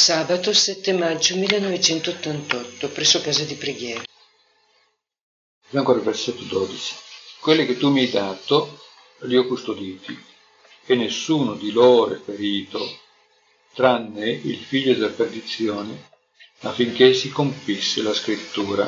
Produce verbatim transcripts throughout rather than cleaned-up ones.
Sabato sette maggio millenovecentottantotto, presso casa di preghiera. Vediamo ancora il versetto dodici. Quelli che tu mi hai dato li ho custoditi, e nessuno di loro è perito, tranne il figlio della perdizione, affinché si compisse la scrittura.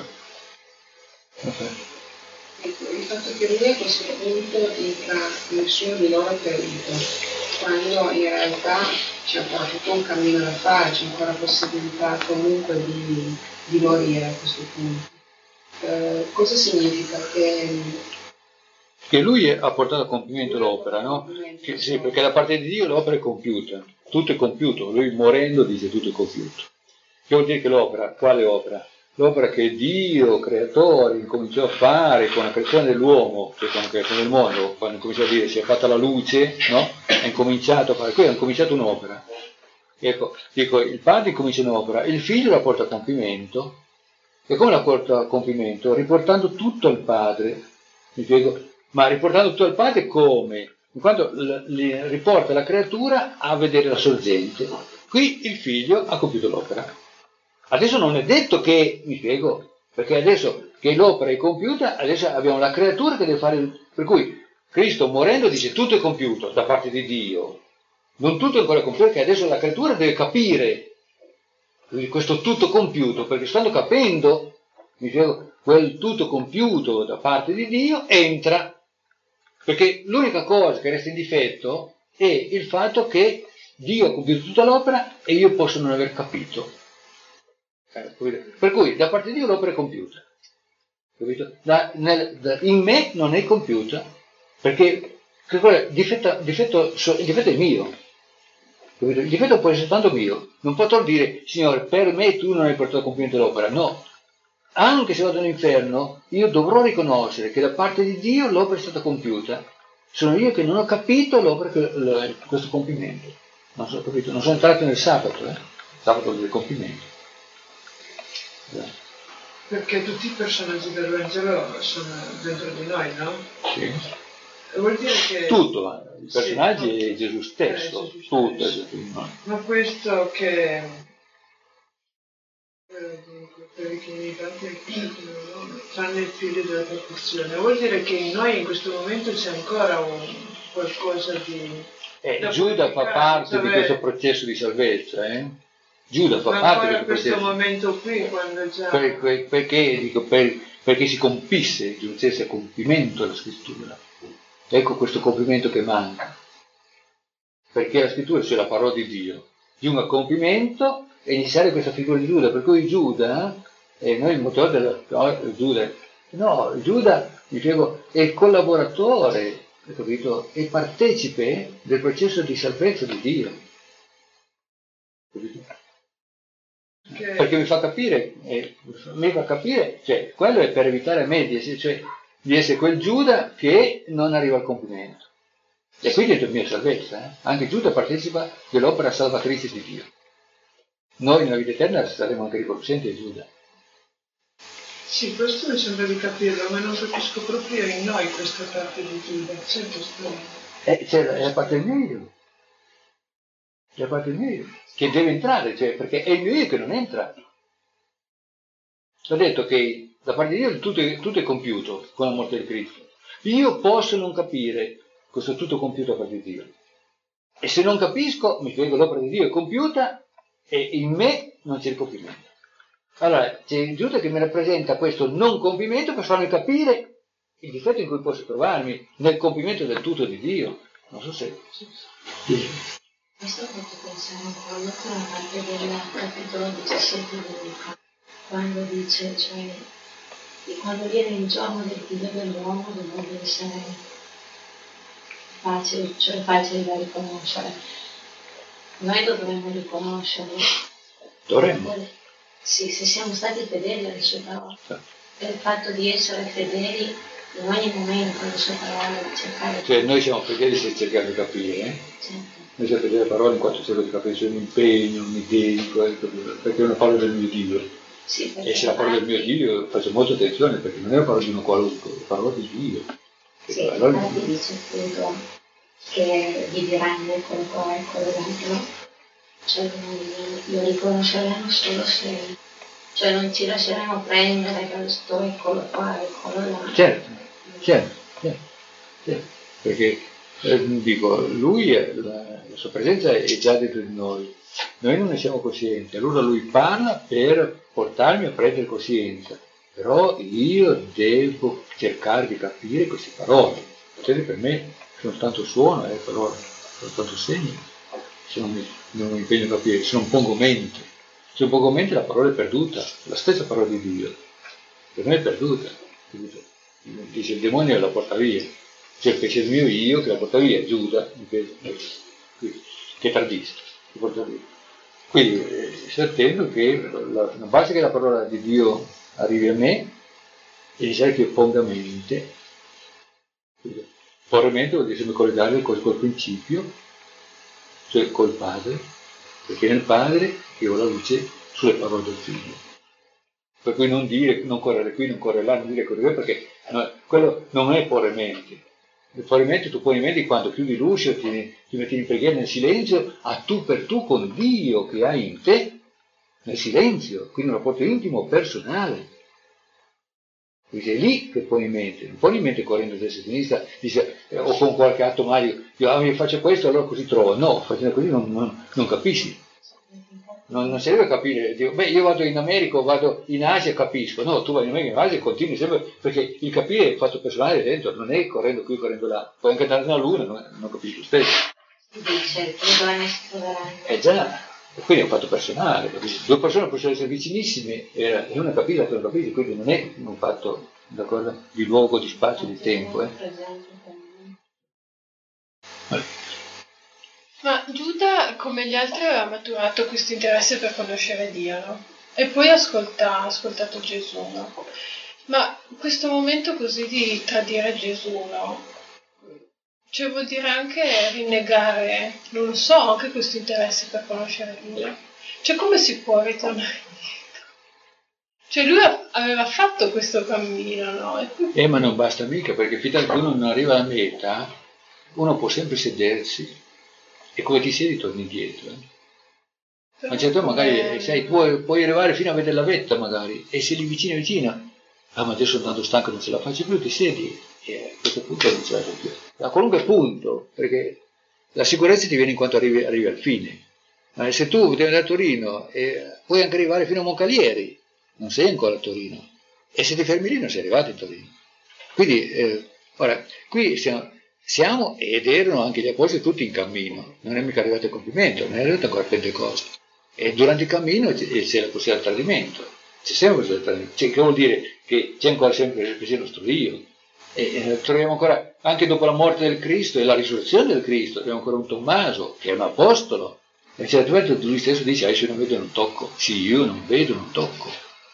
Ecco, il fatto che lui a questo punto dica nessuno di loro è perito, quando in realtà c'è ancora tutto un cammino da fare, c'è ancora possibilità comunque di, di morire a questo punto. Eh, cosa significa? Che, che lui ha portato a compimento l'opera, no? Che, sì, perché da parte di Dio l'opera è compiuta, tutto è compiuto, lui morendo dice tutto è compiuto. Che vuol dire che l'opera, quale opera? L'opera che Dio, creatore, incominciò a fare con la creazione dell'uomo, cioè con la creazione del mondo, quando incominciò a dire si è fatta la luce, no? Ha incominciato a fare, qui ha incominciato un'opera. Ecco, dico, il padre incomincia un'opera, il figlio la porta a compimento, e come la porta a compimento? Riportando tutto al padre, mi spiego, ma riportando tutto al padre come? In quanto li riporta la creatura a vedere la sorgente. Qui il figlio ha compiuto l'opera. Adesso non è detto che, mi spiego, perché adesso che l'opera è compiuta, adesso abbiamo la creatura che deve fare, per cui Cristo morendo dice tutto è compiuto da parte di Dio, non tutto è ancora compiuto, perché adesso la creatura deve capire questo tutto compiuto, perché stando capendo, mi spiego, quel tutto compiuto da parte di Dio entra, perché l'unica cosa che resta in difetto è il fatto che Dio ha compiuto tutta l'opera e io posso non aver capito. Per cui da parte di Dio l'opera è compiuta, capito? Da, nel, da, in me non è compiuta, perché il difetto, difetto, il difetto è mio, capito? Il difetto può essere tanto mio, non potrò dire Signore per me tu non hai portato a compimento l'opera, no, anche se vado all'inferno io dovrò riconoscere che da parte di Dio l'opera è stata compiuta, sono io che non ho capito l'opera, che, questo compimento, non so, capito? Non sono entrato nel sabato, eh? Sabato del compimento. Perché tutti i personaggi del Vangelo sono dentro di noi, no? Sì. Vuol dire che... Tutto, i personaggi sì, è Gesù stesso, è Gesù tutto stesso. è Gesù. Ma questo che... per i comunicati tranne il figlio della perdizione, vuol dire che in noi in questo momento c'è ancora un qualcosa di... Eh, Giuda fa parte cioè, di questo processo di salvezza, eh? Giuda fa parte di questo, questo processo. momento qui quando già... Per, per, perché, dico, per, perché si compisse, giungesse a compimento la scrittura. Ecco questo compimento che manca. Perché la scrittura, cioè la parola di Dio, giunga a compimento è necessaria questa figura di Giuda. Per cui Giuda, eh, noi il motore della... No, Giuda, no, Giuda, mi spiego, è il collaboratore, capito? È partecipe del processo di salvezza di Dio. Capito? Che... Perché mi fa capire, eh, mi fa capire, cioè, quello è per evitare a me di essere, cioè, di essere quel Giuda che non arriva al compimento. E quindi è la mia salvezza, eh? Anche Giuda partecipa dell'opera salvatrice di Dio. Noi nella vita eterna saremo anche riconoscenti a Giuda. Sì, questo mi sembra di capirlo, ma non capisco proprio in noi questa parte di Giuda. C'è questo... Eh, c'è, è la parte del mio io. È la parte del mio io. Che deve entrare, cioè, perché è il mio io che non entra. Ho detto che da parte di Dio tutto è, tutto è compiuto con la morte di Cristo. Io posso non capire questo tutto compiuto da parte di Dio. E se non capisco, mi spiego, l'opera di Dio è compiuta e in me non c'è il compimento. Allora, c'è Giuda che mi rappresenta questo non compimento per farmi capire il difetto in cui posso trovarmi nel compimento del tutto di Dio. Non so se... Sì. Questo ha fatto pensare un po' a una parte del capitolo diciassette di Luca, quando dice, cioè, di quando viene il giorno del figlio dell'uomo dovrebbe essere facile, cioè facile da riconoscere. Noi dovremmo riconoscerlo. Dovremmo? Sì, se siamo stati fedeli alle sue parole. Per il fatto di essere fedeli in ogni momento alle sue parole, di cercare... Cioè noi siamo fedeli se cerchiamo di capire, eh? Certo. Noi siamo fedeli alle parole in quanto cerco di capire, c'è un impegno, mi dedico, perché è una parola del mio Dio. Sì, e se la parola del mio Dio faccio molta attenzione, perché non è una parola di uno qualunque, è la parola di Dio. Sì, infatti dice appunto che vi diranno quello qua e quello l'altro. cioè lo riconosceremo solo se, cioè non ci lasceremo prendere che sto eccolo qua, eccolo là. Certo, certo, certo, certo. Perché eh, dico, lui, è, la, la sua presenza è già dentro di noi, noi non ne siamo coscienti, allora lui parla per portarmi a prendere coscienza, però io devo cercare di capire queste parole, perché per me sono tanto suono, eh, parole, sono tanto segno. Se non mi, non mi impegno a capire, se non pongo mente, se non pongo mente la parola è perduta, la stessa parola di Dio, per me è perduta, dice il demonio la porta via, c'è il fece il mio io che la porta via, Giuda, che tradisce, che porta via. Quindi eh, stai attento che la, non basta che la parola di Dio arrivi a me, e sai che io ponga mente, porre mente vuol dire sempre collegare col, col principio, cioè col Padre, perché nel Padre io ho la luce sulle parole del Figlio. Per cui non dire, non correre qui, non correre là, non dire correre là, perché no, quello non è porre mente. Il porre mente tu poni mente quando chiudi l'uscio, ti, ti metti in preghiera nel silenzio, a tu per tu con Dio che hai in te, nel silenzio, quindi un rapporto intimo, personale. Quindi è lì che poni in mente, non poni in mente correndo a destra e a sinistra, dice, eh, o con qualche atto magico, io ah, io faccio questo allora così trovo. No, facendo così non, non, non capisci. Non, non serve capire, dico, beh io vado in America o vado in Asia e capisco. No, tu vai in America e in Asia e continui sempre, perché il capire è il fatto personale dentro, non è correndo qui, correndo là. Puoi anche andare nella Luna, non, non capisci lo stesso. Dice, dove Eh già. Quindi è un fatto personale, capisci? Due persone possono essere vicinissime e una capisce, l'altra non capisce, quindi non è un fatto, d'accordo, di luogo, di spazio, di tempo. Eh. Ma Giuda, come gli altri, aveva maturato questo interesse per conoscere Dio, no? E poi ascolta, ha ascoltato Gesù, no? Ma questo momento così di tradire Gesù, no? Cioè vuol dire anche rinnegare, non lo so, anche questo interesse per conoscere Dio. Cioè come si può ritornare indietro? Cioè lui aveva fatto questo cammino, no? E poi... Eh ma non basta mica, perché fin tanto che uno non arriva alla meta, uno può sempre sedersi e come ti siedi torni indietro. Eh. Ma certo magari, sai, puoi, puoi arrivare fino a vedere la vetta magari, e se lì vicino vicino, ah ma adesso sono tanto stanco, non ce la faccio più, ti siedi. E a questo punto non ce la fai più. A qualunque punto, perché la sicurezza ti viene in quanto arrivi, arrivi al fine. Ma se tu devi andare a Torino e puoi anche arrivare fino a Moncalieri, non sei ancora a Torino. E se ti fermi lì non sei arrivato in Torino. Quindi, eh, ora, qui siamo, siamo ed erano anche gli apostoli tutti in cammino. Non è mica arrivato il compimento, non è arrivato ancora a Pentecoste. E durante il cammino c'è, c'è la possibilità del tradimento. C'è sempre il tradimento. Cioè, che vuol dire che c'è ancora sempre il pensiero nostro io. E eh, troviamo ancora, anche dopo la morte del Cristo e la risurrezione del Cristo, abbiamo ancora un Tommaso, che è un apostolo, e a un certo punto lui stesso dice, ah, se io non vedo non tocco, sì, io non vedo non tocco,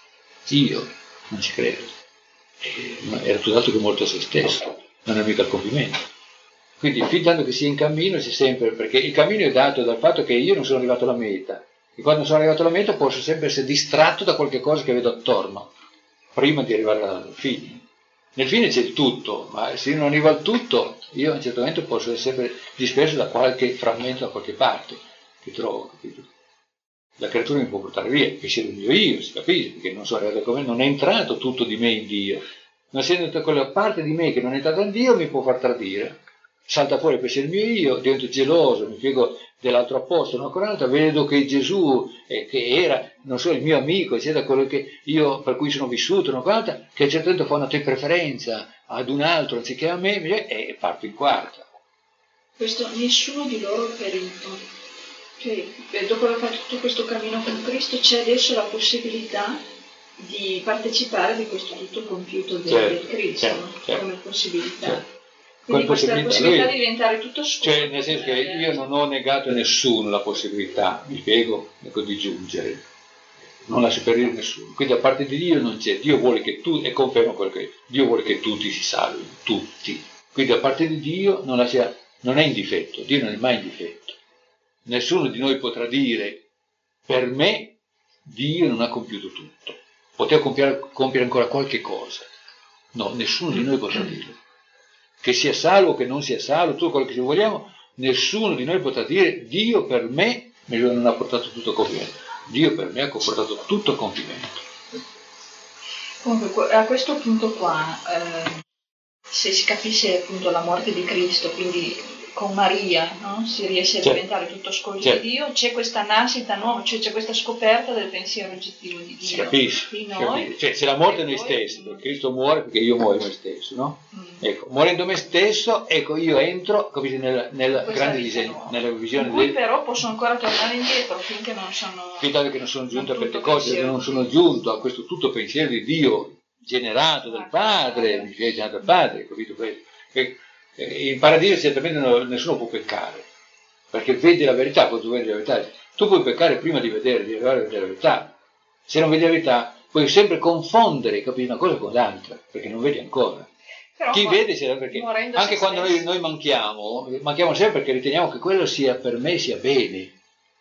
io non ci credo. E, era tutt'altro che morto a se stesso, non è mica il compimento. Quindi fin tanto che si è in cammino, si è sempre, perché il cammino è dato dal fatto che io non sono arrivato alla meta, e quando sono arrivato alla meta posso sempre essere distratto da qualche cosa che vedo attorno, prima di arrivare al fine. Nel fine c'è il tutto, ma se io non arrivo al tutto, io a un certo momento posso essere sempre disperso da qualche frammento, da qualche parte che trovo, capito? La creatura mi può portare via, che sia il mio io, si capisce, perché non sono arrivato come non è entrato tutto di me in Dio. Ma essendo quella parte di me che non è entrata in Dio, mi può far tradire. Salta fuori per essere il mio io, divento geloso, mi piego dell'altro apostolo, una cosa, vedo che Gesù, eh, che era non solo il mio amico, eccetera, quello che io, per cui sono vissuto, una cosa, che a un certo punto fa una tua preferenza ad un altro anziché a me, e parto in quarta. Questo nessuno di loro è perito. Cioè, dopo aver fatto tutto questo cammino con Cristo, c'è adesso la possibilità di partecipare di questo tutto compiuto del, certo, del Cristo, certo, certo, come possibilità. Certo. Quindi questa possibilità, possibilità lui, di diventare tutto suo. Cioè, nel senso che io non ho negato a nessuno la possibilità, mi spiego, ecco, di giungere, non lascio perire nessuno. Quindi da parte di Dio non c'è, Dio vuole che tu, e confermo quello che Dio vuole che tutti si salvino, tutti. Quindi da parte di Dio non, lascia, non è in difetto, Dio non è mai in difetto. Nessuno di noi potrà dire, per me Dio non ha compiuto tutto, poteva compiere, compiere ancora qualche cosa. No, nessuno di noi potrà dirlo. Che sia salvo, che non sia salvo, tutto quello che ci vogliamo, nessuno di noi potrà dire Dio per me non ha portato tutto a compimento. Dio per me ha portato tutto a compimento. Comunque, a questo punto qua, eh, se si capisce appunto la morte di Cristo, quindi con Maria, no? Si riesce a certo. diventare tutto scoglio certo. di Dio, c'è questa nascita nuova, cioè c'è questa scoperta del pensiero oggettivo di Dio. Si capisce, di si noi, capisce. Cioè, se la morte è noi poi... stessi, perché Cristo muore perché io muoio me stesso, no? Mm. Ecco, morendo me stesso, ecco, io entro, capite, nel, nel Questa grande vita disegno, nuova. nella visione In cui del... però posso ancora tornare indietro finché non sono... Finché non sono giunto a tutto Pentecoste, pensiero. non sono giunto a questo tutto pensiero di Dio generato dal Padre, mi generato dal Padre, capito? Che, eh, in paradiso certamente non, nessuno può peccare, perché vede la verità quando tu vedi la verità. Tu puoi peccare prima di vedere, di arrivare a vedere la verità. Se non vedi la verità, puoi sempre confondere, capire una cosa con l'altra, perché non vedi ancora. Però, Chi vede sia perché anche quando noi, noi manchiamo, manchiamo sempre perché riteniamo che quello sia per me sia bene.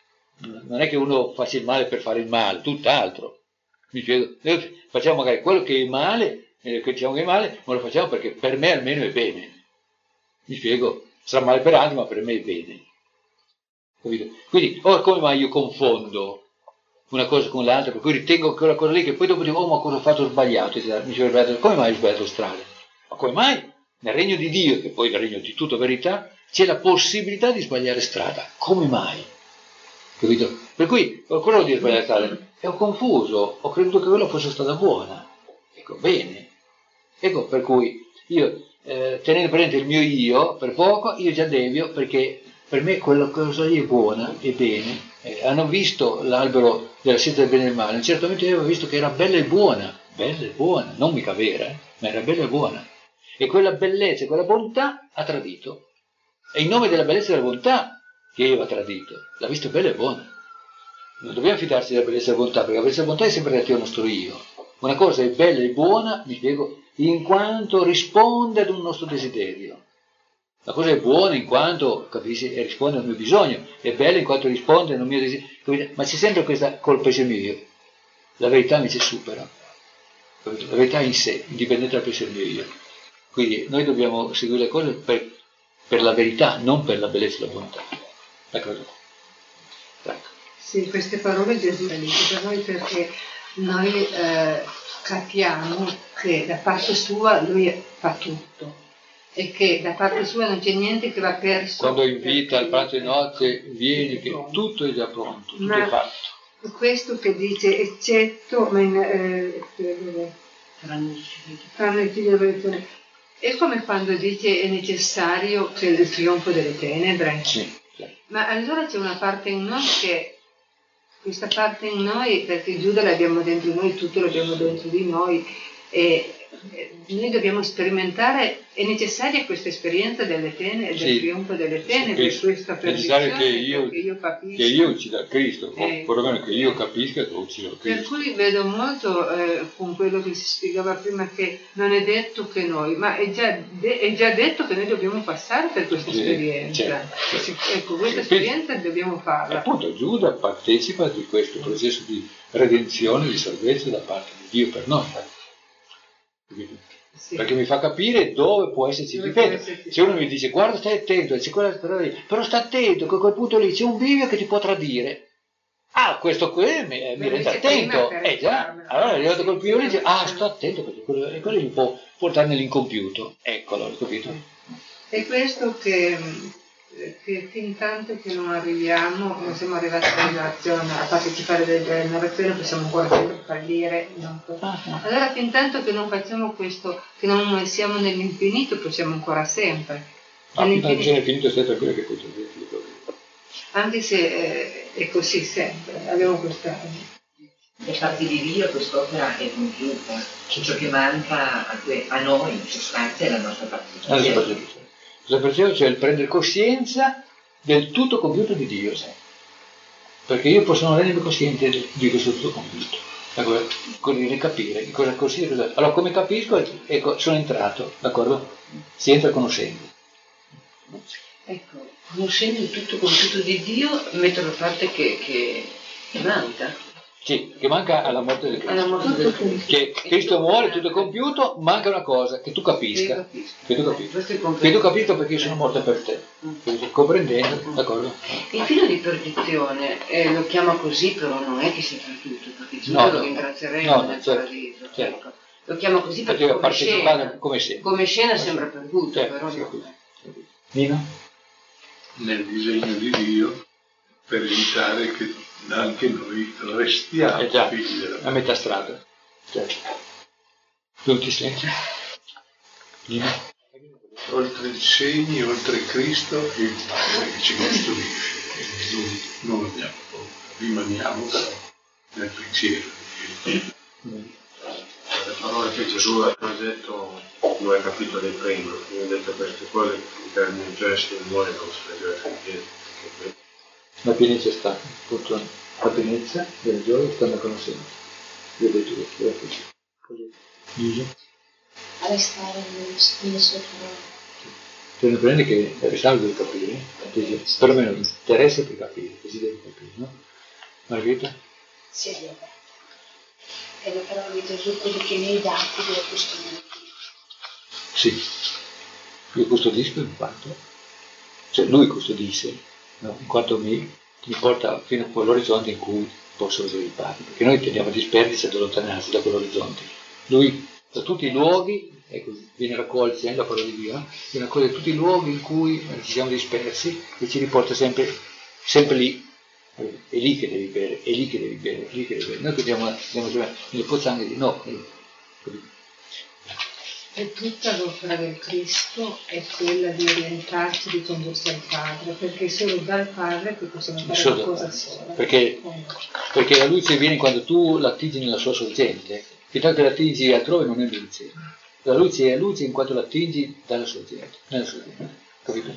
Non è che uno faccia il male per fare il male, tutt'altro. Mi spiego? Noi facciamo magari quello che è male, eh, che diciamo che è male, ma lo facciamo perché per me almeno è bene. Mi spiego? Sarà male per altri, ma per me è bene. Capito? Quindi, oh, come mai io confondo una cosa con l'altra, per cui ritengo quella cosa lì che poi dopo dico, oh, ma cosa ho fatto sbagliato? Mi sono sbagliato, come mai ho sbagliato strada? Ma come mai? Nel regno di Dio, che poi è il regno di tutta verità, c'è la possibilità di sbagliare strada. Come mai? Capito? Per cui, qualcuno vuol dire sbagliare strada? E ho confuso, ho creduto che quella fosse stata buona. Ecco, bene. Ecco, per cui io, eh, tenendo presente il mio io, per poco, io già devio, perché per me quella cosa lì è buona, è bene. Eh, hanno visto l'albero della scienza del bene e del male, in un certo momento io avevo visto che era bella e buona, bella e buona, non mica vera, eh, ma era bella e buona. E quella bellezza e quella bontà ha tradito. E in nome della bellezza e della bontà che Eva ha tradito, l'ha visto bella e buona. Non dobbiamo fidarci della bellezza e della bontà, perché la bellezza e la bontà è sempre relativa al nostro io. Una cosa è bella e buona, mi spiego, in quanto risponde ad un nostro desiderio. La cosa è buona in quanto, capisci, e risponde al mio bisogno, è bella in quanto risponde al mio desiderio, ma c'è sempre questa col pensiero mio io. La verità invece supera, capito? La verità è in sé, indipendente dal pensiero mio io. Quindi noi dobbiamo seguire le cose per, per la verità, non per la bellezza e la bontà. D'accordo? Ecco. Sì, queste parole Gesù le dice per noi perché noi eh, capiamo che da parte sua lui fa tutto e che da parte sua non c'è niente che va perso. Quando invita al pranzo di nozze, vieni che tutto è già pronto, tutto ma è fatto. Questo che dice eccetto, ma in, eh, tranne il figlio della religione, è come quando dice è necessario che il trionfo delle tenebre. Sì, sì. Ma allora c'è una parte in noi che questa parte in noi, perché Giuda l'abbiamo dentro di noi, tutto l'abbiamo dentro di noi, e noi dobbiamo sperimentare, è necessaria questa esperienza delle tenebre, del sì, trionfo delle tenebre, sì, questa è necessario perdizione, che io, che io capisca. che io uccida Cristo, Eh, o perlomeno che io capisca che ho ucciso Per Cristo. cui vedo molto eh, con quello che si spiegava prima, che non è detto che noi, ma è già, de- è già detto che noi dobbiamo passare per questa Sì, esperienza. certo, certo. Ecco, questa Sì, esperienza dobbiamo E farla. appunto Giuda partecipa di questo processo di redenzione, di salvezza da parte di Dio per noi. Sì. Perché mi fa capire dove può esserci il Dove può difetto. esserci- Se uno mi dice guarda stai attento, c'è quella strada lì, però sta attento che a quel punto lì c'è un bivio che ti può tradire. Ah, questo qui mi, mi Lo rende dice attento. prima per Eh già, farmelo. allora è arrivato Sì, col bivio e dice sì. ah sto attento perché quello, e quello mi può portare nell'incompiuto. Ecco allora, capito? È questo che, che fin tanto che non arriviamo, non siamo arrivati alla generazione, a partecipare delle generazioni, possiamo ancora sempre fallire. Non so. Allora fin tanto che non facciamo questo, che non siamo nell'infinito, possiamo ancora sempre. Ah, non Nell'infinito. bisogna finito stai tranquillo che poi ti il problema. Anche se eh, è così sempre, abbiamo questa... Da parte di Dio quest'opera è compiuta, ciò che manca a, que- a noi in sostanza è la nostra Allora, partecipazione. percezione. La percezione, cioè il prendere coscienza del tutto compiuto di Dio, sai? Perché io posso non rendermi cosciente di questo tutto compiuto. Ecco, quindi capire che cosa considero. Allora come capisco? Ecco, sono entrato, d'accordo? Si entra conoscendo. Ecco, conoscendo il tutto compiuto di Dio, metto da parte che, che, che manca. Sì, che manca alla morte del Alla Cristo. morte del Cristo. Che Cristo muore, tutto è compiuto, manca una cosa, che tu capisca. Che tu capisca. Questo è Che tu completo. capisca perché io sono morto per te. Quindi, comprendendo, d'accordo? Il figlio di perdizione eh, lo chiama così, però non è che sia perduto, perché Gesù No, lo no. ringrazieremo No, no, nel certo, paradiso. certo. Ecco. Lo chiama così perché Poteva come partecipare scena, come sempre. come scena sembra perduto, Certo, però sì, no. capito. Nino? Nel disegno di Dio per evitare che anche noi restiamo Eh già, figli della a metà strada. Certo. Tutti senti? Nino? oltre i segni, oltre Cristo e il Padre che ci custodisce. E noi non abbiamo paura, rimaniamo però nel pensiero. Le parole che Gesù ha detto non hai capito dei prima, io ho detto queste cose in termini gesti e muore non si legge in piedi. La pienezza sta, appunto, la pienezza delle gioie sta nella conoscenza. Io ho detto questo, era così. Così. Dice? A restare nelle, nelle sue parole. Te ne prende che restare devi capire, eh? Dice, perlomeno mi interessa per capire, così devi capire, no? Margherita? Sì, è vero. È la parola di Gesù, quelli che mi hai dati devo custodire. Sì. Io custodisco in quanto, cioè lui custodisce, no? In quanto mi, mi porta fino a quell'orizzonte in cui posso vedere il Padre, perché noi tendiamo a disperdersi e ad allontanarsi da quell'orizzonte. Lui da tutti i luoghi, ecco, viene raccolto la parola di Dio, no? Viene raccolto tutti i luoghi in cui ci siamo dispersi e ci riporta sempre, sempre lì. È lì che devi bere, è lì che devi bere, è lì che devi bere. Noi che andiamo, andiamo nelle pozzanghe di no. E tutta l'opera del Cristo è quella di orientarci, di condursi al Padre, perché solo dal Padre che possiamo fare Solo una dal cosa Padre. sola. Perché, Oh, no. perché la luce viene quando tu l'attingi nella sua sorgente, che tanto che l'attingi altrove non è luce. La luce è luce in quanto l'attingi dalla sorgente, nella sorgente. Capito?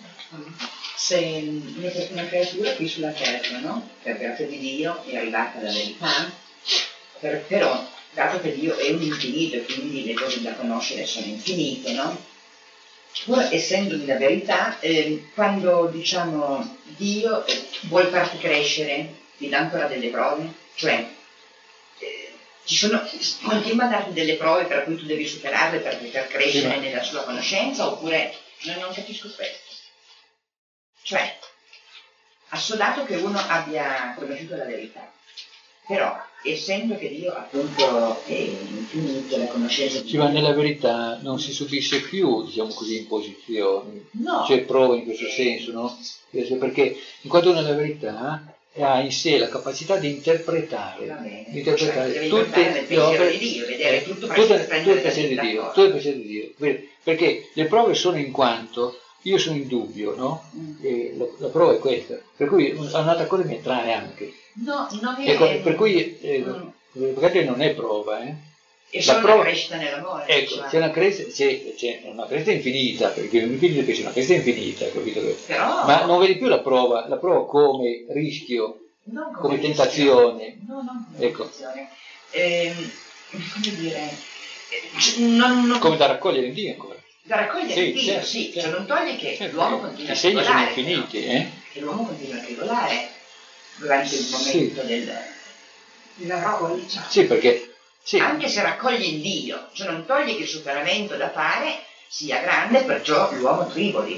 Se una creatura qui sulla terra, no? Per grazia di Dio è arrivata alla verità, per, però dato che Dio è un infinito e quindi le cose da conoscere sono infinite, no? Pur essendo la verità, eh, quando diciamo Dio eh, vuole farti crescere, ti dà ancora delle prove, cioè eh, ci sono, continua a darti delle prove per cui tu devi superarle per poter crescere nella sua conoscenza, oppure non, non capisco questo. Cioè, assodato che uno abbia conosciuto la verità, però essendo che Dio appunto è infinito, la conoscenza di Sì, ma nella verità non si subisce più, diciamo così, imposizioni, no, cioè prove in questo senso, no? Perché in quanto nella verità ha in sé la capacità di interpretare, va bene, di interpretare cioè, tutte nel le pensiero opere, di Dio, vedere eh, tutto tutte, per tutte prendere il pensiero di la Dio, cosa. tutto il pensiero di Dio, perché le prove sono in quanto io sono in dubbio, no? E la, la prova è questa, per cui un'altra cosa mi attrae anche. No, non è... Ecco, per cui eh, Mm. perché non è prova, eh? è La solo prova- una crescita nell'amore. Ecco, diciamo. c'è una crescita, c'è, c'è una crescita infinita, perché mi figlio che c'è una crescita infinita, capito? Però, Ma non vedi più la prova, la prova come rischio, non come rischio. tentazione. No, non come Ecco. tentazione. Ehm, come dire... eh, Non, non, come da raccogliere in Dio ancora. da raccogliere Sì, Dio, certo, sì, certo. cioè non toglie che Certo, l'uomo che continua i a segni sono tribolare, infiniti, no? eh? Che l'uomo continua a tribolare durante il momento del, della prova, diciamo. Sì, perché sì, Anche se raccoglie in Dio, cioè non toglie che il superamento da fare sia grande, perciò l'uomo triboli.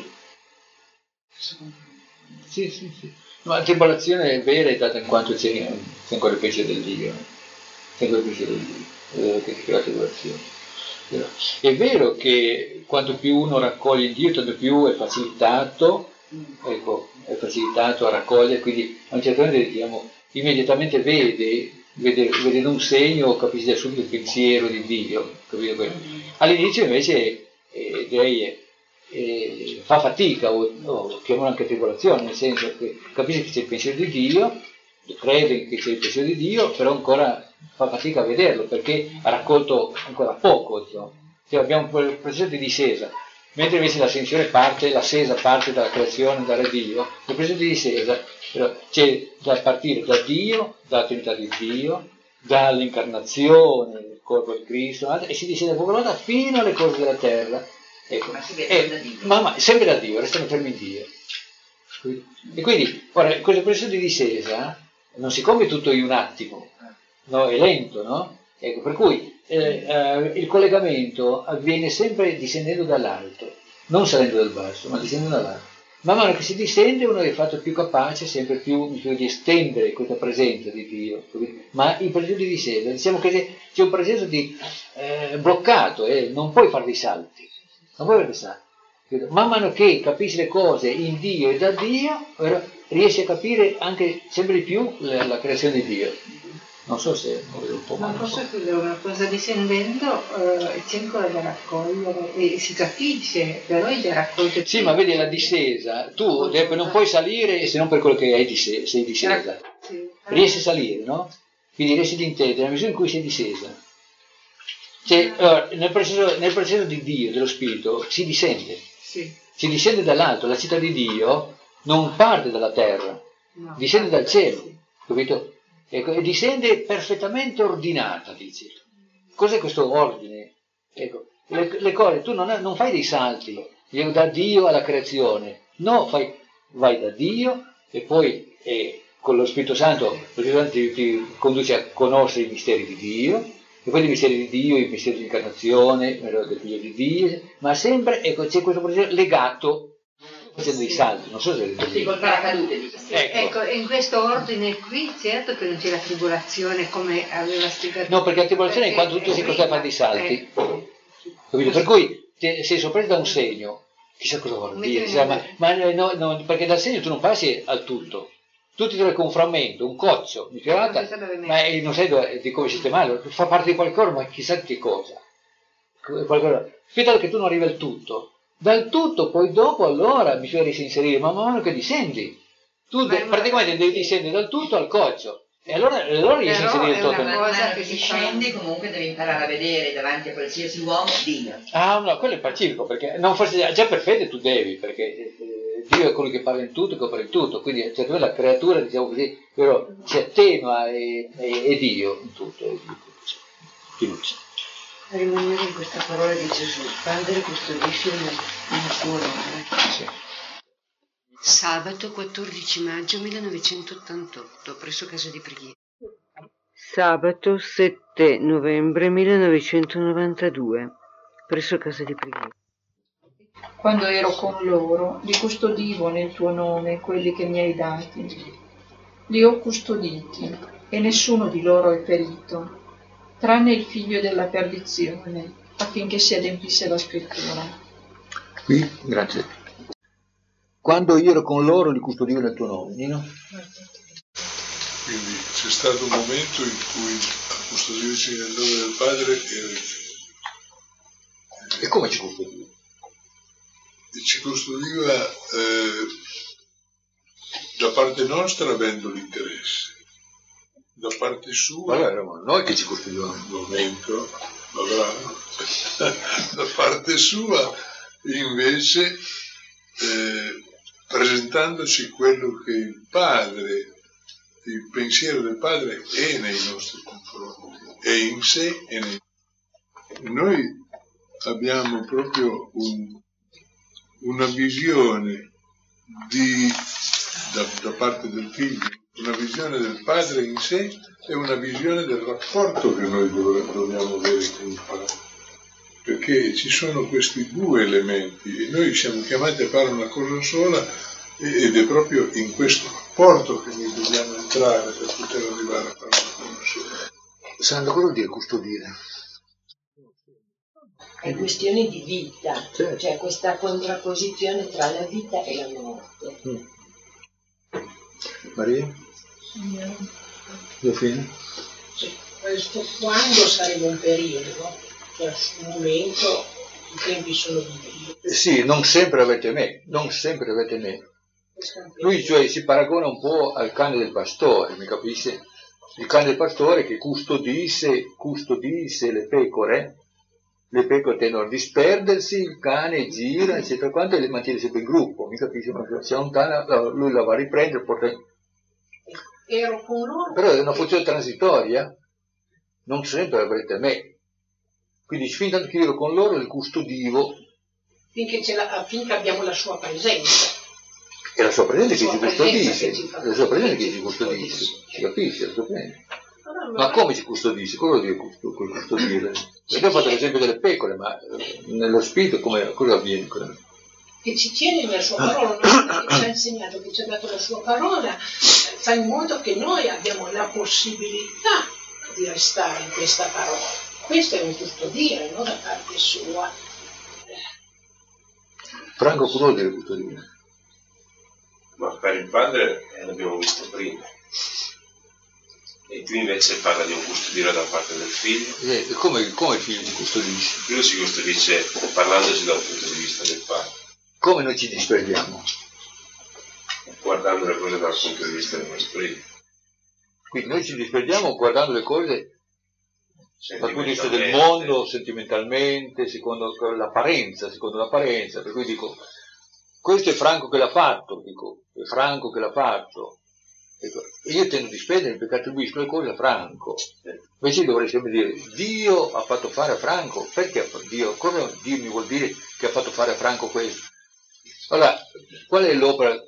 sì, sì, sì. Ma la tribolazione vera è data in quanto c'è, c'è ancora il pensiero del Dio, c'è ancora il pensiero del Dio, eh, che si chiama tribolazione. È vero che quanto più uno raccoglie in Dio, tanto più è facilitato, ecco, è facilitato a raccogliere, quindi a un certo punto diciamo, immediatamente vede, vede, vedendo un segno, capisce subito il pensiero di Dio, capito quello? All'inizio invece eh, direi eh, eh, fa fatica, o, o chiamano anche tribolazione, nel senso che capisce che c'è il pensiero di Dio, crede che c'è il pensiero di Dio, però ancora fa fatica a vederlo perché ha raccolto ancora poco, insomma. Cioè, abbiamo un processo di discesa, mentre invece l'ascensione parte, l'ascesa parte dalla creazione, da Dio, il processo di discesa c'è da partire da Dio, dalla Trinità di Dio, dall'incarnazione del corpo di Cristo, e si discende poco volta fino alle cose della terra. Ecco. Ma si vede E, da Dio. ma, ma sempre da Dio, restano fermi in Dio. E quindi, ora, questo processo di discesa non si compie tutto in un attimo, no? È lento, no? Ecco, per cui eh, eh, il collegamento avviene sempre discendendo dall'alto, non salendo dal basso, ma discendendo dall'alto. Man mano che si discende uno è fatto più capace, sempre più di estendere questa presenza di Dio, ma in processo di discesa, diciamo che c'è un processo di eh, bloccato, eh, non puoi fare dei salti, non puoi fare dei salti. Man mano che capisci le cose in Dio e da Dio, riesci a capire anche sempre di più la, la creazione di Dio. Non so se lo vedo un po' male. Ma posso chiudere una cosa? Discendendo eh, c'è ancora da raccogliere e si capisce, però è da raccogliere. Sì, ma vedi la discesa, tu non puoi salire se non per quello che hai dise- sei discesa. Sì. Riesci a salire, no? Quindi riesci ad intendere nella misura in cui sei discesa. Cioè, allora, nel, processo, nel processo di Dio, dello Spirito, si discende. Sì. Si discende dall'alto, la città di Dio non parte dalla terra, no, discende dal cielo, sì. Capito? Ecco, e discende perfettamente ordinata, dice. Cos'è questo ordine? Ecco, le, le cose, tu non, non fai dei salti da Dio alla creazione, no, fai, vai da Dio e poi eh, con lo Spirito Santo, lo Spirito Santo ti, ti conduce a conoscere i misteri di Dio, e poi i misteri di Dio, i misteri dell'incarnazione, del figlio di Dio, ma sempre ecco, c'è questo processo legato, facendo dei salti, non so se avete sì, col paracadute. Sì, ecco. ecco, in questo ordine qui, certo che non c'è la tribolazione come aveva spiegato. No, perché la tribolazione è quando tu sei costretto a fare dei salti. Eh, capito? Per cui te, sei sorpreso da un segno, chissà cosa vuol dire, chissà, ma, ma no, no, perché dal segno tu non passi al tutto. Tu ti trovi con un frammento, un coccio di tirata, ma non sai dove, di come sistemarlo, fa parte di qualcosa, ma chissà che cosa. Qualcosa. Aspetta che tu non arrivi al tutto. Dal tutto, poi dopo, allora bisogna inserire, ma man mano che discendi. Tu de- praticamente devi discendere dal tutto al coccio. E allora, allora riesci a inserire il tutto. Man mano che discendi, comunque devi imparare a vedere davanti a qualsiasi uomo Dio. Ah, no, quello è pacifico, perché non forse già perfetto tu devi, perché eh, Dio è quello che parla in tutto e copre in tutto, quindi cioè, la creatura, diciamo così, però si attenua e, e, e Dio in tutto. Fiducia. Rimanere in questa parola di Gesù, Padre custodisci nel tuo nome. Sì. Sabato quattordici maggio millenovecentottantotto, presso casa di preghiera. Sabato sette novembre millenovecentonovantadue, presso casa di preghiera. Quando ero con loro, li custodivo nel tuo nome quelli che mi hai dati. Li ho custoditi e nessuno di loro è perito, tranne il figlio della perdizione, affinché si adempisse la scrittura. Qui, grazie. Quando io ero con loro li custodivo nel tuo nome, Nino? Quindi c'è stato un momento in cui a custodirci nel nome del Padre era il Figlio. E come ci custodiva? E ci custodiva eh, da parte nostra avendo l'interesse. Da parte sua, allora eravamo noi che ci custodivamo in un momento, ma bravo, da parte sua invece eh, presentandoci quello che il Padre, il pensiero del Padre è nei nostri confronti, è in sé e nei noi abbiamo proprio un, una visione di, da, da parte del Figlio, una visione del Padre in sé e una visione del rapporto che noi dobbiamo avere con il Padre, perché ci sono questi due elementi e noi siamo chiamati a fare una cosa sola ed è proprio in questo rapporto che noi dobbiamo entrare per poter arrivare a fare una cosa sola. Sandro, cosa vuol dire custodire? È questione di vita, certo. Cioè questa contrapposizione tra la vita e la morte. Mm. Maria? Delfino? Sì, questo quando sarebbe un periodo, cioè un momento, i tempi sono di Dio. Eh sì, non sempre avete me, non sempre avete me. Lui cioè si paragona un po' al cane del pastore, mi capisce? Il cane del pastore che custodisse, custodisse le pecore, le pecore tendono a disperdersi, il cane gira, eccetera, quanto e le mantiene sempre in gruppo, mi capisce? Ma se allontana, lui la va a riprendere, porta... Ero con loro. Però è una funzione transitoria, non sempre avrete me. Quindi fin tanto che io ero con loro li custodivo. Finché, ce la, finché abbiamo la sua presenza. È la sua presenza che sua ci custodisce, che ci è la sua presenza che ci custodisce, ci capisce, la sua presenza. No, no, Ma come ci custodisce? Cosa vuol dire custodire? Abbiamo fatto l'esempio delle pecore, ma nello spirito come, cosa avviene? Che ci tiene nella sua parola, che ci ha insegnato, che ci ha dato la sua parola, fa in modo che noi abbiamo la possibilità di restare in questa parola. Questo è un custodire, no, da parte sua. Franco, cosa vuol dire custodire? Ma per il padre l'abbiamo visto prima. E qui invece parla di un custodire da parte del figlio. E come, come il figlio si custodisce? Il figlio si custodisce parlandoci dal punto di vista del padre. Come noi ci disperdiamo? Guardando le cose dal punto di vista del nostro io. Quindi noi ci disperdiamo guardando le cose dal punto di vista del mondo, sentimentalmente, secondo l'apparenza, secondo l'apparenza. Per cui dico, questo è Franco che l'ha fatto, dico, è Franco che l'ha fatto. Ecco, io tendo di spendere perché attribuisco le cose a Franco. Invece dovrei sempre dire, Dio ha fatto fare a Franco, perché Dio, cosa Dio mi vuol dire che ha fatto fare a Franco questo? Allora, qual è l'opera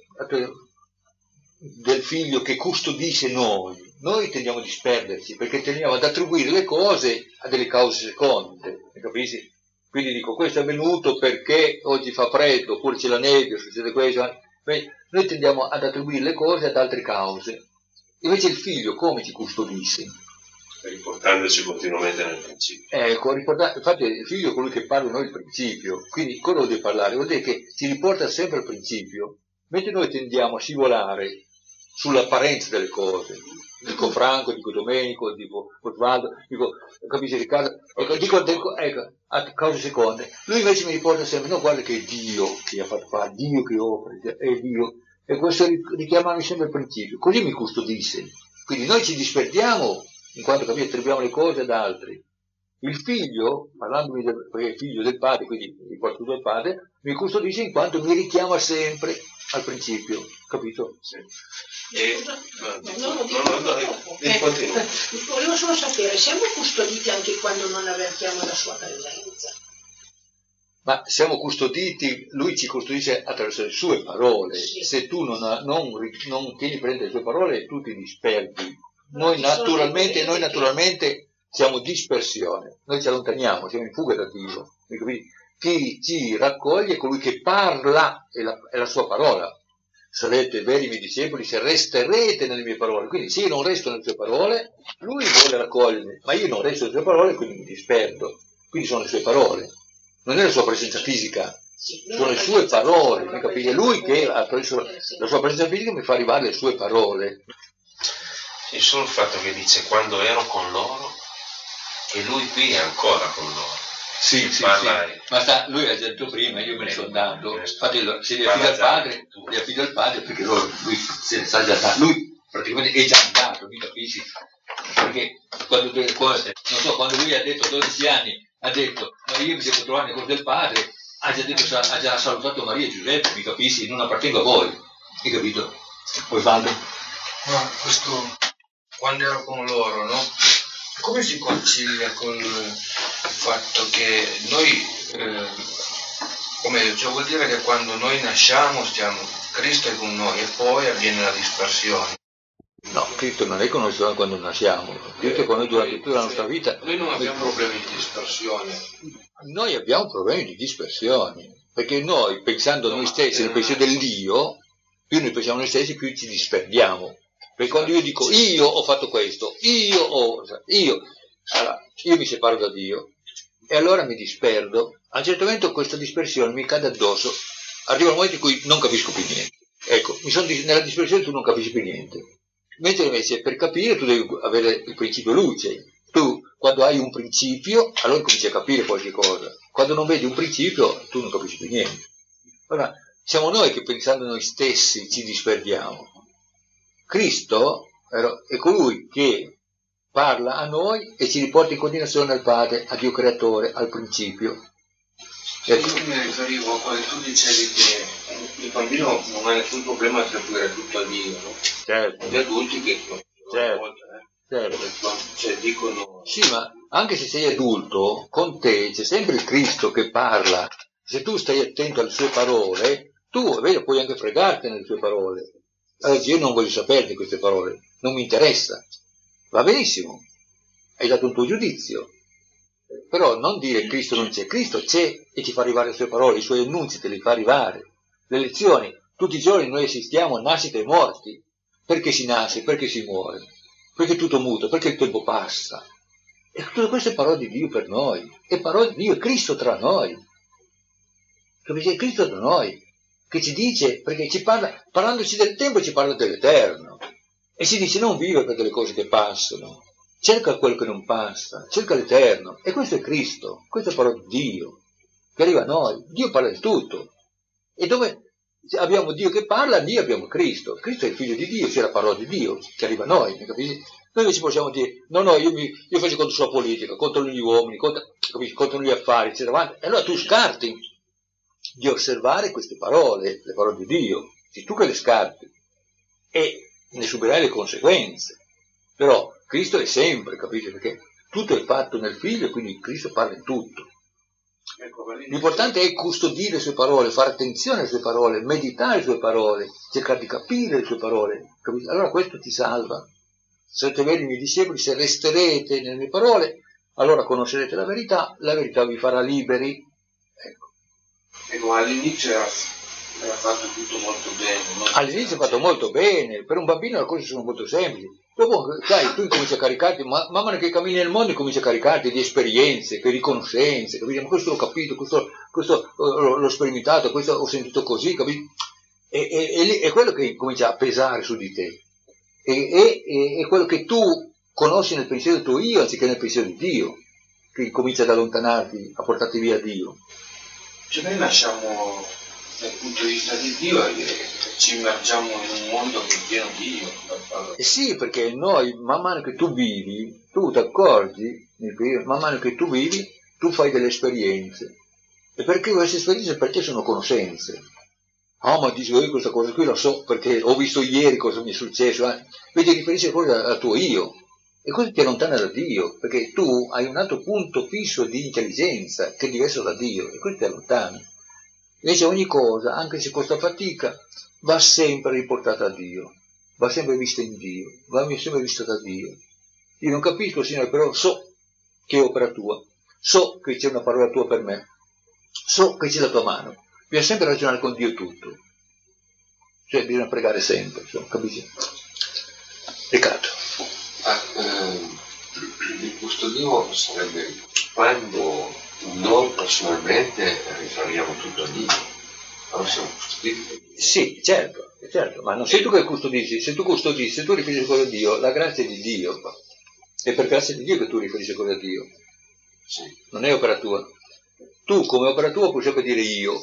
del figlio che custodisce noi? Noi tendiamo a disperderci perché tendiamo ad attribuire le cose a delle cause seconde, capisci? Quindi dico, questo è avvenuto perché oggi fa freddo, oppure c'è la nebbia, succede questo. Noi tendiamo ad attribuire le cose ad altre cause. Invece il figlio come ci custodisce? Riportandoci continuamente nel principio. Ecco, infatti il figlio è colui che parla noi il principio. Quindi cosa vuol dire parlare? Vuol dire che ci riporta sempre al principio, mentre noi tendiamo a scivolare sull'apparenza delle cose. Dico Franco, dico Domenico, dico Osvaldo, dico, capisci Riccardo? Ecco, dico, dico, ecco, a cause seconde. Lui invece mi riporta sempre, no, guarda che è Dio che ha fatto fare, Dio che opera, è Dio. E questo richiamarmi sempre al principio. Così mi custodisce. Quindi noi ci disperdiamo in quanto capisci, attribuiamo le cose ad altri. Il figlio, parlandomi del, perché è figlio del padre, quindi riporto tutto al padre, mi custodisce in quanto mi richiama sempre al principio, capito? Sì. E, no, no, no, no, no, eh, volevo solo sapere, siamo custoditi anche quando non avvertiamo la sua presenza? Ma siamo custoditi, lui ci custodisce attraverso le sue parole. Sì. Se tu non, non, non tieni presente le sue parole, tu ti disperdi. Noi naturalmente, noi naturalmente siamo dispersione, noi ci allontaniamo, siamo in fuga da Dio. Chi ci raccoglie è colui che parla, è la, è la sua parola. Sarete veri miei discepoli se resterete nelle mie parole. Quindi se io non resto nelle sue parole, lui vuole raccogliermi, ma io non resto nelle sue parole, quindi mi disperdo. Quindi sono le sue parole. Non è la sua presenza fisica, sono le sue parole. Mi capite? È lui che attraverso la sua presenza fisica mi fa arrivare le sue parole. E solo il fatto che dice quando ero con loro e lui qui è ancora con loro. Sì, sì, parla sì. Ma sta, lui ha detto prima, io me ne sono andato, infatti se li affida al padre, li affida al padre perché loro, lui se ne sa già andato, lui praticamente è già andato, mi capisci? Perché quando, non so, quando lui ha detto dodici anni, ha detto, ma io mi devo trovare nel corso del padre, ha già, detto, ha già salutato Maria e Giuseppe, mi capisci? Non appartengo a voi, hai capito? Osvaldo? Ma questo, quando ero con loro, no? Come si concilia con il fatto che noi, eh, come cioè vuol dire che quando noi nasciamo stiamo, Cristo è con noi e poi avviene la dispersione? No, Cristo non è con noi solo quando nasciamo, Cristo è con noi durante tutta la nostra vita. Noi non abbiamo problemi di dispersione. Noi abbiamo problemi di dispersione, perché noi pensando a noi stessi, nel pensiero dell'io, più noi pensiamo a noi stessi, più ci disperdiamo. Perché quando io dico io ho fatto questo, io ho, io, allora, io mi separo da Dio e allora mi disperdo, a un certo momento questa dispersione mi cade addosso, arriva il momento in cui non capisco più niente. Ecco, mi sono dis- nella dispersione tu non capisci più niente. Mentre invece per capire tu devi avere il principio luce. Tu quando hai un principio, allora cominci a capire qualche cosa. Quando non vedi un principio, tu non capisci più niente. Allora, siamo noi che pensando a noi stessi ci disperdiamo. Cristo è colui che parla a noi e ci riporta in continuazione al Padre, a Dio Creatore, al principio. Io mi riferivo a quando tu dicevi che il bambino non ha nessun problema a attribuire tutto a Dio, no? Certo. Gli adulti che certo. volta, eh, certo. cioè, dicono... Sì, ma anche se sei adulto, con te c'è sempre il Cristo che parla. Se tu stai attento alle sue parole, tu vedi, puoi anche fregarti nelle sue parole. Allora, io non voglio sapere di queste parole, non mi interessa. Va benissimo, hai dato un tuo giudizio, però non dire Cristo non c'è, Cristo c'è e ci fa arrivare le sue parole, i suoi annunci te li fa arrivare. Le lezioni, tutti i giorni noi assistiamo a nascite e morti, perché si nasce, perché si muore, perché tutto muta, perché il tempo passa. E tutte queste parole di Dio per noi, è parole di Dio, è Cristo tra noi, capisci? È Cristo tra noi, che ci dice, perché ci parla, parlandoci del tempo ci parla dell'eterno, e ci dice non vive per delle cose che passano, cerca quello che non passa, cerca l'eterno, e questo è Cristo, questa è la parola di Dio, che arriva a noi. Dio parla di tutto, e dove abbiamo Dio che parla, lì abbiamo Cristo. Cristo è il figlio di Dio, c'è la parola di Dio che arriva a noi, capisci? Noi invece possiamo dire, no, no, io, mi, io faccio contro la politica, contro gli uomini, contro, capisci? Contro gli affari, eccetera. E allora tu scarti di osservare queste parole, le parole di Dio, sei tu che le scarti, e ne subirai le conseguenze. Però Cristo è sempre, capisci? Perché tutto è fatto nel figlio, e quindi Cristo parla in tutto. L'importante è custodire le sue parole, fare attenzione alle sue parole, meditare le sue parole, cercare di capire le sue parole, capite? Allora questo ti salva. Sarete veri miei discepoli, se resterete nelle mie parole, allora conoscerete la verità, la verità vi farà liberi. Ecco. Ecco, all'inizio era, era fatto tutto molto bene. No? All'inizio è fatto molto bene, per un bambino le cose sono molto semplici. Dopo, sai, tu incominci a caricarti, ma man mano che cammini nel mondo incominci a caricarti di esperienze, di conoscenze, capito? Ma questo l'ho capito, questo, questo l'ho sperimentato, questo ho sentito così, capito? E, e, e è quello che comincia a pesare su di te. E, e, è quello che tu conosci nel pensiero tuo io, anziché nel pensiero di Dio, che comincia ad allontanarti, a portarti via Dio. Cioè noi nasciamo dal punto di vista di Dio e ci immergiamo in un mondo che è pieno di Dio. Eh sì, perché noi, man mano che tu vivi, tu ti accorgi, man mano che tu vivi, tu fai delle esperienze. E perché queste esperienze per te sono conoscenze. Ah, ma dici, io questa cosa qui la so perché ho visto ieri cosa mi è successo. Eh. Vedi, riferisci le cose al tuo io. E questo ti allontana da Dio, perché tu hai un altro punto fisso di intelligenza che è diverso da Dio, e questo ti allontana. Invece ogni cosa, anche se costa fatica, va sempre riportata a Dio, va sempre vista in Dio, va sempre vista da Dio. Io non capisco, Signore, però so che è opera tua, so che c'è una parola tua per me, so che c'è la tua mano. Bisogna sempre ragionare con Dio tutto, cioè bisogna pregare sempre, insomma, capisci? Peccato. Ah, ehm, il custodivo sarebbe quando noi personalmente riferiamo tutto a Dio, allora siamo custoditi. Sì, certo, certo, ma non sei tu che custodisci, se tu custodisci, se tu riferisci cose a Dio, la grazia è di Dio, è per grazia di Dio che tu riferisci cose a Dio, sì. Non è opera tua. Tu come opera tua puoi sempre dire io.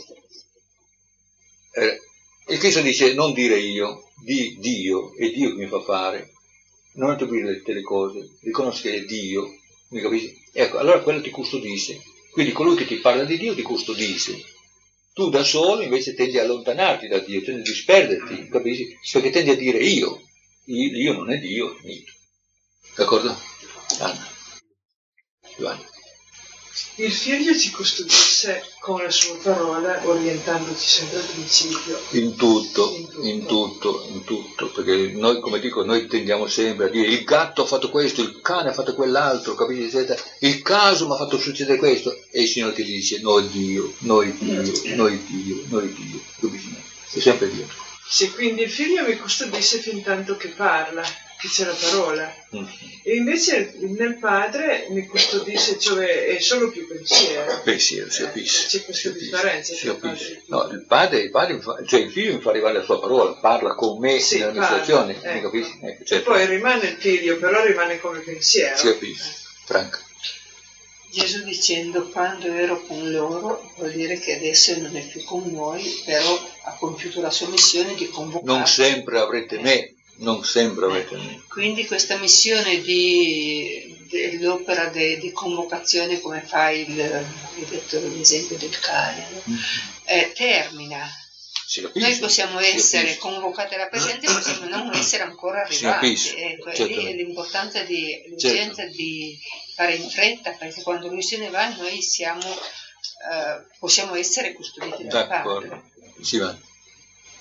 Eh, il Cristo dice non dire io, di Dio, è Dio che mi fa fare, non attribuire le cose, riconosci che è Dio, mi capisci? Ecco, allora quello ti custodisce, quindi colui che ti parla di Dio ti custodisce. Tu da solo invece tendi a allontanarti da Dio, tendi a disperderti, capisci? Perché tendi a dire io, io, io non è Dio, è finito. D'accordo? Anna. Giovanni. Il figlio ci custodisse con la sua parola, orientandoci sempre al principio. In tutto, in tutto, in tutto, perché noi, come dico, noi tendiamo sempre a dire il gatto ha fatto questo, il cane ha fatto quell'altro, capisci? Il caso mi ha fatto succedere questo, e il Signore ti dice noi Dio, noi Dio, noi Dio, noi Dio, capisci? È sempre Dio. Se quindi il figlio mi custodisse fin tanto che parla, che c'è la parola, mm. e invece nel padre mi custodisce, cioè è solo più pensiero. Pensiero, si capisce. C'è questa differenza. Si capisce. No, il padre, il padre, cioè il figlio mi fa arrivare la sua parola, parla con me sì, nella mia situazione, ecco. Mi capisci? Ecco, certo. Poi rimane il figlio, però rimane come pensiero. Si capisce, Franca. Gesù dicendo quando ero con loro, vuol dire che adesso non è più con noi, però ha compiuto la sua missione di convocare. Non sempre avrete me. Non sempre avete me. Quindi questa missione di, dell'opera de, di convocazione, come fa il, hai detto l'esempio del cane, no? mm. eh, termina. Noi possiamo essere convocati alla presenza e possiamo non essere ancora arrivati. Ecco, certo. Lì è l'importanza di l'urgenza certo. di fare in fretta, perché quando lui se ne va noi siamo, eh, possiamo essere custoditi dal Padre. Sì, va.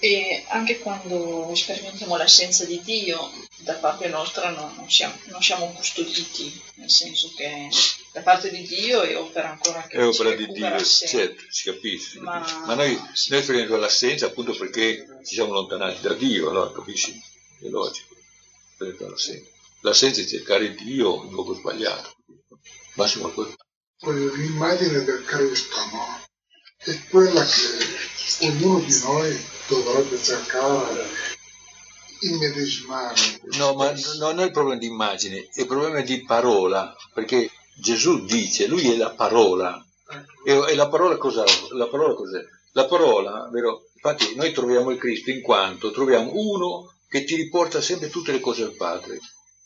E anche quando sperimentiamo l'assenza di Dio, da parte nostra no, non, siamo, non siamo custoditi, nel senso che da parte di Dio è opera ancora che è opera ci di recupera Dio, sé. certo, si capisce. Ma, Ma noi, noi sperimentiamo l'assenza appunto perché ci siamo allontanati da Dio, allora capisci? È logico. L'assenza. l'assenza è cercare Dio in luogo sbagliato. Massimo qualcosa. L'immagine del Cristo, no? È quella che ognuno di noi dovrebbe cercare immedesimare. No, ma non è il problema di immagine, è il problema di parola, perché Gesù dice, lui è la parola. E, e la parola cos'è? La parola cos'è? La parola, vero? Infatti noi troviamo il Cristo in quanto troviamo uno che ti riporta sempre tutte le cose al Padre.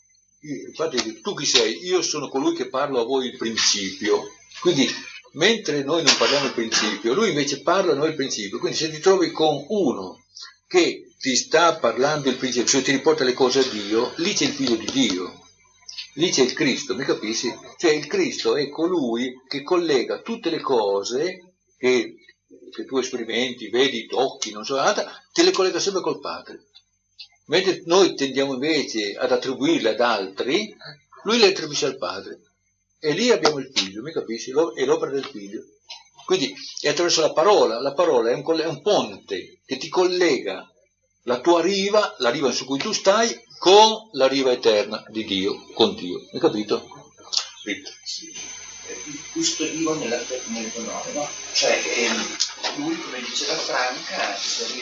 Infatti tu chi sei? Io sono colui che parlo a voi il principio. Quindi mentre noi non parliamo il principio, lui invece parla a noi il principio. Quindi se ti trovi con uno che ti sta parlando il principio, cioè ti riporta le cose a Dio, lì c'è il figlio di Dio, lì c'è il Cristo, mi capisci? Cioè il Cristo è colui che collega tutte le cose che, che tu esperimenti, vedi, tocchi, non so, te le collega sempre col Padre. Mentre noi tendiamo invece ad attribuirle ad altri, lui le attribuisce al Padre. E lì abbiamo il figlio, mi capisci? È l'opera del figlio. Quindi è attraverso la parola, la parola è un, è un ponte che ti collega la tua riva, la riva su cui tu stai, con la riva eterna di Dio, con Dio. Hai capito? Sì. Il custodivo nella, nel nome, no? Cioè ehm, lui, come diceva Franca,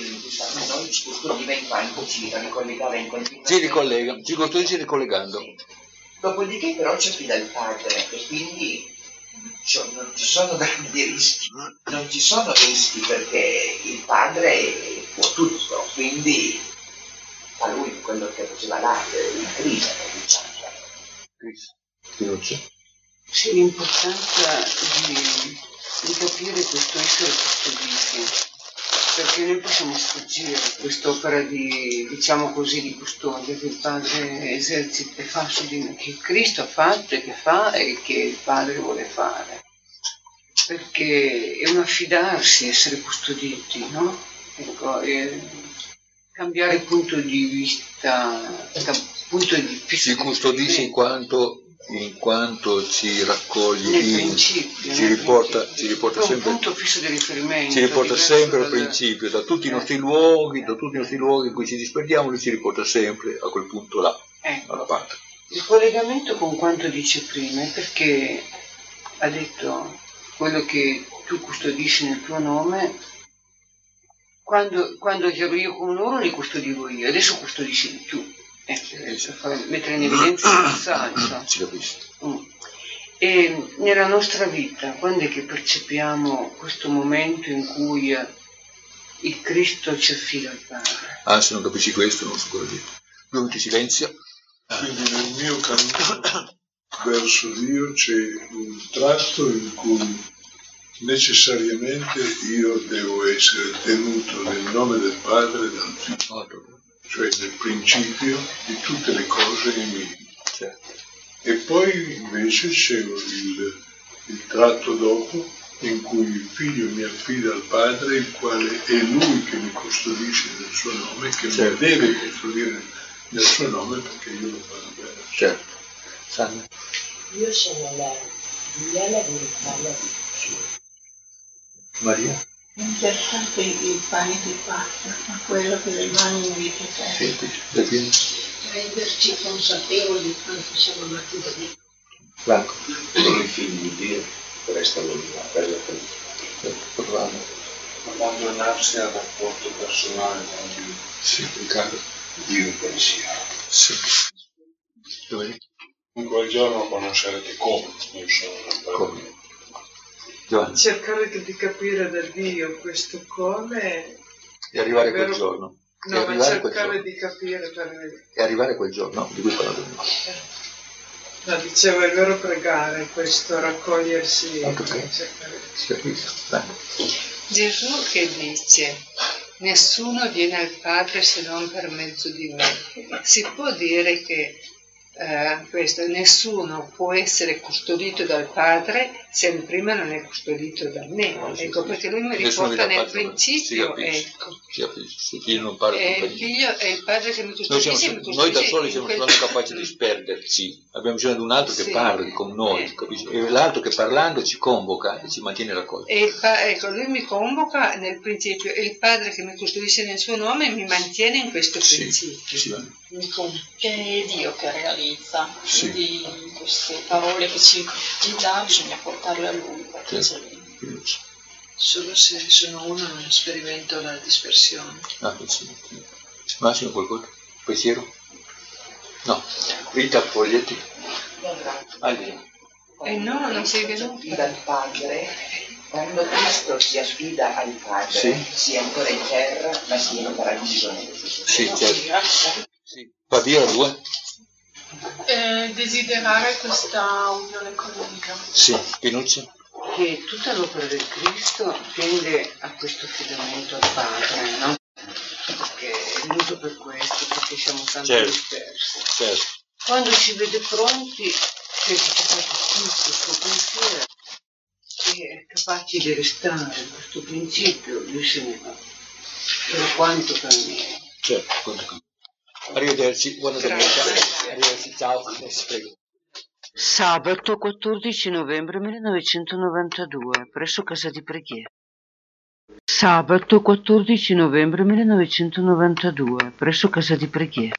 noi ci custodiva in quanto ci ricollegava in continuazione. Ci ricollega, ci custodisce ricollegando. Sì. Dopodiché però ci affida il padre e quindi cioè, non ci sono grandi rischi, non ci sono rischi perché il padre può tutto, quindi fa lui quello che faceva l'arte, il Cristo, diciamo. Cristo. Sì, l'importanza di, di capire questo essere custoditi, perché noi possiamo sfuggire a quest'opera di, diciamo così, di custodia che il Padre esercita e fa su di noi, che Cristo ha fatto e che fa e che il Padre vuole fare, perché è un affidarsi, essere custoditi, no? Ecco, e cambiare punto di vista, punto di fisso. Si custodisce in quanto in quanto ci raccoglie, nel in, principio, ci nel riporta, principio. ci riporta un sempre, punto fisso di riferimento, ci riporta sempre al dal... principio, da tutti i nostri luoghi, da tutti i nostri luoghi in cui ci disperdiamo, lui ci riporta sempre a quel punto là, ecco. alla parte. Il collegamento con quanto dice prima è perché ha detto quello che tu custodisci nel tuo nome, quando, quando ero io con loro li custodivo io, adesso custodisci tu. Eh, per far mettere in evidenza il messaggio. Si capisce. Mm. E nella nostra vita, quando è che percepiamo questo momento in cui il Cristo ci affida al Padre? Ah, se non capisci questo non so cosa dire. Due minuti silenzio. Quindi nel mio cammino verso Dio c'è un tratto in cui necessariamente io devo essere tenuto nel nome del Padre e del Figlio. Cioè nel principio di tutte le cose in me. Certo. E poi invece c'è il, il tratto dopo in cui il figlio mi affida al padre, il quale è lui che mi custodisce nel suo nome, che certo. mi deve custodire nel suo nome perché io lo vado bene. Certo. Sanna. Io sono la Diana di Italia di Gesù. Maria? Interessante il pane di Pasqua, ma quello che rimane in vita eterna. Renderci consapevoli di quanto siamo amati da Dio. Franco. Sono i figli di Dio, restano là, per la vita. Abbandonarsi al rapporto personale con Dio. Sì, Riccardo. Dio in pensiero. Sì. Dove? In quel giorno conoscerete come io sono. Come? Giovanni. Cercare di capire da Dio questo come e arrivare a vero... quel giorno. No, ma cercare di capire per... e arrivare a quel giorno, no, di cui parlavo. No, dicevo, è vero pregare, questo raccogliersi. Okay. Cercare... Si capisce. Gesù che dice: nessuno viene al Padre se non per mezzo di me. Si può dire che eh, questo, nessuno può essere custodito dal padre se il prima non è custodito da me. Ecco, perché lui mi riporta nel principio, ecco. Si capisce, il figlio non parla E il figlio è il padre che mi noi, custodisce. siamo, mi noi da custodisce soli in siamo quel- soltanto capaci di sperderci, abbiamo bisogno di un altro che Sì. parli con noi, capisci? E l'altro che parlando ci convoca e ci mantiene raccolti. E il pa- ecco, lui mi convoca nel principio e il padre che mi custodisce nel suo nome mi mantiene in questo Sì, principio. sì. Mi con- È Dio che realizza, Sì. quindi queste parole che ci, ci dà bisogna portarle a Lui, perché Sì. se- Solo se sono uno non sperimento la dispersione. Ah, sì. Massimo qualcosa? Pensiero? No. Rita, Foglietti? Ah, lì. Eh no, non sei venuto. Affida al Padre, quando Cristo si affida al Padre, Sì. sia ancora in terra, ma sia in paradiso. Sì, certo. Sì. Pavia due? Eh, desiderare questa unione economica. Sì. Pinucci? Che tutta l'opera del Cristo tende a questo affidamento al Padre, no? Che è venuto per questo, perché siamo tanto Certo. dispersi. Certo. Quando ci vede pronti, c'è che ci fa tutto il suo pensiero e è capace di restare in questo principio, lui se ne va. Per quanto cammina. Certo, conto con- Arrivederci, buona domenica. Arrivederci, ciao. Prego. Sabato quattordici novembre millenovecentonovantadue, presso casa di preghiera. Sabato quattordici novembre millenovecentonovantadue, presso casa di preghiera.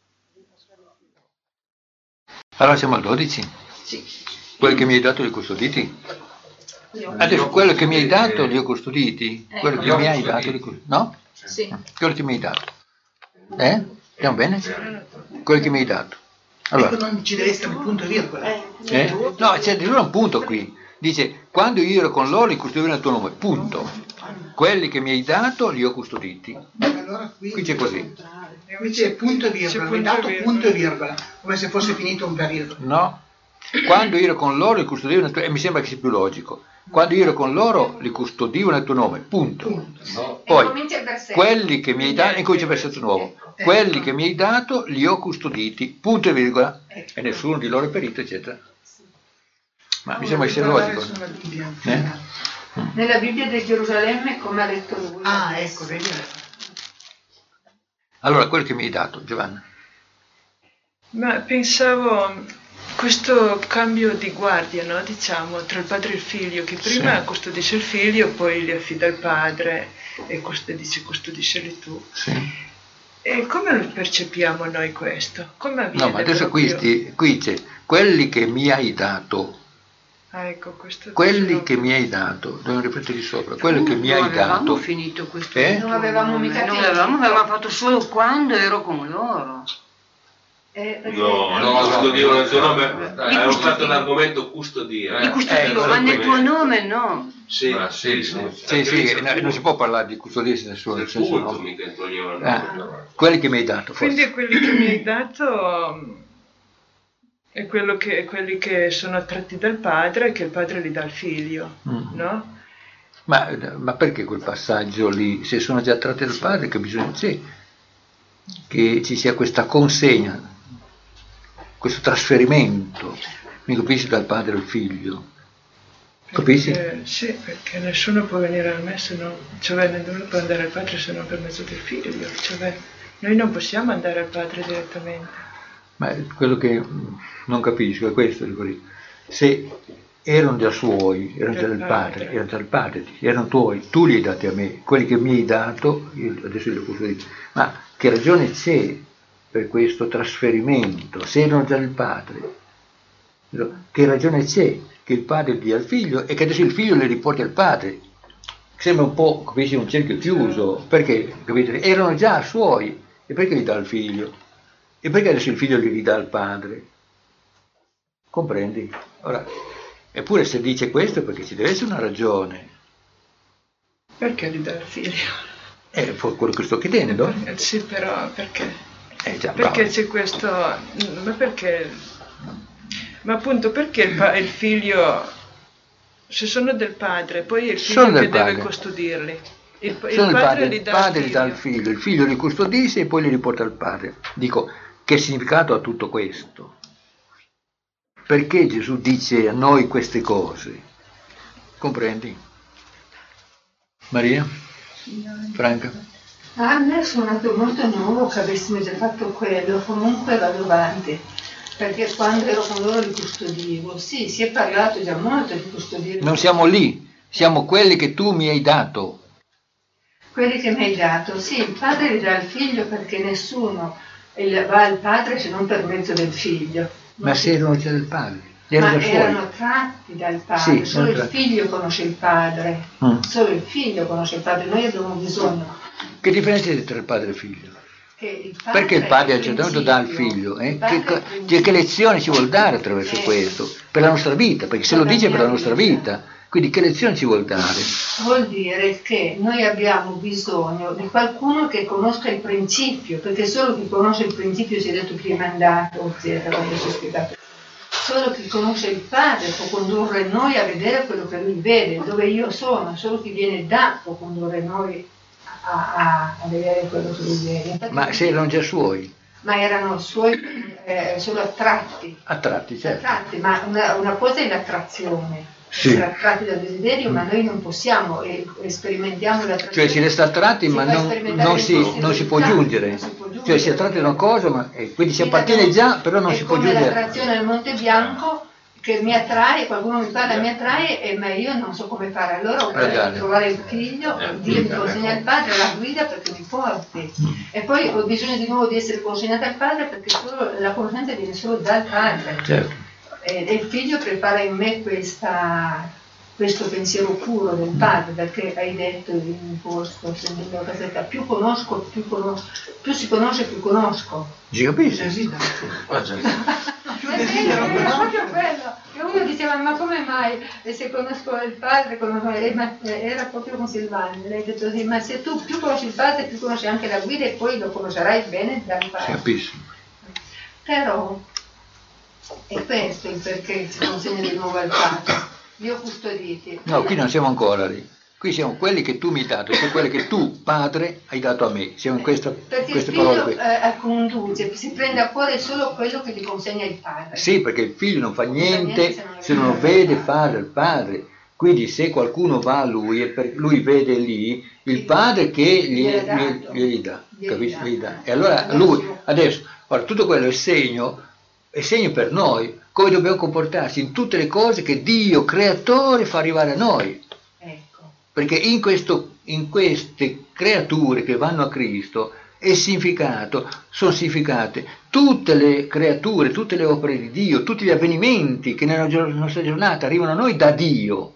Allora siamo al dodici? Sì. Quelli che mi hai dato li custoditi? Adesso quello che mi hai dato li ho custoditi? Quello che mi hai dato li custoditi? No? Sì. Quello che mi hai dato. Eh? Stiamo bene? Quello che mi hai dato. Allora. Ecco, non ci deve essere un punto e virgola. Eh? No, c'è addirittura un punto qui. Dice, quando io ero con loro li custodivo nel tuo nome. Punto. Quelli che mi hai dato li ho custoditi. Allora qui, Qui c'è così. invece è punto e virgola, mi hai dato punto e virgola, come se fosse finito un periodo. No? Quando io ero con loro li custodivo nel tuo nome. E mi sembra che sia più logico. Quando io ero con loro li custodivo nel tuo nome. Punto. E Poi, comincia il versetto. quelli che mi hai dato, e comincia il versetto nuovo. Quelli che mi hai dato li ho custoditi. Punto e virgola. E nessuno di loro è perito, eccetera. Ma mi sembra che sia logico. Eh? Nella Bibbia di Gerusalemme, come ha letto lui. Ah, ecco, vedi. Allora, quello che mi hai dato, Giovanna. Ma pensavo questo cambio di guardia, no? Diciamo, tra il padre e il figlio, che prima Sì. custodisce il figlio, poi li affida al padre e custodisce, custodisceli tu. Sì. E come lo percepiamo noi questo? Come avviene? No, ma adesso qui, proprio? sti- qui c'è quelli che mi hai dato. Ah, ecco, questo Quelli che mi hai dato, dobbiamo ripetere di sopra, quelli che mi non hai avevamo dato. finito questo. Eh? Non avevamo mica Non finito. avevamo, avevamo fatto solo quando ero con loro. Eh, perché- No, no, custodire nel tuo nome, avevo fatto l'argomento custodire. Di custodire, ma nel tuo nome no. Sì, sì, sì. Sì, sì, no, non si può parlare di custodirsi nessuno, nel senso Punto, no. mica toglievano. Ah, quelli che mi hai dato, Quindi forse. quelli che mi hai dato mm, è quello che, quelli che sono attratti dal padre e che il padre li dà al figlio, Mm. no? Ma, ma perché quel passaggio lì, se sono già tratti dal padre, che bisogno c'è? Che ci sia questa consegna, questo trasferimento, mi capisci, dal padre al figlio. Capisci? Perché- sì, perché nessuno può venire a me se non, cioè nessuno può andare al padre se non per mezzo del figlio, cioè noi non possiamo andare al padre direttamente. Ma quello che mm, non capisco è questo, dico lì. Se erano già suoi, erano già del padre, erano già del padre, erano tuoi, tu li hai dati a me, quelli che mi hai dato, io adesso li ho custoditi. Ma che ragione c'è per questo trasferimento? Se erano già del padre, che ragione c'è che il padre li dia al figlio e che adesso il figlio li riporti al padre? Sembra un po', capisci, un cerchio chiuso, perché, capite? Erano già suoi, e perché li dà al figlio? E perché adesso il figlio li ridà al padre? Comprendi? Ora, eppure se dice questo è perché ci deve essere una ragione. Perché li dà al figlio? È quello che sto chiedendo. Eh, sì, però perché? Eh, già, Perché bravo. c'è questo, ma perché? Ma appunto perché il, pa- il figlio, se sono del padre, poi è il figlio Sono che del deve padre. custodirli. Il, il Sono il padre, padre, li il dà padre al li dà figlio. al figlio, il figlio li custodisce e poi li riporta al padre. Dico, che significato ha tutto questo? perché Gesù dice a noi queste cose. Comprendi? Maria? Franca? A me è suonato molto nuovo che avessimo già fatto quello, comunque vado avanti, perché quando ero con loro li custodivo. Sì, si è parlato già molto di custodire. Non siamo lì, siamo quelli che tu mi hai dato. Quelli che mi hai dato, sì, il padre li dà al figlio perché nessuno va al padre se non per mezzo del figlio. Ma se erano già del padre, erano Ma già erano suoi. tratti dal padre, Sì, solo il tratti. figlio conosce il padre, Mm. solo il figlio conosce il padre, noi abbiamo bisogno Che differenza c'è tra il padre e il figlio? che il padre Perché il padre è a un certo punto dà al principio. figlio? Eh? Il padre Che, co- è il cioè, principio. che lezioni ci vuol dare attraverso Eh. questo? Per la nostra vita, perché se lo Per la dice per la mia nostra vita. vita, quindi che lezioni ci vuol dare? Vuol dire che noi abbiamo bisogno di qualcuno che conosca il principio, perché solo chi conosce il principio, si è detto prima è andato, eccetera, quando si è spiegato. Solo chi conosce il padre può condurre noi a vedere quello che lui vede, dove io sono, solo chi viene da può condurre noi a, a, a vedere quello che lui vede. Infatti, Ma se erano già suoi, ma erano suoi eh, solo attratti, attratti, certo. attratti, ma una, una cosa è l'attrazione. Sì. Essere attratti dal desiderio, ma noi non possiamo e, e sperimentiamo l'attrazione. Cioè si resta attratti Si ma fa non, sperimentare non si, non si può l'interiorità, giungere. non si può giungere. Cioè si è attratti da una cosa, ma, e quindi si Quindi appartiene abbiamo- già, però non è si può come giungere. l'attrazione al Monte Bianco che mi attrae, qualcuno mi parla, mi attrae, e, ma io non so come fare. Allora ho bisogno Ragazzi. di trovare il figlio, Eh, Dio mi eh, consegna il padre, la guida perché mi porti. E poi ho bisogno di nuovo di essere consegnata al padre perché solo, la conoscenza viene solo dal padre. Certo. E, e il figlio prepara in me questa, questo pensiero puro del padre, perché hai detto in posto, sentendo la cassetta, più conosco, più conosco, più si conosce, più conosco. Si capisce? È vero, era proprio quello. E uno diceva, ma come mai? E se conosco il padre, conosco... eh, ma era proprio con Silvania. Lei ha detto sì, ma se tu più conosci il padre, più conosci anche la guida e poi lo conoscerai bene dal Si padre. capisce. Però è questo il perché si consegna di nuovo al padre. Li ho custoditi. No, qui non siamo ancora lì. Qui siamo quelli che tu mi hai dato, cioè quelli che tu, padre, hai dato a me. Siamo in questa, Perché queste il figlio parole qui. eh, conduce, si prende a cuore solo quello che gli consegna il padre. Sì, perché il figlio non fa niente se non lo vede fare il padre. Quindi se qualcuno va a lui e per lui vede lì il padre che gli, gli, gli dà, capisci? Gli dà. E allora lui, adesso, ora, tutto quello è segno, è segno per noi, come dobbiamo comportarsi in tutte le cose che Dio, creatore, fa arrivare a noi. Perché in, questo, in queste creature che vanno a Cristo è significato, sono significate tutte le creature, tutte le opere di Dio, tutti gli avvenimenti che nella nostra giornata arrivano a noi da Dio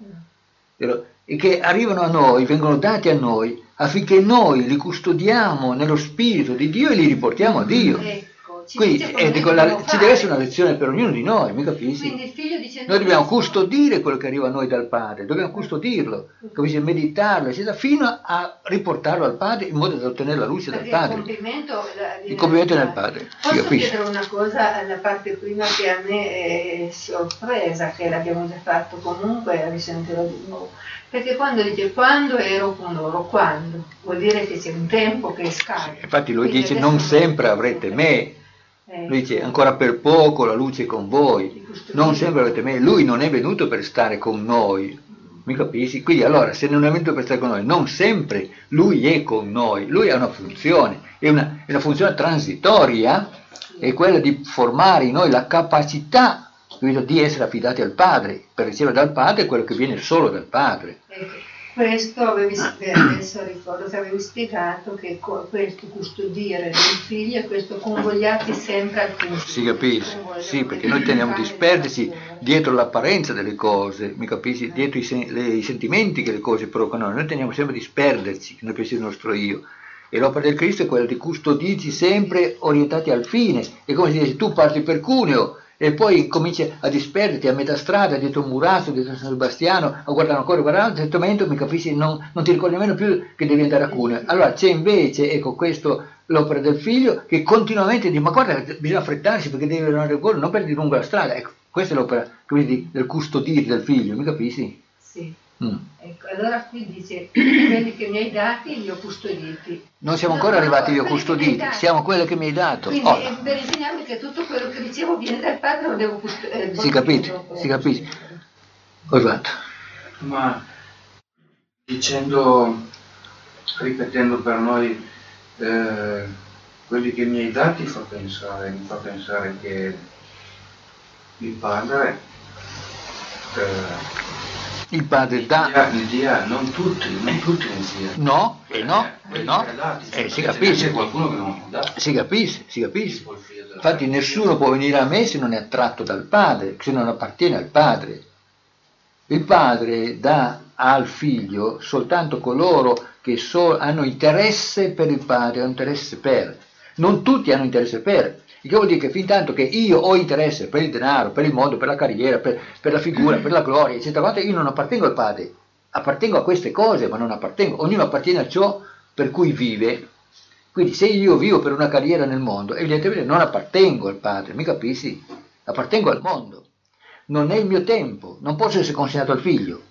e che arrivano a noi, vengono dati a noi affinché noi li custodiamo nello Spirito di Dio e li riportiamo a Dio. Quindi eh, dico, la, ci deve essere una lezione per ognuno di noi, mi capisci? Quindi il figlio dice, Noi dobbiamo custodire quello che arriva a noi dal Padre, dobbiamo custodirlo, capisci? Meditarlo, eccetera, fino a riportarlo al Padre in modo da ottenere la luce dal perché il Padre. compimento, la- Il compimento è nel Padre, si Posso capisce? chiedere una cosa alla parte prima che a me è sorpresa, che l'abbiamo già fatto comunque, risentirò di nuovo. Perché quando dice quando ero con loro, quando? Vuol dire che c'è un tempo che scade. Infatti lui Quindi dice adesso non noi- sempre avrete me, Eh, lui dice ancora per poco la luce è con voi, non sempre avrete me, lui non è venuto per stare con noi, mi capisci? Quindi allora se non è venuto per stare con noi, non sempre lui è con noi, lui ha una funzione, è una, è una funzione transitoria, è quella di formare in noi la capacità di essere affidati al Padre, per ricevere dal Padre quello che viene solo dal Padre. ecco, questo avevi, adesso ricordo che avevi spiegato che co- questo custodire del figlio e questo convogliarti sempre al principio. Si capisce? Sì, perché noi teniamo di disperderci dietro l'apparenza delle cose, mi capisci? Dietro i, sen- le- i sentimenti che le cose provocano, noi teniamo sempre di disperderci nel pensiero del nostro io. E l'opera del Cristo è quella di custodirci sempre orientati al fine. È come se dici, tu parti per Cuneo e poi cominci a disperderti a metà strada, dietro un murasso, dietro San Sebastiano, a guardare ancora, guardare, a un certo momento mi capisci, non, non ti ricordi nemmeno più che devi andare a Cuneo. Allora c'è invece, ecco, questo l'opera del figlio che continuamente dice, ma guarda, bisogna affrettarsi perché devi andare a Cuneo, non perdi lungo la strada. Ecco, questa è l'opera quindi, del custodire del figlio, mi capisci? Sì. Mm. Ecco, allora qui dice, quelli che mi hai dati li ho custoditi. Non siamo No, ancora no, arrivati, li ho quelli che mi hai custoditi, dati. siamo quelli che mi hai dato. Quindi Oh. eh, per insegnarmi che tutto quello che ricevo viene dal padre lo devo custodire. Si capisce, si capisce. Osvaldo. Ma dicendo, ripetendo per noi eh, quelli che mi hai dati fa pensare, mi fa pensare che il padre eh, il padre dà, li dia, non tutti, non tutti li dia. no, e no, e no, Eh, eh, si capisce, C'è qualcuno che non dà. si capisce, si capisce. Infatti nessuno può venire a me se non è attratto dal padre, se non appartiene al padre. Il padre dà al figlio soltanto coloro che so, hanno interesse per il padre, hanno interesse per. Non tutti hanno interesse per. Il che vuol dire che fin tanto che io ho interesse per il denaro, per il mondo, per la carriera, per, per la figura, per la gloria, eccetera, io non appartengo al padre, appartengo a queste cose, ma non appartengo, ognuno appartiene a ciò per cui vive. Quindi se io vivo per una carriera nel mondo, evidentemente non appartengo al padre, mi capisci? Appartengo al mondo. Non è il mio tempo, non posso essere consegnato al figlio.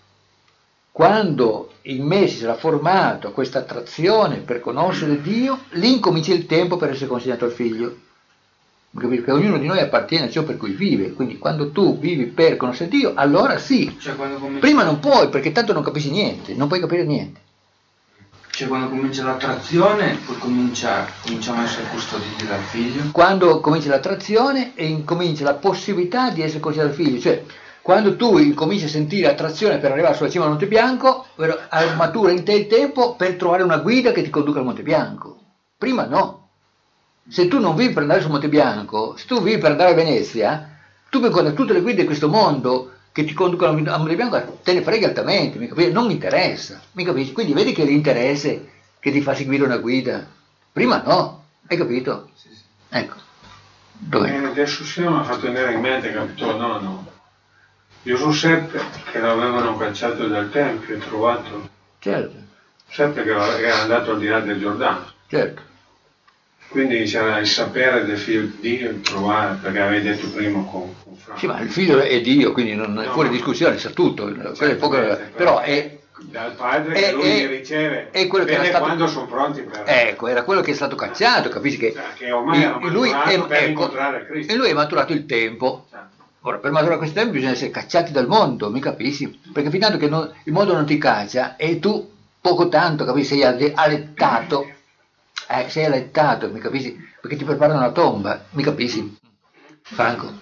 Quando in me si sarà formato questa attrazione per conoscere Dio, lì incomincia il tempo per essere consegnato al figlio. Perché ognuno di noi appartiene a ciò per cui vive, quindi quando tu vivi per conoscere Dio, allora sì. Cioè, quando comincia... Prima non puoi, perché tanto non capisci niente, non puoi capire niente. Cioè quando comincia l'attrazione, poi comincia, cominciamo a essere custoditi dal figlio. Quando comincia l'attrazione e incomincia la possibilità di essere custoditi dal figlio, cioè quando tu incominci a sentire attrazione per arrivare sulla cima del Monte Bianco, matura in te il tempo per trovare una guida che ti conduca al Monte Bianco. Prima no. Se tu non vivi per andare sul Monte Bianco, se tu vivi per andare a Venezia, tu puoi incontrare tutte le guide di questo mondo che ti conducono al Monte Bianco, te ne freghi altamente, mi capisci? Non mi interessa, mi capisci? Quindi vedi che è l'interesse che ti fa seguire una guida. Prima no, hai capito? Sì, sì. Ecco. Dov'è? Eh, adesso sì, mi ha fatto venire in mente, capito? No, no. Gesù seppe che l'avevano cacciato dal Tempio e trovato. Certo. Seppe che era andato al di là del Giordano. Certo. Quindi c'era il sapere del figlio di Dio, il trovare, perché avevi detto prima con, con Franco. Sì, ma il figlio è Dio, quindi non è No, fuori no. discussione, sa tutto. Quello è poco, però è, dal padre è, che lui è, li riceve è quello che bene era stato, quando sono pronti per... ecco, era quello che è stato cacciato, capisci che, che ormai era lui maturato è, per ecco, incontrare Cristo. e lui è maturato il tempo. Ora, per maturare questo tempo bisogna essere cacciati dal mondo, mi capisci? Perché fin tanto che non, il mondo non ti caccia e tu poco tanto, capisci, sei allettato, eh, sei allettato, mi capisci? Perché ti preparano una tomba, mi capisci? Franco?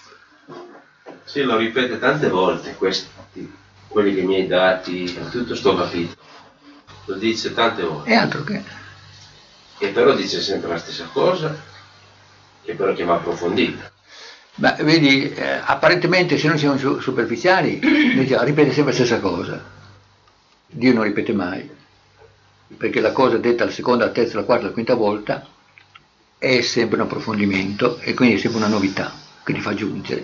Sì, lo ripete tante volte, questi, quelli che mi hai dati, tutto sto capitolo. Lo dice tante volte. E altro che... E però dice sempre la stessa cosa, che però che va approfondita. Ma vedi, eh, apparentemente se noi siamo su- superficiali, diciamo, ripete sempre la stessa cosa. Dio non ripete mai, perché la cosa detta la seconda, la terza, la quarta, la quinta volta è sempre un approfondimento e quindi è sempre una novità che ti fa aggiungere.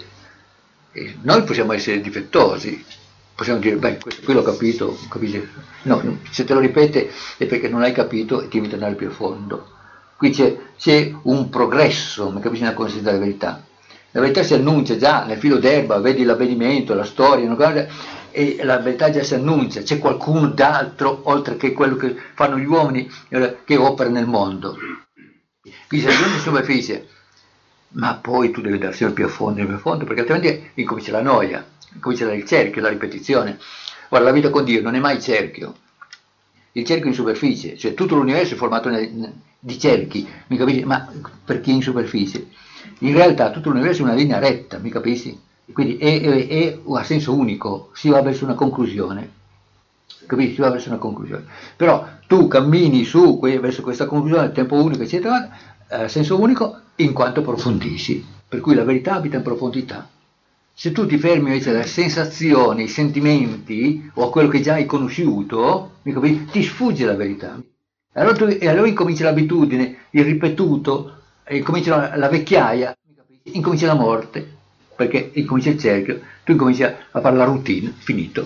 E noi possiamo essere difettosi, possiamo dire, beh, questo qui l'ho capito, capisci? No, no, se te lo ripete è perché non l'hai capito e ti invita ad andare più a fondo. Qui c'è, c'è un progresso, mi capisci, nella conoscenza della verità. La verità si annuncia già nel filo d'erba, vedi l'avvenimento, la storia, una cosa, e la verità già si annuncia, c'è qualcuno d'altro oltre che quello che fanno gli uomini eh, che opera nel mondo. Quindi si raggiunge in superficie, ma poi tu devi andare sempre più a fondo, più a fondo, perché altrimenti incomincia la noia, incomincia il cerchio, la ripetizione. Ora, la vita con Dio non è mai cerchio, il cerchio in superficie, cioè tutto l'universo è formato di cerchi, mi capisci? Ma per chi è in superficie? In realtà tutto l'universo è una linea retta, mi capisci? Quindi è, è, è a senso unico, si va verso una conclusione, capisci? Si va verso una conclusione. Però tu cammini su verso questa conclusione, tempo unico, eccetera, a senso unico, in quanto approfondisci, per cui la verità abita in profondità. Se tu ti fermi invece alle sensazioni, ai sentimenti o a quello che già hai conosciuto, mi capisci? Ti sfugge la verità. Allora tu, e allora incomincia l'abitudine, il ripetuto, incomincia la, la vecchiaia, incomincia la morte, perché incomincia il cerchio, tu incominci a fare la routine, finito.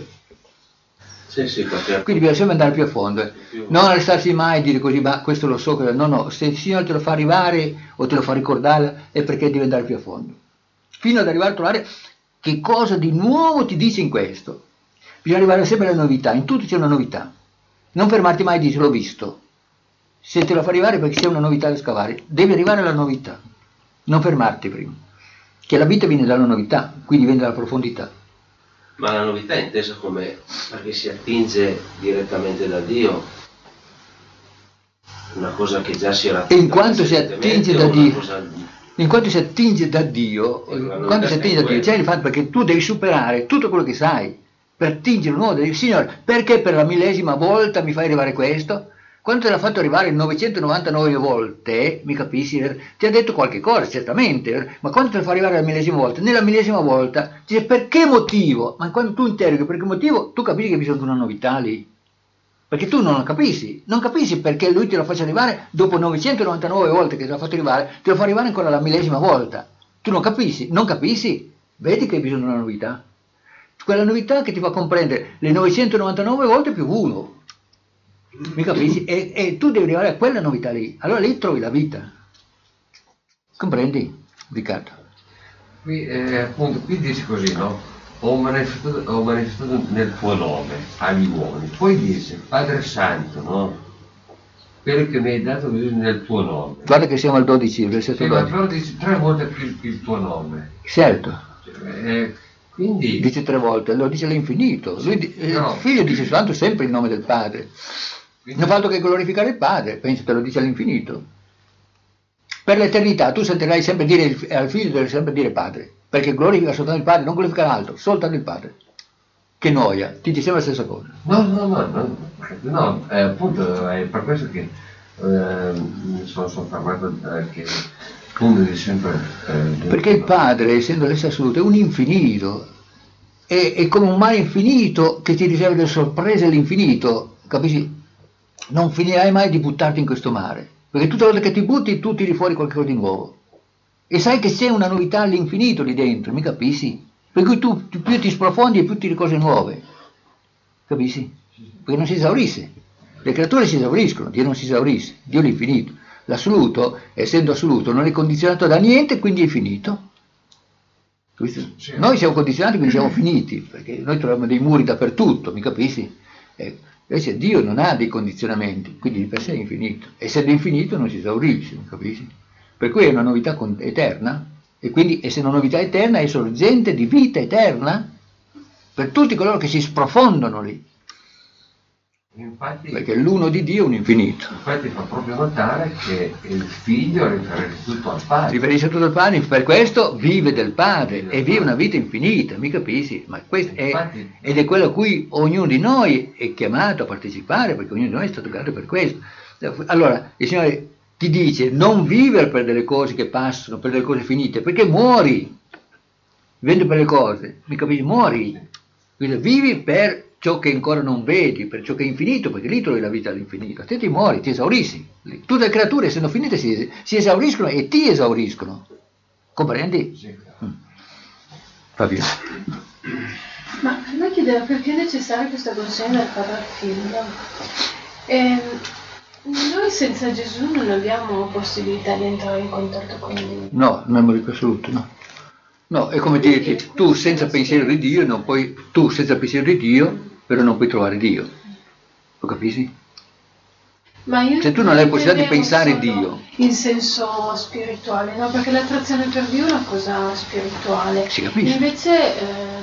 Sì, sì, perché... Quindi bisogna sempre andare più a fondo, eh. Non restarsi mai a dire così, ma questo lo so, no, no, se il Signore te lo fa arrivare o te lo fa ricordare è perché devi andare più a fondo, fino ad arrivare a trovare che cosa di nuovo ti dice in questo. Bisogna arrivare sempre alla novità, in tutto c'è una novità. Non fermarti mai e dici l'ho visto. Se te lo fa arrivare perché c'è una novità da scavare, devi arrivare alla novità, non fermarti prima. Che la vita viene dalla novità, quindi viene dalla profondità. Ma la novità è intesa come perché si attinge direttamente da Dio, una cosa che già si era E in quanto si attinge da Dio, cosa... in quanto si attinge da Dio, in quanto si attinge da Dio, c'è il fatto perché tu devi superare tutto quello che sai per attingere un nuovo, devi, Signore, perché per la millesima volta mi fai arrivare questo? Quando te l'ha fatto arrivare novecentonovantanove volte, mi capisci, ti ha detto qualche cosa, certamente, ma quando te lo fa arrivare la millesima volta, nella millesima volta, dice per che motivo? Ma quando tu interroghi per che motivo, tu capisci che bisogna una novità lì. Perché tu non lo capisci, non capisci perché lui te lo faccia arrivare dopo novecentonovantanove volte che te l'ha fatto arrivare, te lo fa arrivare ancora la millesima volta. Tu non capisci, non capisci, vedi che bisogna una novità. Quella novità che ti fa comprendere le novecentonovantanove volte più uno. Mi capisci? E, e tu devi arrivare a quella novità lì, allora lì trovi la vita. Comprendi, Riccardo? Qui, eh, appunto, qui dice così, no? Ho manifestato, ho manifestato nel tuo nome agli uomini. Poi dice, Padre Santo, no? Quello che mi hai dato nel tuo nome. Guarda che siamo al dodici, versetto sì, dodici. Ma però dice tre volte più il tuo nome. Certo. Eh, quindi... Dice tre volte, lo dice all'infinito. Lui, sì, no. Il figlio dice soltanto sempre il nome del padre. Quindi... Non fa altro che glorificare il padre, penso te lo dice all'infinito. Per l'eternità tu sentirai sempre dire il, al figlio devi sempre dire padre, perché glorifica soltanto il padre, non glorifica l'altro, soltanto il padre. Che noia, ti dice sempre la stessa cosa. No, no, no, no, no eh, appunto è per questo che eh, mi sono soffermato eh, che appunto dice sempre... Eh, perché il padre, essendo l'essere assoluto, è un infinito, è, è come un mare infinito che ti riserva delle sorprese all'infinito, capisci? Non finirai mai di buttarti in questo mare, perché tutte le volte che ti butti tu tiri fuori qualcosa di nuovo e sai che c'è una novità all'infinito lì dentro, mi capisci? Per cui tu più ti sprofondi e più tiri cose nuove, capisci? Perché non si esaurisce, le creature si esauriscono, Dio non si esaurisce, Dio è l'infinito, l'assoluto, essendo assoluto, non è condizionato da niente, quindi è finito. Sì. Noi siamo condizionati, quindi siamo finiti, perché noi troviamo dei muri dappertutto, mi capisci? Ecco. Invece Dio non ha dei condizionamenti, quindi di per sé è infinito. Essendo infinito non si esaurisce, capisci? Per cui è una novità eterna, e quindi essendo una novità eterna è sorgente di vita eterna per tutti coloro che si sprofondano lì. Infatti, perché l'uno di Dio è un infinito. Infatti fa proprio notare che il figlio riferisce tutto al padre. Riferisce tutto al padre, per questo vive del padre vive e vive una vita infinita, mi capisci? Ma questo è, infatti, ed è quello a cui ognuno di noi è chiamato a partecipare, perché ognuno di noi è stato creato per questo. Allora, il Signore ti dice non vivere per delle cose che passano, per delle cose finite, perché muori. Vivendo per le cose, mi capisci? Muori. Quindi vivi per ciò che ancora non vedi, per ciò che è infinito, perché lì trovi la vita all'infinito. Te ti muori, ti esaurisci. Tutte le creature, essendo finite, si, si esauriscono e ti esauriscono. Comprendi? Sì. Mm. Fabio. Ma prima chiedevo perché è necessaria questa consegna del padre al figlio. Ehm, noi senza Gesù non abbiamo possibilità di entrare in contatto con Dio. No, non abbiamo in assoluto, no. No, è come dire, tu senza pensiero di Dio, non puoi, tu senza pensiero di Dio, però non puoi trovare Dio. Lo capisci? Ma io se tu non hai la possibilità di pensare Dio. In senso spirituale, no? Perché l'attrazione per Dio è una cosa spirituale. Si capisce. Invece ehm,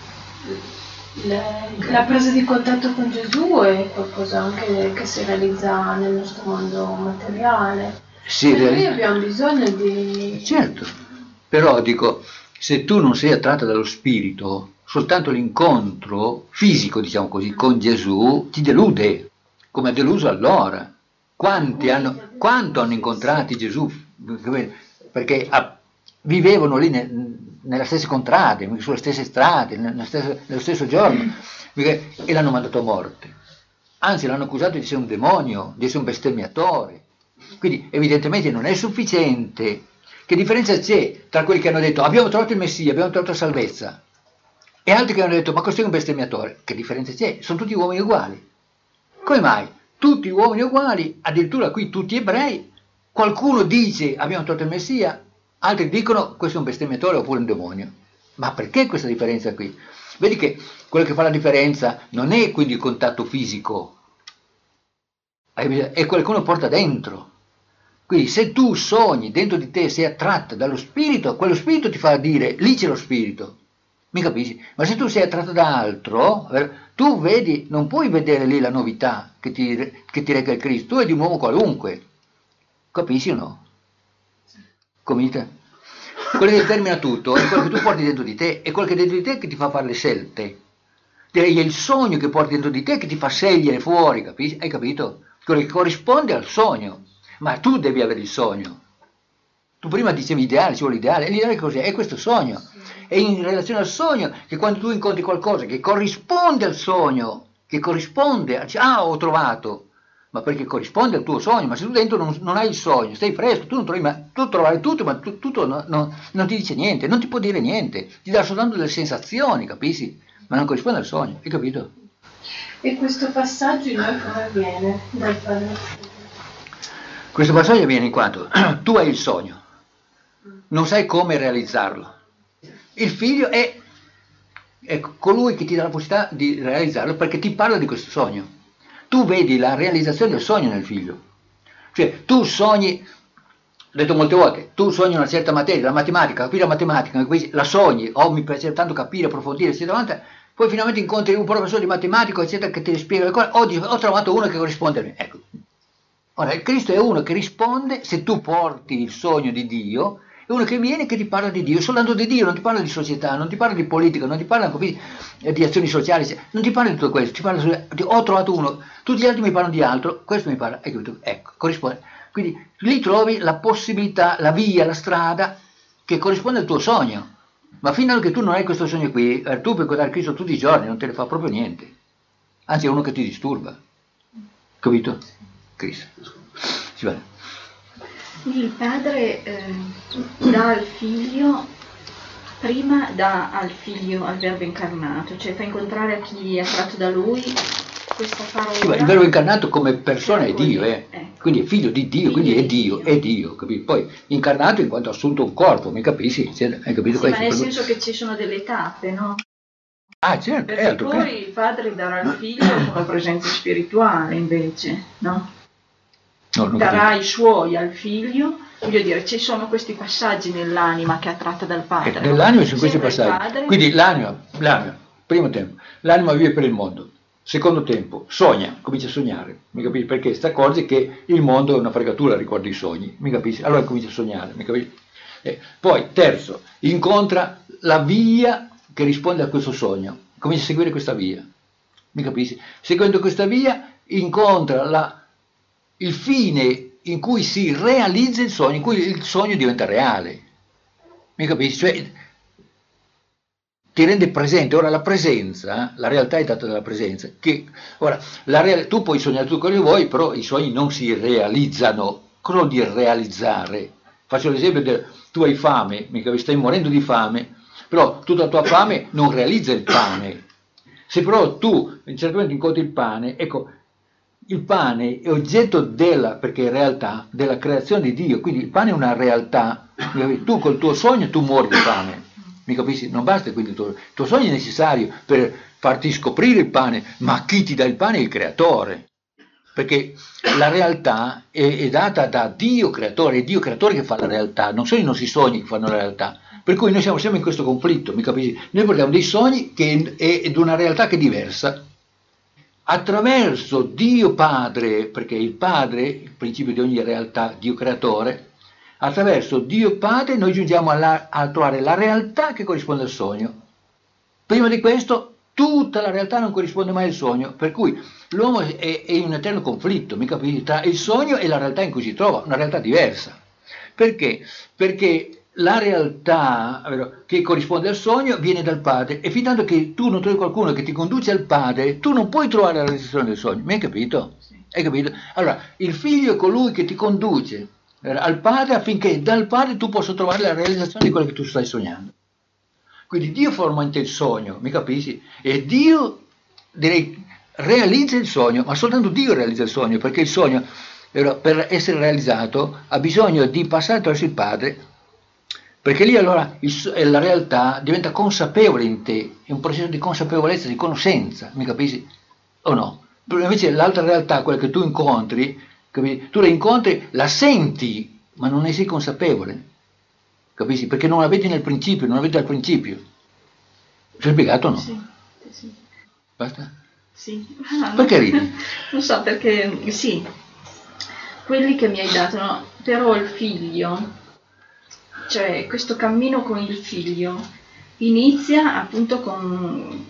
le, la presa di contatto con Gesù è qualcosa anche che si realizza nel nostro mondo materiale. Sì, e noi abbiamo bisogno di... Certo, però dico... Se tu non sei attratto dallo spirito, soltanto l'incontro fisico, diciamo così, con Gesù ti delude, come ha deluso allora. Quanti hanno, quanto hanno incontrati Gesù? Perché ah, vivevano lì ne, nella stessa contrada, sulle stesse strade, nello stesso, nello stesso giorno, perché, e l'hanno mandato a morte. Anzi, l'hanno accusato di essere un demonio, di essere un bestemmiatore. Quindi evidentemente non è sufficiente. Che differenza c'è tra quelli che hanno detto abbiamo trovato il Messia, abbiamo trovato la salvezza, e altri che hanno detto ma questo è un bestemmiatore? Che differenza c'è? Sono tutti uomini uguali. Come mai? Tutti uomini uguali, addirittura qui tutti ebrei, qualcuno dice abbiamo trovato il Messia, altri dicono questo è un bestemmiatore oppure un demonio. Ma perché questa differenza qui? Vedi che quello che fa la differenza non è quindi il contatto fisico, è quello che uno porta dentro. Quindi se tu sogni, dentro di te sei attratta dallo spirito, quello spirito ti fa dire, lì c'è lo spirito, mi capisci? Ma se tu sei attratto da altro, tu vedi, non puoi vedere lì la novità che ti, che ti reca il Cristo, tu vedi un uomo qualunque, capisci o no? Comite? Quello che determina tutto è quello che tu porti dentro di te, è quello che è dentro di te che ti fa fare le scelte. Direi è il sogno che porti dentro di te che ti fa scegliere fuori, capisci? Hai capito? Quello che corrisponde al sogno. Ma tu devi avere il sogno. Tu prima dicevi ideale, ci vuole l'ideale, e l'ideale cos'è? È questo sogno. È in relazione al sogno che quando tu incontri qualcosa che corrisponde al sogno, che corrisponde, a, ah ho trovato, ma perché corrisponde al tuo sogno, ma se tu dentro non, non hai il sogno, stai fresco, tu non trovi, ma tu trovare tutto, ma tu, tutto no, no, non ti dice niente, non ti può dire niente, ti dà soltanto delle sensazioni, capisci? Ma non corrisponde al sogno, hai capito? E questo passaggio in noi come avviene? Dal padre? Questo passaggio avviene in quanto tu hai il sogno, non sai come realizzarlo. Il figlio è, è colui che ti dà la possibilità di realizzarlo perché ti parla di questo sogno. Tu vedi la realizzazione del sogno nel figlio. Cioè tu sogni, ho detto molte volte, tu sogni una certa materia, la matematica, capire la matematica, la sogni, o oh, mi piace tanto capire, approfondire, eccetera, poi finalmente incontri un professore di matematica, eccetera, che ti spiega le cose, oggi ho trovato uno che corrisponde a me. Ecco. Ora, il Cristo è uno che risponde, se tu porti il sogno di Dio, è uno che viene e che ti parla di Dio, soltanto di Dio, non ti parla di società, non ti parla di politica, non ti parla di azioni sociali, non ti parla di tutto questo, ti parla di ho trovato uno, tutti gli altri mi parlano di altro, questo mi parla, ecco, ecco, corrisponde. Quindi lì trovi la possibilità, la via, la strada che corrisponde al tuo sogno. Ma fino a che tu non hai questo sogno qui, tu puoi guardare Cristo tutti i giorni, non te ne fa proprio niente. Anzi è uno che ti disturba. Capito? Cristo. Si va. Il padre eh, dà al figlio, prima dà al figlio, al verbo incarnato, cioè fa incontrare a chi è attratto da lui questa parola. Sì, ma il verbo incarnato come persona è Dio, eh. eh. Quindi è figlio di Dio, figlio quindi è Dio, Dio, è Dio, capito? Poi incarnato in quanto ha assunto un corpo, mi capisci? Hai capito sì, questo? Ma nel senso che ci sono delle tappe, no? Ah, certo, perché è altro poi che... il padre darà al figlio come presenza spirituale invece, no? No, darà i suoi al figlio, voglio dire, ci sono questi passaggi nell'anima che è attratta dal padre. Eh, nell'anima ci sono questi passaggi. Quindi l'anima, l'anima, primo tempo, l'anima vive per il mondo. Secondo tempo, sogna, comincia a sognare, mi capisci? Perché si accorge che il mondo è una fregatura, ricorda i sogni, mi capisci? Allora comincia a sognare, mi capisci? Eh, poi, terzo, incontra la via che risponde a questo sogno, comincia a seguire questa via, mi capisci? Seguendo questa via incontra la il fine in cui si realizza il sogno, in cui il sogno diventa reale. Mi capisci? Cioè, ti rende presente. Ora la presenza, la realtà è data dalla presenza. Che, ora, la real, tu puoi sognare tutto quello che vuoi, però i sogni non si realizzano. Cosa vuol dire realizzare? Faccio l'esempio del tu hai fame, mi capisci? Stai morendo di fame, però tutta la tua fame non realizza il pane. Se però tu in un certo momento incontri il pane, ecco, il pane è oggetto della, perché è realtà, della creazione di Dio, quindi il pane è una realtà, tu col tuo sogno tu muori di fame, mi capisci? Non basta, quindi il tuo, il tuo sogno è necessario per farti scoprire il pane, ma chi ti dà il pane è il creatore, perché la realtà è, è data da Dio creatore, è Dio creatore che fa la realtà, non sono i nostri sogni che fanno la realtà, per cui noi siamo sempre in questo conflitto, mi capisci? Noi portiamo dei sogni che è, è di una realtà che è diversa. Attraverso Dio Padre, perché il Padre, il principio di ogni realtà, Dio creatore, attraverso Dio Padre noi giungiamo alla, a trovare la realtà che corrisponde al sogno. Prima di questo tutta la realtà non corrisponde mai al sogno, per cui l'uomo è, è in un eterno conflitto, mi capisci, tra il sogno e la realtà in cui si trova, una realtà diversa. Perché? Perché la realtà che corrisponde al sogno viene dal padre e fin tanto che tu non trovi qualcuno che ti conduce al padre, tu non puoi trovare la realizzazione del sogno. Mi hai capito? Sì. Hai capito? Allora, il figlio è colui che ti conduce al padre affinché dal padre tu possa trovare la realizzazione di quello che tu stai sognando. Quindi Dio forma in te il sogno, mi capisci? E Dio, direi, realizza il sogno, ma soltanto Dio realizza il sogno, perché il sogno, per essere realizzato, ha bisogno di passare attraverso il padre, Perché lì allora il, la realtà diventa consapevole in te, è un processo di consapevolezza, di conoscenza, mi capisci? O no? Invece l'altra realtà, quella che tu incontri, capisci? Tu la incontri, la senti, ma non ne sei consapevole, capisci? Perché non la vedi nel principio, non la vedi al principio. Ci hai spiegato o no? Sì, sì. Basta? Sì. Ah, perché no. ridi? Non so, perché sì, quelli che mi hai dato, no? Però il figlio, cioè questo cammino con il figlio, inizia appunto con,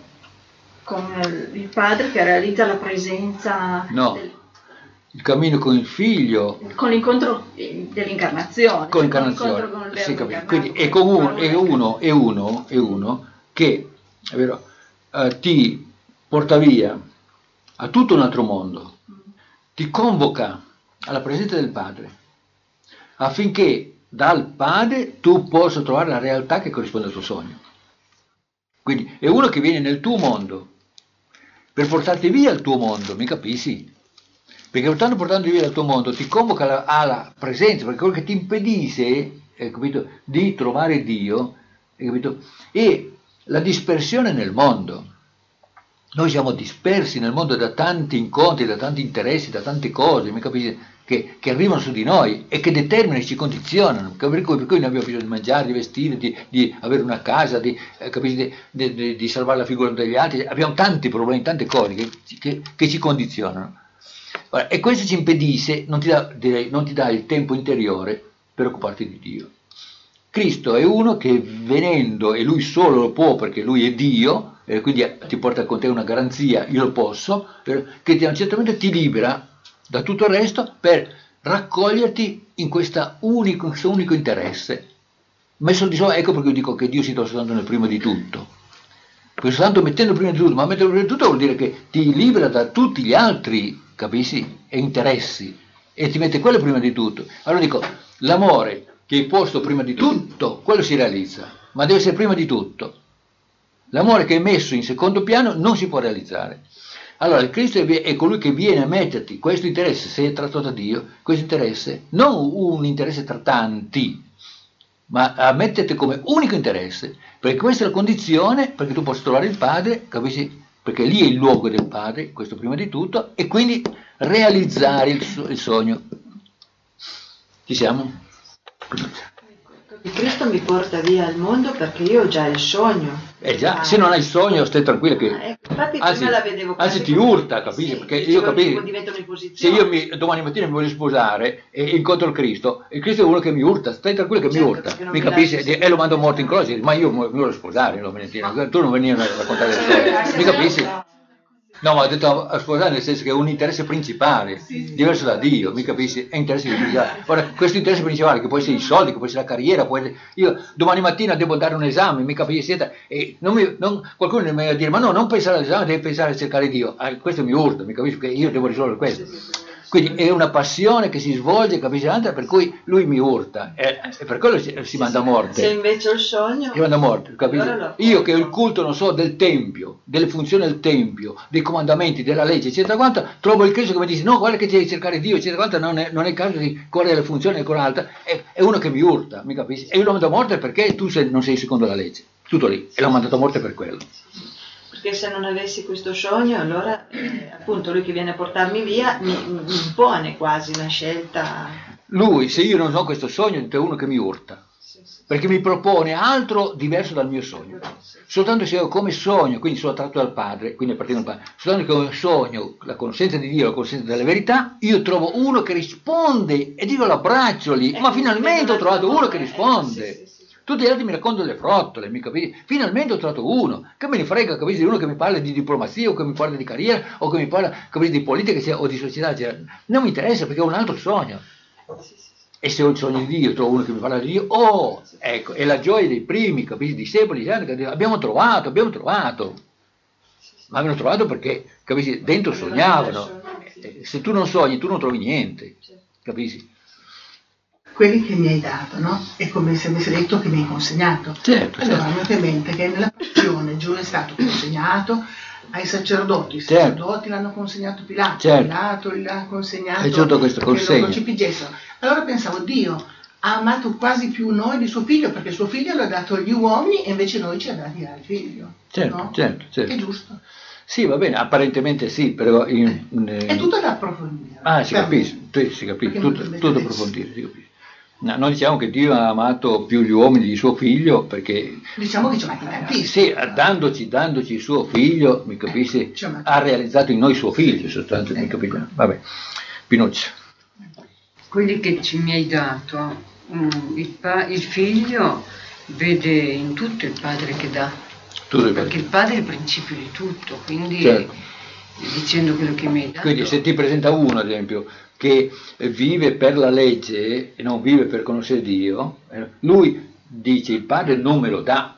con il padre che realizza la presenza, no. del, il cammino con il figlio, con l'incontro dell'incarnazione, con l'incarnazione, con sì, quindi è, con un, è, uno, è, uno, è uno che è vero, eh, ti porta via a tutto un altro mondo, ti convoca alla presenza del Padre, affinché dal Padre tu possa trovare la realtà che corrisponde al tuo sogno. Quindi è uno che viene nel tuo mondo per portarti via al tuo mondo, mi capisci? Perché portando portando via dal tuo mondo ti convoca alla, alla presenza, perché quello che ti impedisce, eh, capito, di trovare Dio, eh, capito, è la dispersione nel mondo. Noi siamo dispersi nel mondo da tanti incontri, da tanti interessi, da tante cose, mi capisci, che, che arrivano su di noi e che determinano e ci condizionano, per cui, per cui noi abbiamo bisogno di mangiare, di vestire, di, di avere una casa, di, eh, capisci, di, di, di, di salvare la figura degli altri. Abbiamo tanti problemi, tante cose che, che, che ci condizionano. E questo ci impedisce, non ti, dà, direi, non ti dà il tempo interiore per occuparti di Dio. Cristo è uno che venendo, e lui solo lo può perché lui è Dio, e quindi ti porta con te una garanzia, io lo posso, che ti, certamente ti libera da tutto il resto per raccoglierti in, questa unico, in questo unico interesse. Messo di sopra, ecco perché io dico che Dio si trova soltanto nel primo di tutto. Perché soltanto mettendo prima di tutto, ma mettendo prima di tutto vuol dire che ti libera da tutti gli altri, capisci, e interessi, e ti mette quello prima di tutto. Allora dico, l'amore che è posto prima di tutto, quello si realizza, ma deve essere prima di tutto. L'amore che è messo in secondo piano non si può realizzare. Allora il Cristo è colui che viene a metterti questo interesse, se è tratto da Dio, questo interesse, non un interesse tra tanti, ma a metterti come unico interesse, perché questa è la condizione perché tu possa trovare il Padre, capisci? Perché lì è il luogo del Padre, questo prima di tutto, e quindi realizzare il, il sogno. Ci siamo? Il Cristo mi porta via al mondo perché io ho già il sogno. Eh già, se non hai il sogno stai tranquilla che... Ah, ecco, infatti anzi, prima la vedevo quasi anzi ti come... urta, capisci? Sì, perché io capisco, diventano in se posizione. io mi, domani mattina mi voglio sposare e incontro il Cristo, il Cristo è uno che mi urta, stai tranquilla che certo, mi urta, mi, mi capisci? lasci, E lo mando morto in croce, ma io mi voglio sposare, no, tu non venivi a raccontare le storie, mi capisci? No, ma ho detto a sposare nel senso che è un interesse principale, sì, sì, diverso da Dio, mi capisci? È interesse principale. Ora, questo interesse principale, che può essere i soldi, che può essere la carriera, può essere... io domani mattina devo dare un esame, mi capisci? E non mi, non, qualcuno mi va a dire, ma no, non pensare all'esame, devi pensare a cercare Dio. Ah, questo mi urta, mi capisci? Che io devo risolvere questo. Quindi è una passione che si svolge, capisci? Per cui lui mi urta, e, e per quello si, si manda a morte. Se invece ho il sogno... Si manda a morte, capisci? Allora io che ho il culto, non so, del Tempio, delle funzioni del Tempio, dei comandamenti, della legge, eccetera quanto, trovo il Cristo che mi dice, no, guarda che devi cercare Dio, eccetera quanto, non è, non è il caso di correre le funzioni e con l'altra, è, è uno che mi urta, mi capisci? E io lo mando a morte perché tu sei, non sei secondo la legge, tutto lì, e l'ho mandato a morte per quello. Perché se non avessi questo sogno, allora eh, appunto lui che viene a portarmi via mi, mi impone quasi una scelta. Lui, se io non ho questo sogno, è uno che mi urta, perché mi propone altro diverso dal mio sogno. Soltanto se io come sogno, quindi sono attratto dal Padre, quindi appartengo al Padre, soltanto che come sogno la conoscenza di Dio, la conoscenza della verità, io trovo uno che risponde e dico l'abbraccio lì, ma finalmente ho trovato uno che risponde. Tutti gli altri mi raccontano le frottole, mi capisci? Finalmente ho trovato uno, che me ne frega, capisci, di uno che mi parla di diplomazia, o che mi parla di carriera, o che mi parla, capisci, di politica o di società, cioè, non mi interessa perché ho un altro sogno. E se ho il sogno di Dio, trovo uno che mi parla di Dio, oh, ecco, è la gioia dei primi, capisci, discepoli, che abbiamo trovato, abbiamo trovato. Ma abbiamo trovato perché, capisci, dentro sognavano. Se tu non sogni, tu non trovi niente, capisci? Quelli che mi hai dato, no? È come se avessi detto che mi hai consegnato. Certo, allora, certo. avete in mente che nella passione Gesù è stato consegnato ai sacerdoti, i certo. sacerdoti l'hanno consegnato Pilato, certo. Pilato l'ha consegnato è tutto questo che lo consegno. crocifiggessero. Allora pensavo, Dio ha amato quasi più noi di suo figlio, perché suo figlio l'ha dato agli uomini e invece noi ci ha dati al figlio. Certo, no? certo, certo. È giusto. Sì, va bene, apparentemente sì, però... In, in, è tutto da approfondire. Ah, si capisce, sì, si capisce, tutto, tutto da approfondire, si capisce. No, noi diciamo che Dio ha amato più gli uomini di suo figlio perché... Diciamo che ci ha amati sì, dandoci, dandoci suo figlio, mi capisci, ha realizzato in noi suo figlio, sostanzialmente, mi capisci? Vabbè, Pinuccio. Quelli che ci mi hai dato, um, il, pa- il figlio vede in tutto il padre che dà, tutto perché il padre è il principio di tutto, quindi certo. Dicendo quello che mi hai dato. Quindi se ti presenta uno, ad esempio, che vive per la legge e non vive per conoscere Dio, eh, lui dice il padre non me lo dà,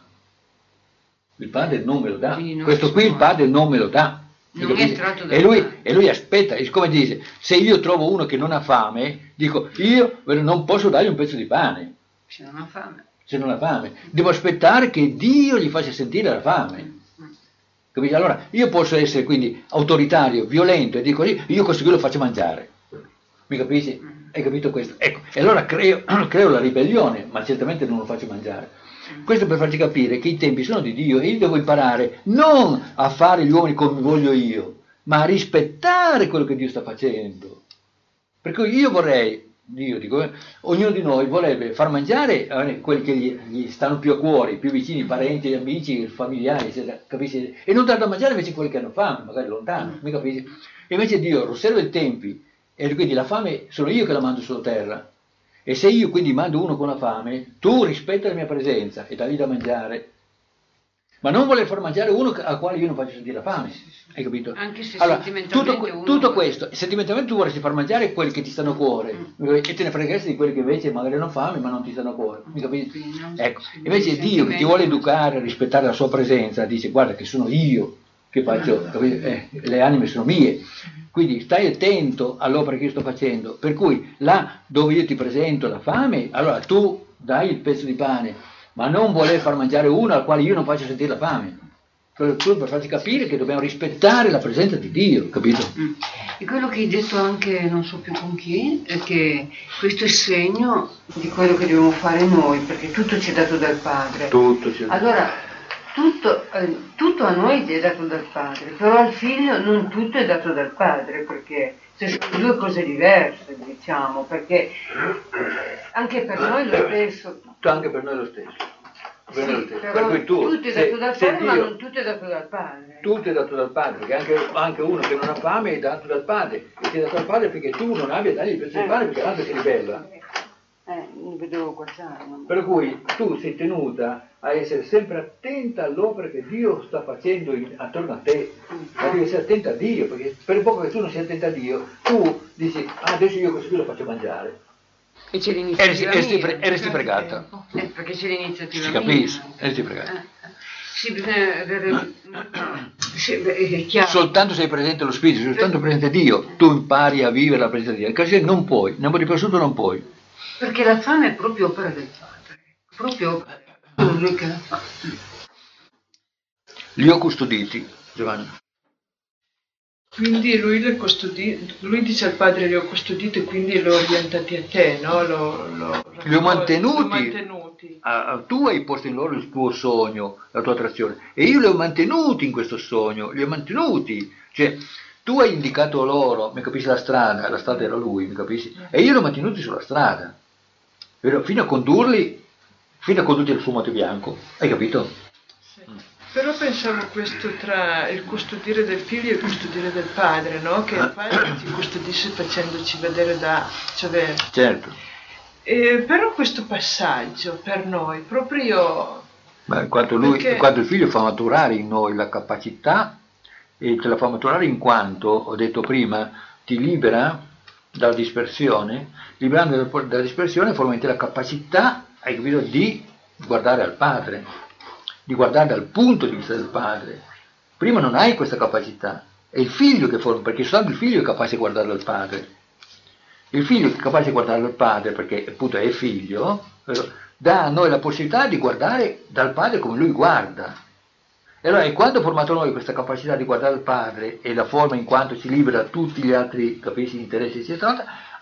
il padre non me lo dà, questo qui il padre non me lo dà. Non è tratto da e, lui, e lui aspetta, e come dice, se io trovo uno che non ha fame, dico io non posso dargli un pezzo di pane. Se non ha fame. Se non ha fame. Devo aspettare che Dio gli faccia sentire la fame. Capito? Allora io posso essere quindi autoritario, violento e dico io questo qui lo faccio mangiare. Mi capisci? Hai capito questo? Ecco, e allora creo, creo la ribellione, ma certamente non lo faccio mangiare. Questo per farci capire che i tempi sono di Dio e io devo imparare non a fare gli uomini come voglio io, ma a rispettare quello che Dio sta facendo. Per cui io vorrei, Dio dico, ognuno di noi vorrebbe far mangiare eh, quelli che gli, gli stanno più a cuore, più vicini, parenti, amici, familiari, eccetera, capisci? E non dar da mangiare invece quelli che hanno fame, magari lontano, mi capisci? E invece Dio osserva i tempi e quindi la fame sono io che la mando sulla terra. E se io quindi mando uno con la fame, tu rispetta la mia presenza e dagli da mangiare. Ma non voler far mangiare uno al quale io non faccio sentire la fame, hai capito? Anche se allora, sentimentalmente tutto, uno... tutto questo, sentimentalmente tu vorresti far mangiare quelli che ti stanno a cuore, mm. e te ne fregheresti di quelli che invece magari hanno fame ma non ti stanno a cuore, mi capisci? Mm. Ecco, invece Dio che ti vuole educare a rispettare la sua presenza, dice guarda che sono io che faccio, capito? Eh, le anime sono mie. Quindi stai attento all'opera che io sto facendo, per cui là dove io ti presento la fame, allora tu dai il pezzo di pane, ma non voler far mangiare uno al quale io non faccio sentire la fame. Per, per farci capire che dobbiamo rispettare la presenza di Dio, capito? E quello che hai detto anche, non so più con chi, è che questo è segno di quello che dobbiamo fare noi, perché tutto ci è dato dal Padre. Tutto ci è dato. Allora, Tutto, eh, tutto a noi è dato dal padre, però al figlio non tutto è dato dal padre, perché sono due cose diverse, diciamo, perché anche per noi lo stesso. Anche per noi lo stesso. Per, sì, lo stesso. però Per cui tu, tutto è se, dato dal se padre, Dio, ma non tutto è dato dal padre. Tutto è dato dal padre, perché anche, anche uno che non ha fame è dato dal padre, e ti è dato dal padre perché tu non abbia dargli il pezzo di pane, perché l'altro si ribella. Eh, non vedevo guardare. Non... Per cui tu sei tenuta a essere sempre attenta all'opera che Dio sta facendo in, attorno a te, ma devi essere attenta a Dio, perché per poco che tu non sia attenta aDio, tu dici, ah, adesso io questo qui lo faccio mangiare. E c'è l'iniziativa e resti, mia. E resti pregata. Eh, perché c'è l'iniziativa si mia. capisce, e resti pregata. Eh. Sì, bisogna avere... sì, è chiaro. Soltanto sei presente lo Spirito, soltanto presente Dio, tu impari a vivere la presenza di Dio, perché se non puoi, nel modo di assoluto non puoi. Perché la fame è proprio opera del Padre, proprio lui che la fa. Li ho custoditi, Giovanni. Quindi lui, le custodi- lui dice al padre li ho custoditi e quindi li ho orientati a te, no? Lo, lo, li ho mantenuti, li ho mantenuti. Ah, tu hai posto in loro il tuo sogno, la tua attrazione, e io li ho mantenuti in questo sogno, li ho mantenuti, cioè tu hai indicato loro, mi capisci, la strada, la strada era lui, mi capisci, e io li ho mantenuti sulla strada, fino a condurli, fino a condurli al fumato bianco, hai capito? Sì. Però pensavo questo tra il custodire del figlio e il custodire del padre, no? Che il padre ci custodisce facendoci vedere da cioè, certo. E però questo passaggio per noi, proprio... Beh, quando, lui, perché... quando il figlio fa maturare in noi la capacità, e te la fa maturare in quanto, ho detto prima, ti libera dalla dispersione, liberando dalla dispersione formalmente la capacità, hai capito, di guardare al padre, di guardare dal punto di vista del padre. Prima non hai questa capacità, è il figlio che forma, perché soltanto il figlio è capace di guardare dal padre. Il figlio è capace di guardare dal padre, perché appunto è figlio, dà a noi la possibilità di guardare dal padre come lui guarda. E allora, e quando ha formato noi questa capacità di guardare il padre e la forma in quanto ci libera da tutti gli altri, capisci, interessi, eccetera,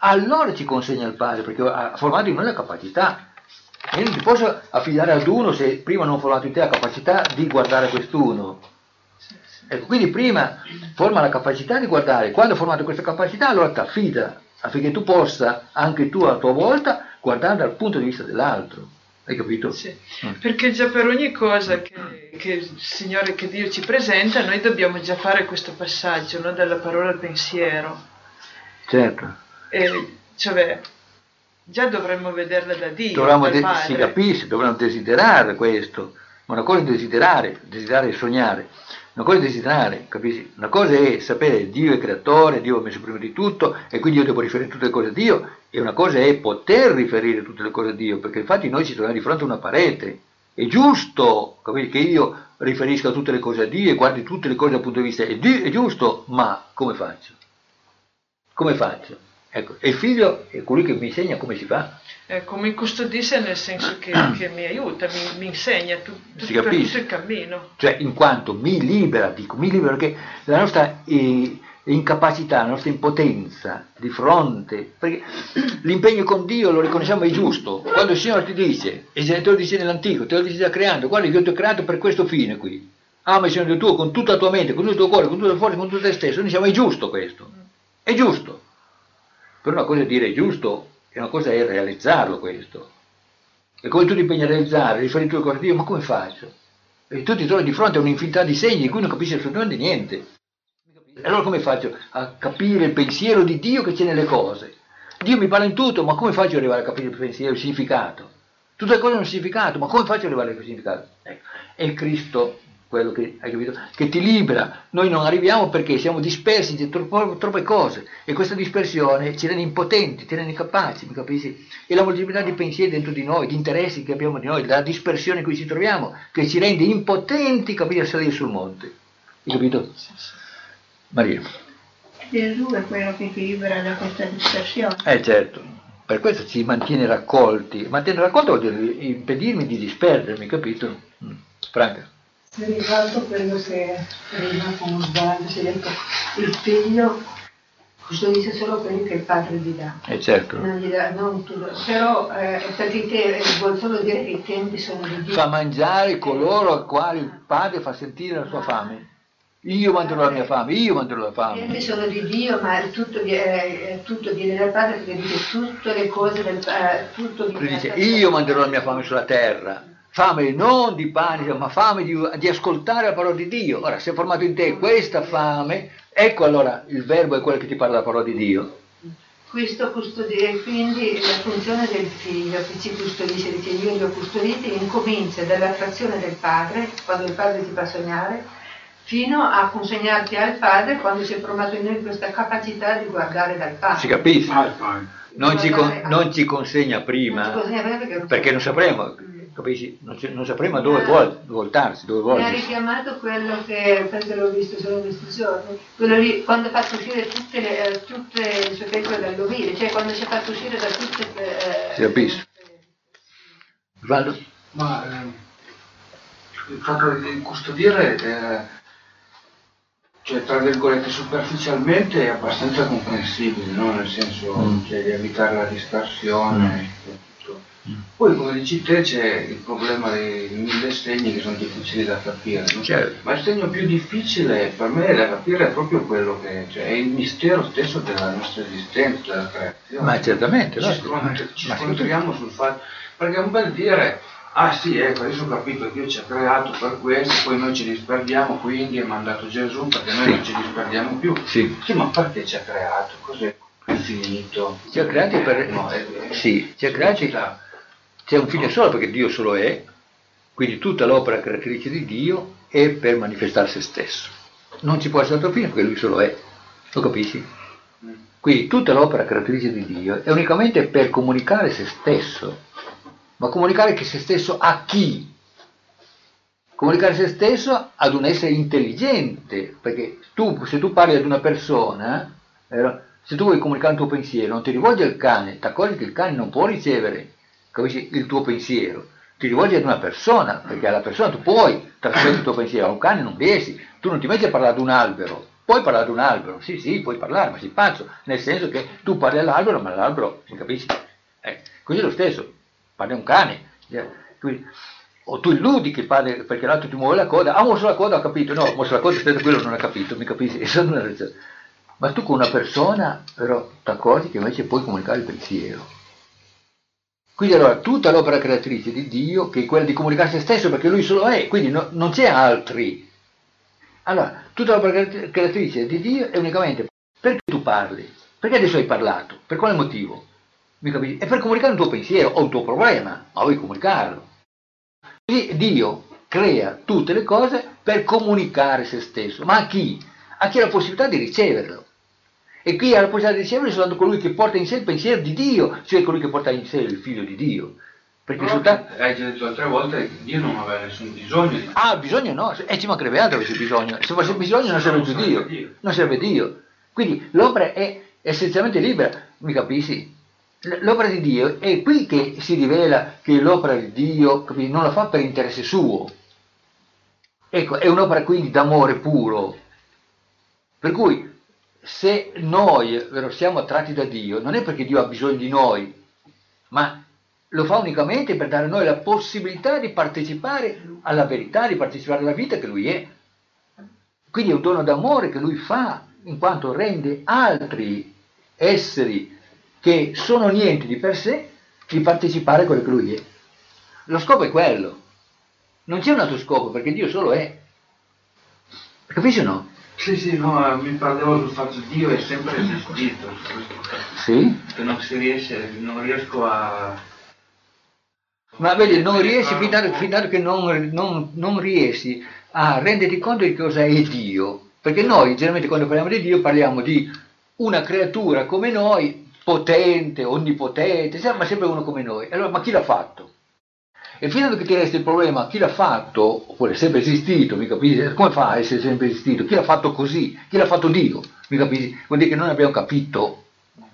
allora ci consegna il Padre, perché ha formato in noi la capacità. Io non ti posso affidare ad uno se prima non ho formato in te la capacità di guardare quest'uno. Ecco, quindi prima forma la capacità di guardare, quando hai formato questa capacità allora ti affida, affinché tu possa anche tu a tua volta guardare dal punto di vista dell'altro. Hai capito? Sì, perché già per ogni cosa che, che il Signore, che Dio ci presenta, noi dobbiamo già fare questo passaggio, no? Dalla parola al pensiero. Certo. E, cioè, già dovremmo vederla da Dio. Dovremmo dal de- Padre. si capisce, dovremmo desiderare questo, ma una cosa è desiderare, desiderare e sognare, una cosa è desiderare, capisci? Una cosa è sapere Dio è creatore, Dio ha messo prima di tutto e quindi io devo riferire tutte le cose a Dio, e una cosa è poter riferire tutte le cose a Dio, perché infatti noi ci troviamo di fronte a una parete. È giusto, capisci, che io riferisca tutte le cose a Dio e guardi tutte le cose dal punto di vista, è, di- è giusto, ma come faccio? Come faccio? Ecco, e il figlio è colui che mi insegna come si fa. Ecco, mi custodisce nel senso che, che mi aiuta, mi, mi insegna tu, tu, Si per capisce? tutto il cammino. Cioè, in quanto mi libera, dico, mi libera perché la nostra eh, incapacità, la nostra impotenza di fronte, perché l'impegno con Dio lo riconosciamo è giusto. Quando il Signore ti dice, e te lo dice nell'Antico, te lo dice già creando, guarda io ti ho creato per questo fine qui. Ama il Signore tuo con tutta la tua mente, con tutto il tuo cuore, con tutte le forze, con tutto te stesso. Noi diciamo è giusto questo, è giusto. Però una cosa è dire è giusto, e una cosa è realizzarlo questo. E come tu ti impegni a realizzare, riferire tue cose a Dio, ma come faccio? E tu ti trovi di fronte a un'infinità di segni di cui non capisci assolutamente niente. E allora come faccio a capire il pensiero di Dio che c'è nelle cose? Dio mi parla in tutto, ma come faccio ad arrivare a capire il pensiero, il significato? Tutte le cose hanno un significato, ma come faccio ad arrivare al significato? Ecco, è Cristo quello che, hai capito? Che ti libera. Noi non arriviamo perché siamo dispersi di troppo, troppe cose, e questa dispersione ci rende impotenti, ci rende incapaci, mi capisci? E la molteplicità di pensieri dentro di noi, di interessi che abbiamo di noi, la dispersione in cui ci troviamo, che ci rende impotenti, capire, a salire sul monte. Hai capito? Maria. Gesù è quello che ti libera da questa dispersione. Eh certo, per questo ci mantiene raccolti. Mantenere raccolti vuol dire impedirmi di disperdermi, capito? Mm. Franca. Mi ricordo quello che prima con Osvaldo si è detto, il figlio custodisce solo quelli che il padre gli dà. Eh certo. Non gli dà, non tutto. Però eh, perché i te, vuol solo dire che i tempi sono di Dio. Fa mangiare coloro a quali il padre fa sentire la sua fame. Io manterrò la mia fame, io manterrò la fame. I tempi sono di Dio, ma è tutto, di, è tutto viene dal padre, perché dice tutte le cose del padre, tutto viene Lui dice, dal io manterrò la mia fame sulla terra. Fame non di pane, ma fame di, di ascoltare la parola di Dio. Ora, se è formato in te questa fame, ecco allora il verbo è quello che ti parla della parola di Dio. Questo custodire, quindi la funzione del figlio che ci custodisce, dice io li ho custoditi, incomincia dall'attrazione del padre, quando il padre ti fa sognare, fino a consegnarti al padre quando si è formato in noi questa capacità di guardare dal padre. Si capisce? Non ci, con, non ci consegna prima, Non ci consegna prima perché non perché non sapremo, capisci? Non, ci, non sapremo dove vuol, voltarsi, dove Mi ha volgersi. richiamato quello che, perché l'ho visto solo questi giorni, quello lì, quando ha fatto uscire tutte le, eh, tutte le sue pecore dall'ovile, cioè quando si è fatto uscire da tutte le... eh, Si capisce? Osvaldo? Ma ehm, il fatto di custodire, eh, cioè tra virgolette superficialmente è abbastanza comprensibile, no? Nel senso Mm. cioè, di evitare la dispersione e tutto. Poi come dici te c'è il problema dei mille segni che sono difficili da capire, no? Certo. Ma il segno più difficile per me da capire è proprio quello che cioè, è il mistero stesso della nostra esistenza, della creazione. Ma certamente, no? Ci, scont- ci Ma scontriamo sul fatto, perché è un bel dire, ah sì, ecco, adesso ho capito che Dio ci ha creato per questo, poi noi ci disperdiamo, quindi è mandato Gesù perché noi Sì. non ci disperdiamo più. Sì. Sì, ma perché ci ha creato? Cos'è infinito? Ci ha creati per... No, è, è, Sì, ci ha creati... C'è un fine solo perché Dio solo è, quindi tutta l'opera creatrice di Dio è per manifestare se stesso. Non ci può essere altro fine perché Lui solo è, lo capisci? Quindi tutta l'opera creatrice di Dio è unicamente per comunicare se stesso, ma comunicare che se stesso a chi? Comunicare se stesso ad un essere intelligente, perché tu, se tu parli ad una persona, vero? Se tu vuoi comunicare il tuo pensiero, non ti rivolgi al cane, ti accorgi che il cane non può ricevere, capisci, il tuo pensiero, ti rivolgi ad una persona, perché alla persona tu puoi trasmettere il tuo pensiero, a un cane non riesci, tu non ti metti a parlare ad un albero, puoi parlare ad un albero, sì sì, puoi parlare, ma sei pazzo, nel senso che tu parli all'albero, ma l'albero, si capisce? Eh, così è lo stesso, parli a un cane, eh, quindi, o tu illudi che parli perché l'altro ti muove la coda, ah, mosso la coda, ho capito, no, mosso la coda, aspetta, quello non ha capito, mi capisci? Ma tu con una persona, però, ti accorgi che invece puoi comunicare il pensiero. Quindi allora, tutta l'opera creatrice di Dio, che è quella di comunicare se stesso, perché Lui solo è, quindi no, non c'è altri. Allora, tutta l'opera creatrice di Dio è unicamente perché tu parli, perché adesso hai parlato, per quale motivo? Mi capisci? È per comunicare un tuo pensiero o un tuo problema, ma vuoi comunicarlo. Quindi Dio crea tutte le cose per comunicare se stesso, ma a chi? A chi ha la possibilità di riceverlo. E chi ha la possibilità di riceverlo è soltanto colui che porta in sé il pensiero di Dio, cioè colui che porta in sé il figlio di Dio. Perché Però soltanto... hai già detto altre volte che Dio non aveva nessun bisogno di... Ah, bisogno no, e ci mancherebbe altro avesse bisogno. Se fosse bisogno non serve più Dio, non serve Dio. Quindi l'opera è essenzialmente libera, mi capisci? L'opera di Dio è qui che si rivela che l'opera di Dio, capisci, non la fa per interesse suo. Ecco, è un'opera quindi d'amore puro. Per cui se noi vero, siamo attratti da Dio, non è perché Dio ha bisogno di noi, ma lo fa unicamente per dare a noi la possibilità di partecipare alla verità, di partecipare alla vita che Lui è. Quindi è un dono d'amore che Lui fa, in quanto rende altri esseri che sono niente di per sé, di partecipare a quello che Lui è. Lo scopo è quello. Non c'è un altro scopo, perché Dio solo è. Capisci o no? Sì, sì, no, mi parlavo sul fatto che Dio è sempre esistito. Sì? Che non si riesce, non riesco a... Ma vedi, non riesci, fin tanto, fin tanto che non, non, non riesci a renderti conto di cosa è Dio. Perché noi, generalmente, quando parliamo di Dio, parliamo di una creatura come noi, potente, onnipotente, ma sempre uno come noi. Allora, ma chi l'ha fatto? E fino a che ti resta il problema, chi l'ha fatto, oppure è sempre esistito, mi capisci? Come fa a essere sempre esistito? Chi l'ha fatto così? Chi l'ha fatto Dio? Mi capisci? Vuol dire che non abbiamo capito.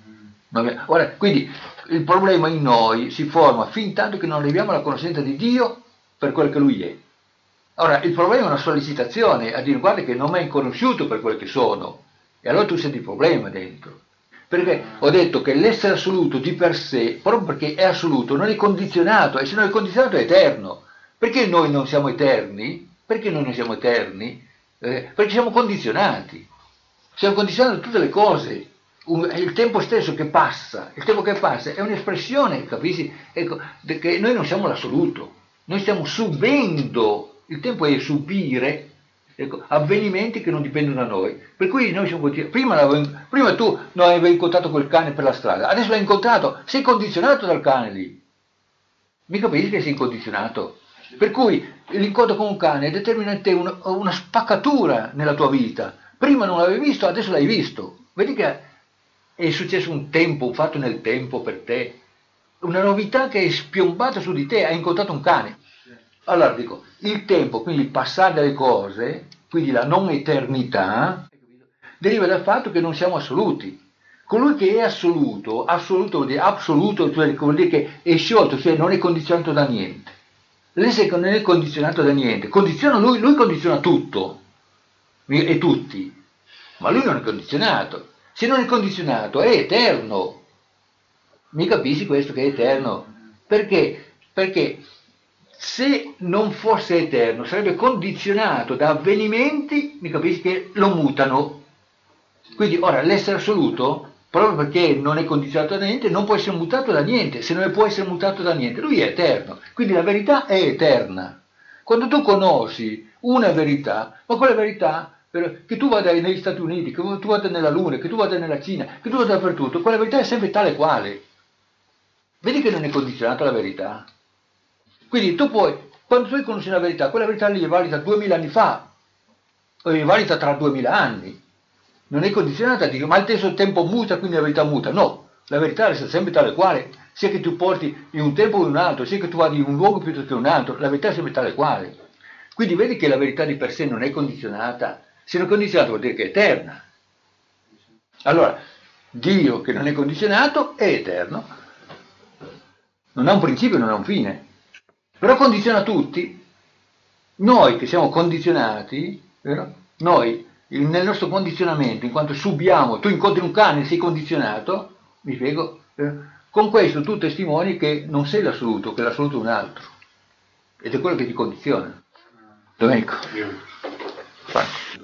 Ora, quindi il problema in noi si forma fin tanto che non arriviamo alla conoscenza di Dio per quello che Lui è. Ora, il problema è una sollecitazione a dire guarda che non mi hai conosciuto per quel che sono. E allora tu senti il problema dentro. Perché ho detto che l'essere assoluto di per sé, proprio perché è assoluto, non è condizionato, e se non è condizionato è eterno. Perché noi non siamo eterni? Perché noi non siamo eterni? Eh, perché siamo condizionati. Siamo condizionati da tutte le cose. Un, il tempo stesso che passa, il tempo che passa è un'espressione, capisci? Ecco, che noi non siamo l'assoluto, noi stiamo subendo, il tempo è subire. Ecco, avvenimenti che non dipendono da noi, per cui noi siamo prima, prima tu non avevi incontrato quel cane per la strada, adesso l'hai incontrato, sei condizionato dal cane lì, mi capisci che sei condizionato? Per cui l'incontro con un cane determina in te una, una spaccatura nella tua vita, prima non l'avevi visto, adesso l'hai visto, vedi che è successo un tempo, un fatto nel tempo per te, una novità che è spiombata su di te, hai incontrato un cane. Allora dico, il tempo, quindi il passare delle cose, quindi la non eternità, deriva dal fatto che non siamo assoluti. Colui che è assoluto, assoluto vuol dire assoluto, cioè vuol dire che è sciolto, cioè non è condizionato da niente. L'essere che non è condizionato da niente, condiziona lui, lui condiziona tutto, e tutti, ma lui non è condizionato. Se non è condizionato è eterno. Mi capisci questo che è eterno? Perché? Perché se non fosse eterno sarebbe condizionato da avvenimenti, mi capisci, che lo mutano. Quindi ora l'essere assoluto, proprio perché non è condizionato da niente, non può essere mutato da niente. Se non può essere mutato da niente, lui è eterno. Quindi la verità è eterna. Quando tu conosci una verità, ma quella verità, che tu vada negli Stati Uniti, che tu vada nella Luna, che tu vada nella Cina, che tu vada dappertutto, quella verità è sempre tale quale. Vedi che non è condizionata la verità. Quindi tu puoi, quando tu conosci una verità, quella verità lì è valida duemila anni fa, o è valida tra duemila anni. Non è condizionata a dire, ma il stesso tempo muta, quindi la verità muta. No, la verità resta sempre tale quale, sia che tu porti in un tempo o in un altro, sia che tu vada in un luogo piuttosto che in un altro, la verità è sempre tale quale. Quindi vedi che la verità di per sé non è condizionata. Se non è condizionata vuol dire che è eterna. Allora, Dio che non è condizionato è eterno. Non ha un principio, non ha un fine. Però condiziona tutti. Noi che siamo condizionati, vero? Noi il, nel nostro condizionamento, in quanto subiamo, tu incontri un cane, sei condizionato, mi spiego, eh, con questo tu testimoni che non sei l'assoluto, che l'assoluto è un altro, ed è quello che ti condiziona. Domenico. Facile.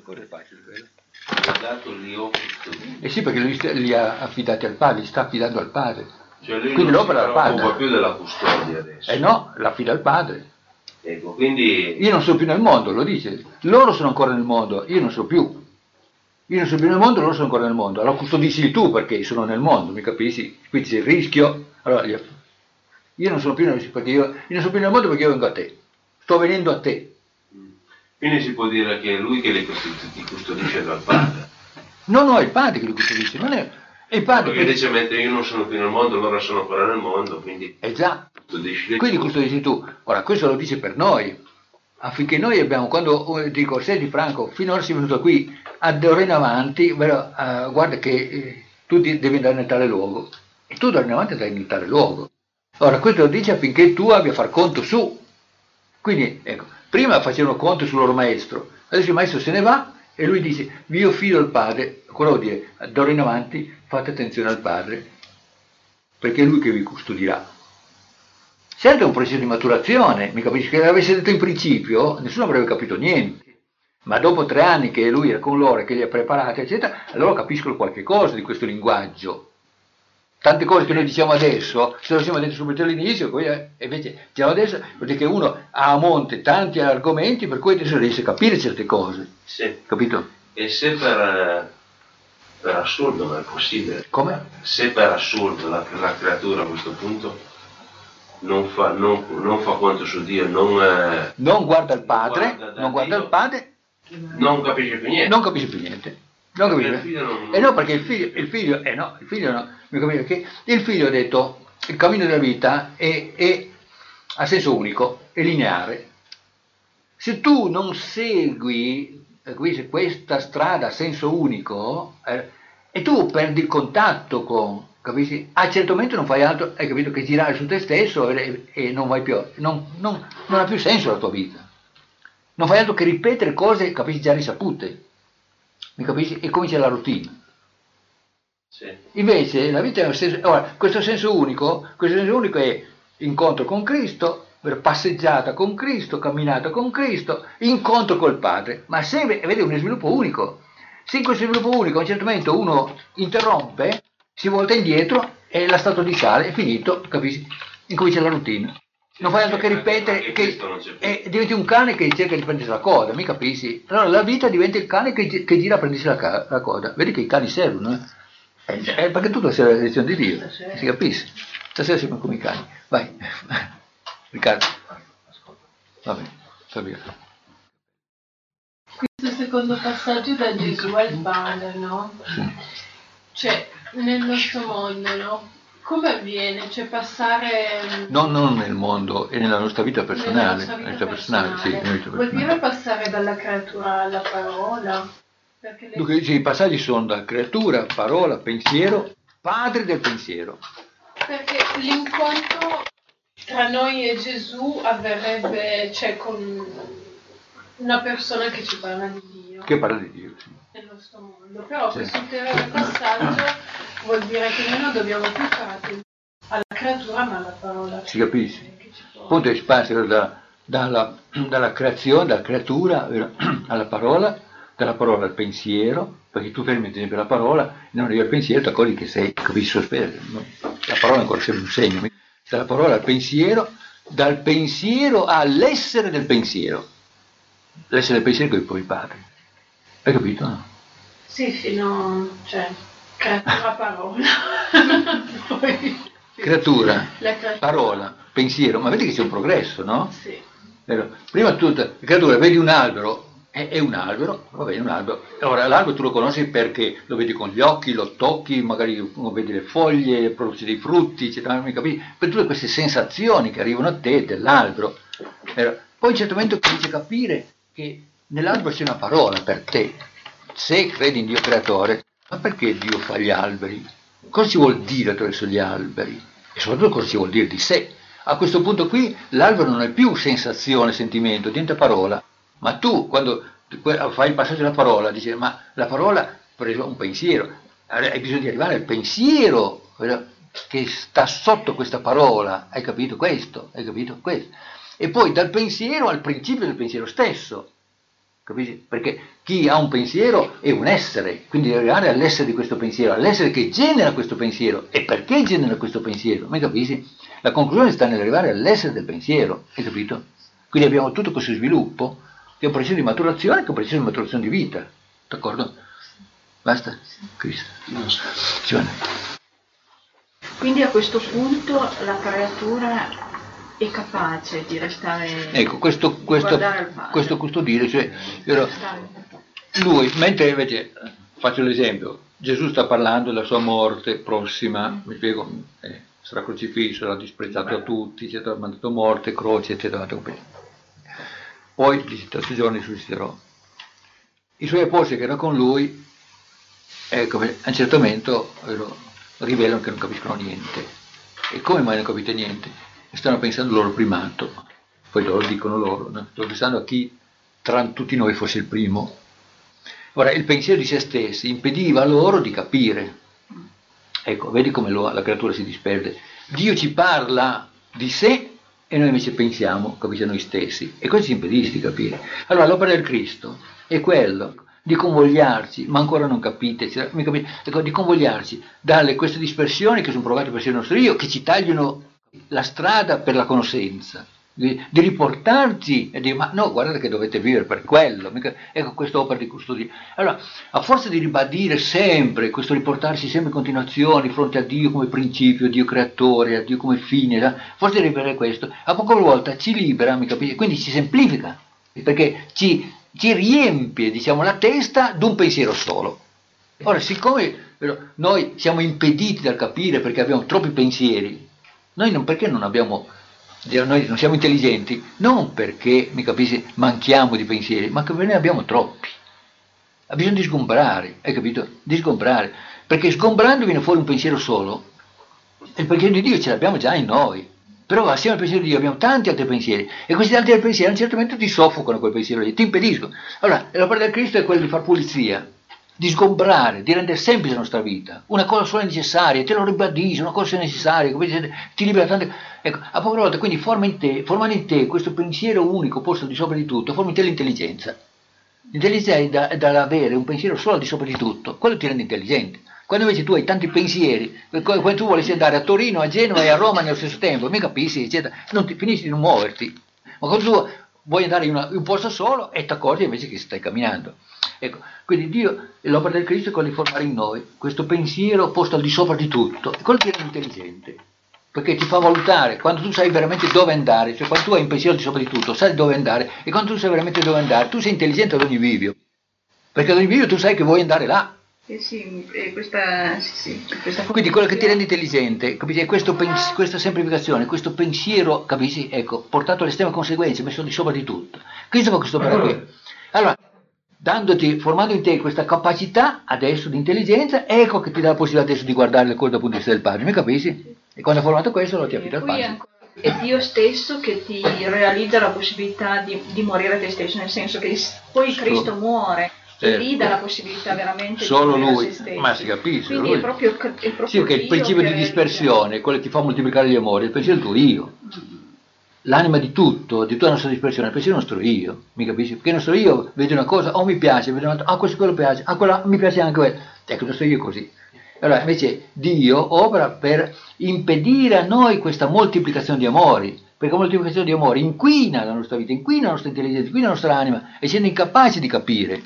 Ha dato gli occhi. Eh sì, perché lui li ha affidati al padre, li sta affidando al padre. Cioè lui quindi non l'opera si al padre. preoccupa più della custodia adesso. Eh no, l'affida al padre. Ecco, quindi... Io non sono più nel mondo, lo dice. Loro sono ancora nel mondo, io non so più. Io non sono più nel mondo, loro sono ancora nel mondo. Allora custodisci tu perché sono nel mondo, mi capisci? Quindi c'è il rischio. Allora, io non sono più nel, perché io, io non sono più nel mondo perché io vengo a te. Sto venendo a te. Quindi si può dire che è lui che li custodisce dal padre. No, no, è il padre che li custodisce, non è... è il padre perché dice, mentre io non sono più nel mondo, loro sono ancora nel mondo, quindi... Eh già, custodisci quindi custodisci tu. Ora, questo lo dice per noi, affinché noi abbiamo, quando dico, senti Franco, finora sei venuto qui, da ora in avanti, vero, uh, guarda che eh, tu devi andare nel tale luogo, e tu da ora in avanti andrai nel tale luogo. Ora, questo lo dice affinché tu abbia a far conto su. Quindi, ecco, prima facevano conto sul loro maestro, adesso il maestro se ne va e lui dice, io fido al padre, quello vuol dire, d'ora in avanti fate attenzione al padre, perché è lui che vi custodirà. Certo è un processo di maturazione, mi capisci? Che l'avesse detto in principio, nessuno avrebbe capito niente, ma dopo tre anni che lui era con loro e che li ha preparati, eccetera, allora capiscono qualche cosa di questo linguaggio. Tante cose che noi diciamo adesso, se lo siamo detto subito all'inizio, poi invece diciamo adesso, perché che uno ha a monte tanti argomenti per cui adesso riesce a capire certe cose. Sì. Capito? E se per, per assurdo non è possibile? Come? Se per assurdo la, la creatura a questo punto non fa, non, non fa conto su Dio, non, eh, non guarda il padre, guarda non guarda Dio, il padre, non capisce più niente. Non capisce più niente. Non capisce. Non... Eh no, perché il figlio, il figlio, eh no, il figlio no, mi capisce che il figlio ha detto il cammino della vita è, è a senso unico, è lineare. Se tu non segui eh, questa strada a senso unico eh, e tu perdi il contatto con, capisci? A un certo momento non fai altro, hai capito, che girare su te stesso e, e non vai più, non, non, non ha più senso la tua vita. Non fai altro che ripetere cose, capisci, già risapute. Mi capisci? E comincia la routine. Sì. Invece la vita è un senso, ora, questo senso unico, questo senso unico è incontro con Cristo, passeggiata con Cristo, camminata con Cristo, incontro col Padre, ma se vede un sviluppo unico. Se in questo sviluppo unico a un certo momento uno interrompe, si volta indietro e la statua di sale è finito, capisci? Incomincia la routine. Non fai altro che ripetere, che eh, diventi un cane che cerca di prendersi la coda, mi capisci? Allora la vita diventa il cane che, che gira a prendersi la, la coda. Vedi che i cani servono, eh? Eh, perché tutto serve la lezione di Dio, si capisce? Stasera siamo come i cani. Vai, Riccardo. Va bene, va bene. Questo secondo passaggio da Gesù al Padre, no? Sì. Cioè, nel nostro mondo, no? Come avviene? Cioè passare... No, non nel mondo, è nella nostra vita personale. Nella nostra vita vita personale, personale. Sì, vita Vuol personale. dire passare dalla creatura alla parola? Perché le... Dunque, i passaggi sono da creatura, parola, pensiero, padre del pensiero. Perché l'incontro tra noi e Gesù avverrebbe, cioè, con una persona che ci parla di Dio. Che parla di Dio, sì. Nel nostro mondo. Però Sì. questo ulteriore passaggio vuol dire che noi non dobbiamo più fare attenzione alla creatura ma alla parola. Si capisce? Appunto è spazio da, dalla, dalla creazione, dalla creatura eh, alla parola, dalla parola al pensiero, perché tu fermi ad esempio la parola e non arrivi al pensiero, ti accorgi che sei, capisci, sospeso. No? La parola ancora sempre un segno. Dalla parola al pensiero, dal pensiero all'essere del pensiero. L'essere del pensiero che è poi il padre. Hai capito? No? Sì, fino, cioè, creatura parola. Poi, Creatura, la creatura. parola, pensiero, ma vedi che c'è un progresso, no? Sì. Vero? Prima tutta, creatura, vedi un albero, è, è un albero, va bene, un albero. Ora l'albero tu lo conosci perché lo vedi con gli occhi, lo tocchi, magari vedi le foglie, produce dei frutti, eccetera, mi capisci? Per tutte queste sensazioni che arrivano a te dell'albero. Vero? Poi a un certo momento cominci a capire che nell'albero c'è una parola per te. Se credi in Dio creatore, ma perché Dio fa gli alberi? Cosa ci vuol dire attraverso gli alberi? E soprattutto cosa ci vuol dire di sé? A questo punto qui l'albero non è più sensazione, sentimento, diventa parola. Ma tu, quando fai il passaggio della parola, dice, ma la parola ha preso un pensiero, hai bisogno di arrivare al pensiero che sta sotto questa parola, hai capito questo? Hai capito questo? E poi dal pensiero al principio del pensiero stesso, capisci? Perché chi ha un pensiero è un essere, quindi deve arrivare all'essere di questo pensiero, all'essere che genera questo pensiero. E perché genera questo pensiero? Mi capisci? La conclusione sta nell'arrivare all'essere del pensiero, hai capito? Quindi abbiamo tutto questo sviluppo, che è un processo di maturazione, che è un processo di maturazione di vita, d'accordo? Basta? Cristo. Quindi a questo punto la creatura è capace di restare, ecco, questo, questo, questo custodire, cioè, io, lui, mentre invece, faccio l'esempio, Gesù sta parlando della sua morte prossima, mm. mi spiego, eh, sarà crocifisso, sarà disprezzato da tutti, eccetera, mandato morte, croce, eccetera, poi di tre giorni risusciterò. I suoi apostoli che erano con lui, ecco, a un certo momento rivelano che non capiscono niente. E come mai non capite niente? E stanno pensando al loro primato, poi loro dicono loro, no? Stanno pensando a chi tra tutti noi fosse il primo. Ora, il pensiero di se stessi impediva loro di capire. Ecco, vedi come lo, la creatura si disperde. Dio ci parla di sé e noi invece pensiamo, capisci, a noi stessi. E questo ci impedisce di capire. Allora, l'opera del Cristo è quello di convogliarci, ma ancora non capite, mi capite? Ecco, di convogliarci dalle queste dispersioni che sono provate per il nostro io, che ci tagliano la strada per la conoscenza, di, di riportarci e dire, ma no, guardate che dovete vivere per quello, mica, ecco questa opera di custodia. Allora, a forza di ribadire sempre, questo riportarsi sempre in continuazione di fronte a Dio come principio, a Dio creatore, a Dio come fine, a forza di ripetere questo, a poca volta ci libera, mi capite? Quindi ci semplifica, perché ci, ci riempie, diciamo, la testa d'un pensiero solo. Ora, siccome noi siamo impediti dal capire perché abbiamo troppi pensieri, noi non, perché non abbiamo, noi non siamo intelligenti, non perché, mi capisci, manchiamo di pensieri, ma che ne abbiamo troppi. Ha bisogno di sgombrare, hai capito? Di sgombrare, perché sgombrando viene fuori un pensiero solo. E il pensiero di Dio ce l'abbiamo già in noi, però assieme al pensiero di Dio abbiamo tanti altri pensieri, e questi altri pensieri a un certo momento ti soffocano quel pensiero lì, ti impediscono. Allora, l'opera del Cristo è quella di far pulizia, di sgombrare, di rendere semplice la nostra vita. Una cosa sola è necessaria, te lo ribadisce, una cosa è necessaria, ti libera tante. Ecco, a poche volte, quindi forma in te, formando in te questo pensiero unico posto al di sopra di tutto, forma in te l'intelligenza. L'intelligenza è, da, è dall'avere un pensiero solo al di sopra di tutto, quello ti rende intelligente. Quando invece tu hai tanti pensieri, quando tu volessi andare a Torino, a Genova e a Roma nello stesso tempo, mi capisci, eccetera, non ti, finisci di non muoverti. Ma quando tu vuoi andare in, una, in un posto solo e ti accorgi invece che stai camminando. Ecco, quindi Dio, l'opera del Cristo è quella di formare in noi questo pensiero posto al di sopra di tutto, e quello ti rende intelligente, perché ti fa valutare, quando tu sai veramente dove andare, cioè quando tu hai un pensiero al di sopra di tutto, sai dove andare, e quando tu sai veramente dove andare, tu sei intelligente ad ogni bivio, perché ad ogni bivio tu sai che vuoi andare là. Eh sì, eh, questa, sì, sì, questa quindi quello che ti rende intelligente, capisci, è questo pens- questa semplificazione, questo pensiero, capisci, ecco, portato alle estreme conseguenze, messo al di sopra di tutto. Cristo fa questo opera qui. Allora, dandoti, formando in te questa capacità adesso di intelligenza, ecco che ti dà la possibilità adesso di guardare le cose dal punto di vista del Padre, mi capisci? E quando hai formato questo lo ti affida al Padre. È Dio stesso che ti realizza la possibilità di, di morire a te stesso, nel senso che poi Cristo muore. E lì dà la possibilità veramente solo di lui, a se stesso. Ma si capisce. Quindi lui. È proprio, è proprio sì, che il principio di dispersione, quello che ti fa moltiplicare gli amori, il pensiero del tuo io. L'anima di tutto, di tutta la nostra dispersione, il pensiero del nostro io, mi capisci? Perché il nostro io vede una cosa, oh mi piace, vede un'altra, ah questo quello piace, ah quello mi piace anche quello. Ecco, il nostro io è così. Allora invece Dio opera per impedire a noi questa moltiplicazione di amori, perché la moltiplicazione di amori inquina la nostra vita, inquina la nostra intelligenza, inquina la nostra anima e ci rende incapaci di capire.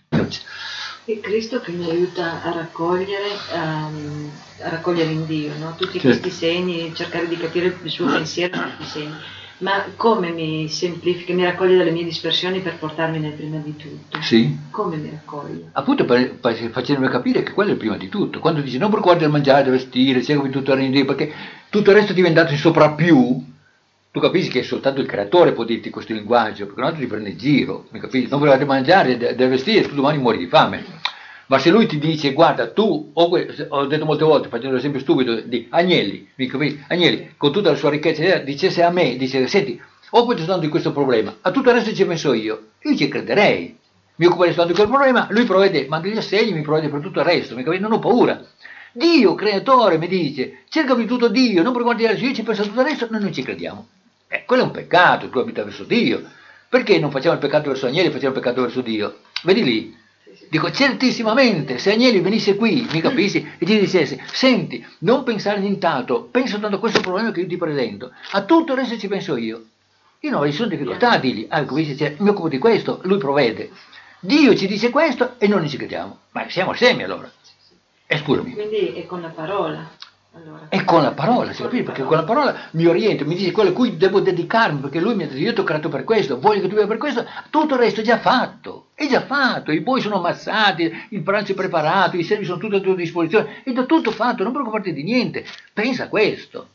È Cristo che mi aiuta a raccogliere, um, a raccogliere in Dio, no? Tutti Certo. questi segni, cercare di capire il suo pensiero in questi segni. Ma come mi semplifica, mi raccoglie dalle mie dispersioni per portarmi nel prima di tutto? Sì. Come mi raccoglie? Appunto per, per facendomi capire che quello è il prima di tutto. Quando dici non preoccuparti del mangiare, del vestire, segui tutto il reino di Dio, perché tutto il resto è diventato in soprappiù. Tu capisci che soltanto il creatore può dirti questo linguaggio, perché un altro ti prende in giro, mi capisci? Non volevate mangiare, del vestire, tu domani muori di fame. Ma se lui ti dice, guarda, tu, ho, ho detto molte volte, facendo l'esempio stupido di Agnelli, mi capisci? Agnelli, con tutta la sua ricchezza, dicesse a me, dice, senti, ho questo tanto di questo problema, a tutto il resto ci penso io, io ci crederei. mi occuperei soltanto di quel problema, lui provvede, manda gli assegni, mi provvede per tutto il resto, mi non ho paura. Dio, creatore, mi dice, cerca di tutto Dio, non per guardare io ci pensa tutto il resto, noi non ci crediamo. Eh, quello è un peccato, tu abita verso Dio. Perché non facciamo il peccato verso Agnelli, facciamo il peccato verso Dio? Vedi lì? Dico, certissimamente, se Agnelli venisse qui, mi capisci, e ti dicesse, senti, non pensare nient'altro, pensa soltanto a questo problema che io ti presento, a tutto il resto ci penso io. Io non ho nessuna difficoltà a dirgli, ah, come dice, mi occupo di questo, lui provvede. Dio ci dice questo e noi non ci crediamo. Ma siamo assieme allora. E scusami. Quindi è con la parola. Allora. E con la parola, si capisce, perché con la parola mi oriento, mi dice quello a cui devo dedicarmi, perché lui mi ha detto io ti ho creato per questo, voglio che tu viva per questo, tutto il resto è già fatto, è già fatto, i buoi sono ammassati, il pranzo è preparato, i servi sono tutti a tua disposizione, è già tutto fatto, non preoccuparti di niente, pensa a questo.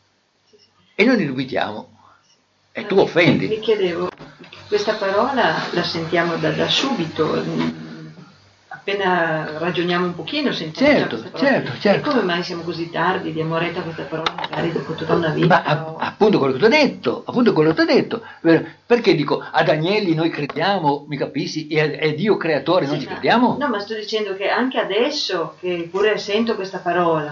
E noi ne dubitiamo, e tu offendi. Mi chiedevo, questa parola la sentiamo da, da subito, appena ragioniamo un pochino sentiamo certo, questa parola. Certo, certo. E come mai siamo così tardi, diamo retta a questa parola magari dopo tutta una vita? Ma a, appunto quello che ti ho detto, appunto quello che ti ho detto, perché dico ad Agnelli noi crediamo, mi capisci, e è Dio creatore, sì, non ci ma, crediamo? No, ma sto dicendo che anche adesso che pure sento questa parola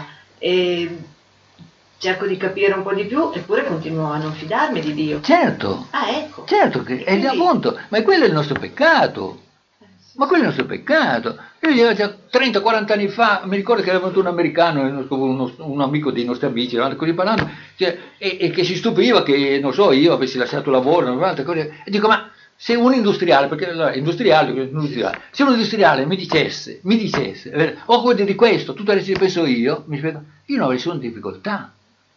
e cerco di capire un po' di più, eppure continuo a non fidarmi di Dio. Certo, ah, ecco. certo, che è già appunto, ma quello è il nostro peccato. Ma quello è il nostro peccato. Io già trenta quaranta anni fa, mi ricordo che era venuto un americano, uno, un amico dei nostri amici, così parlando, cioè, e, e che si stupiva che, non so, io avessi lasciato lavoro, altre cose, e dico, ma se un industriale, perché allora, industriale, industriale, se un industriale mi dicesse, mi dicesse, oh, guarda di questo, tutto adesso ci penso io, mi spiego, io non avrei nessuna difficoltà.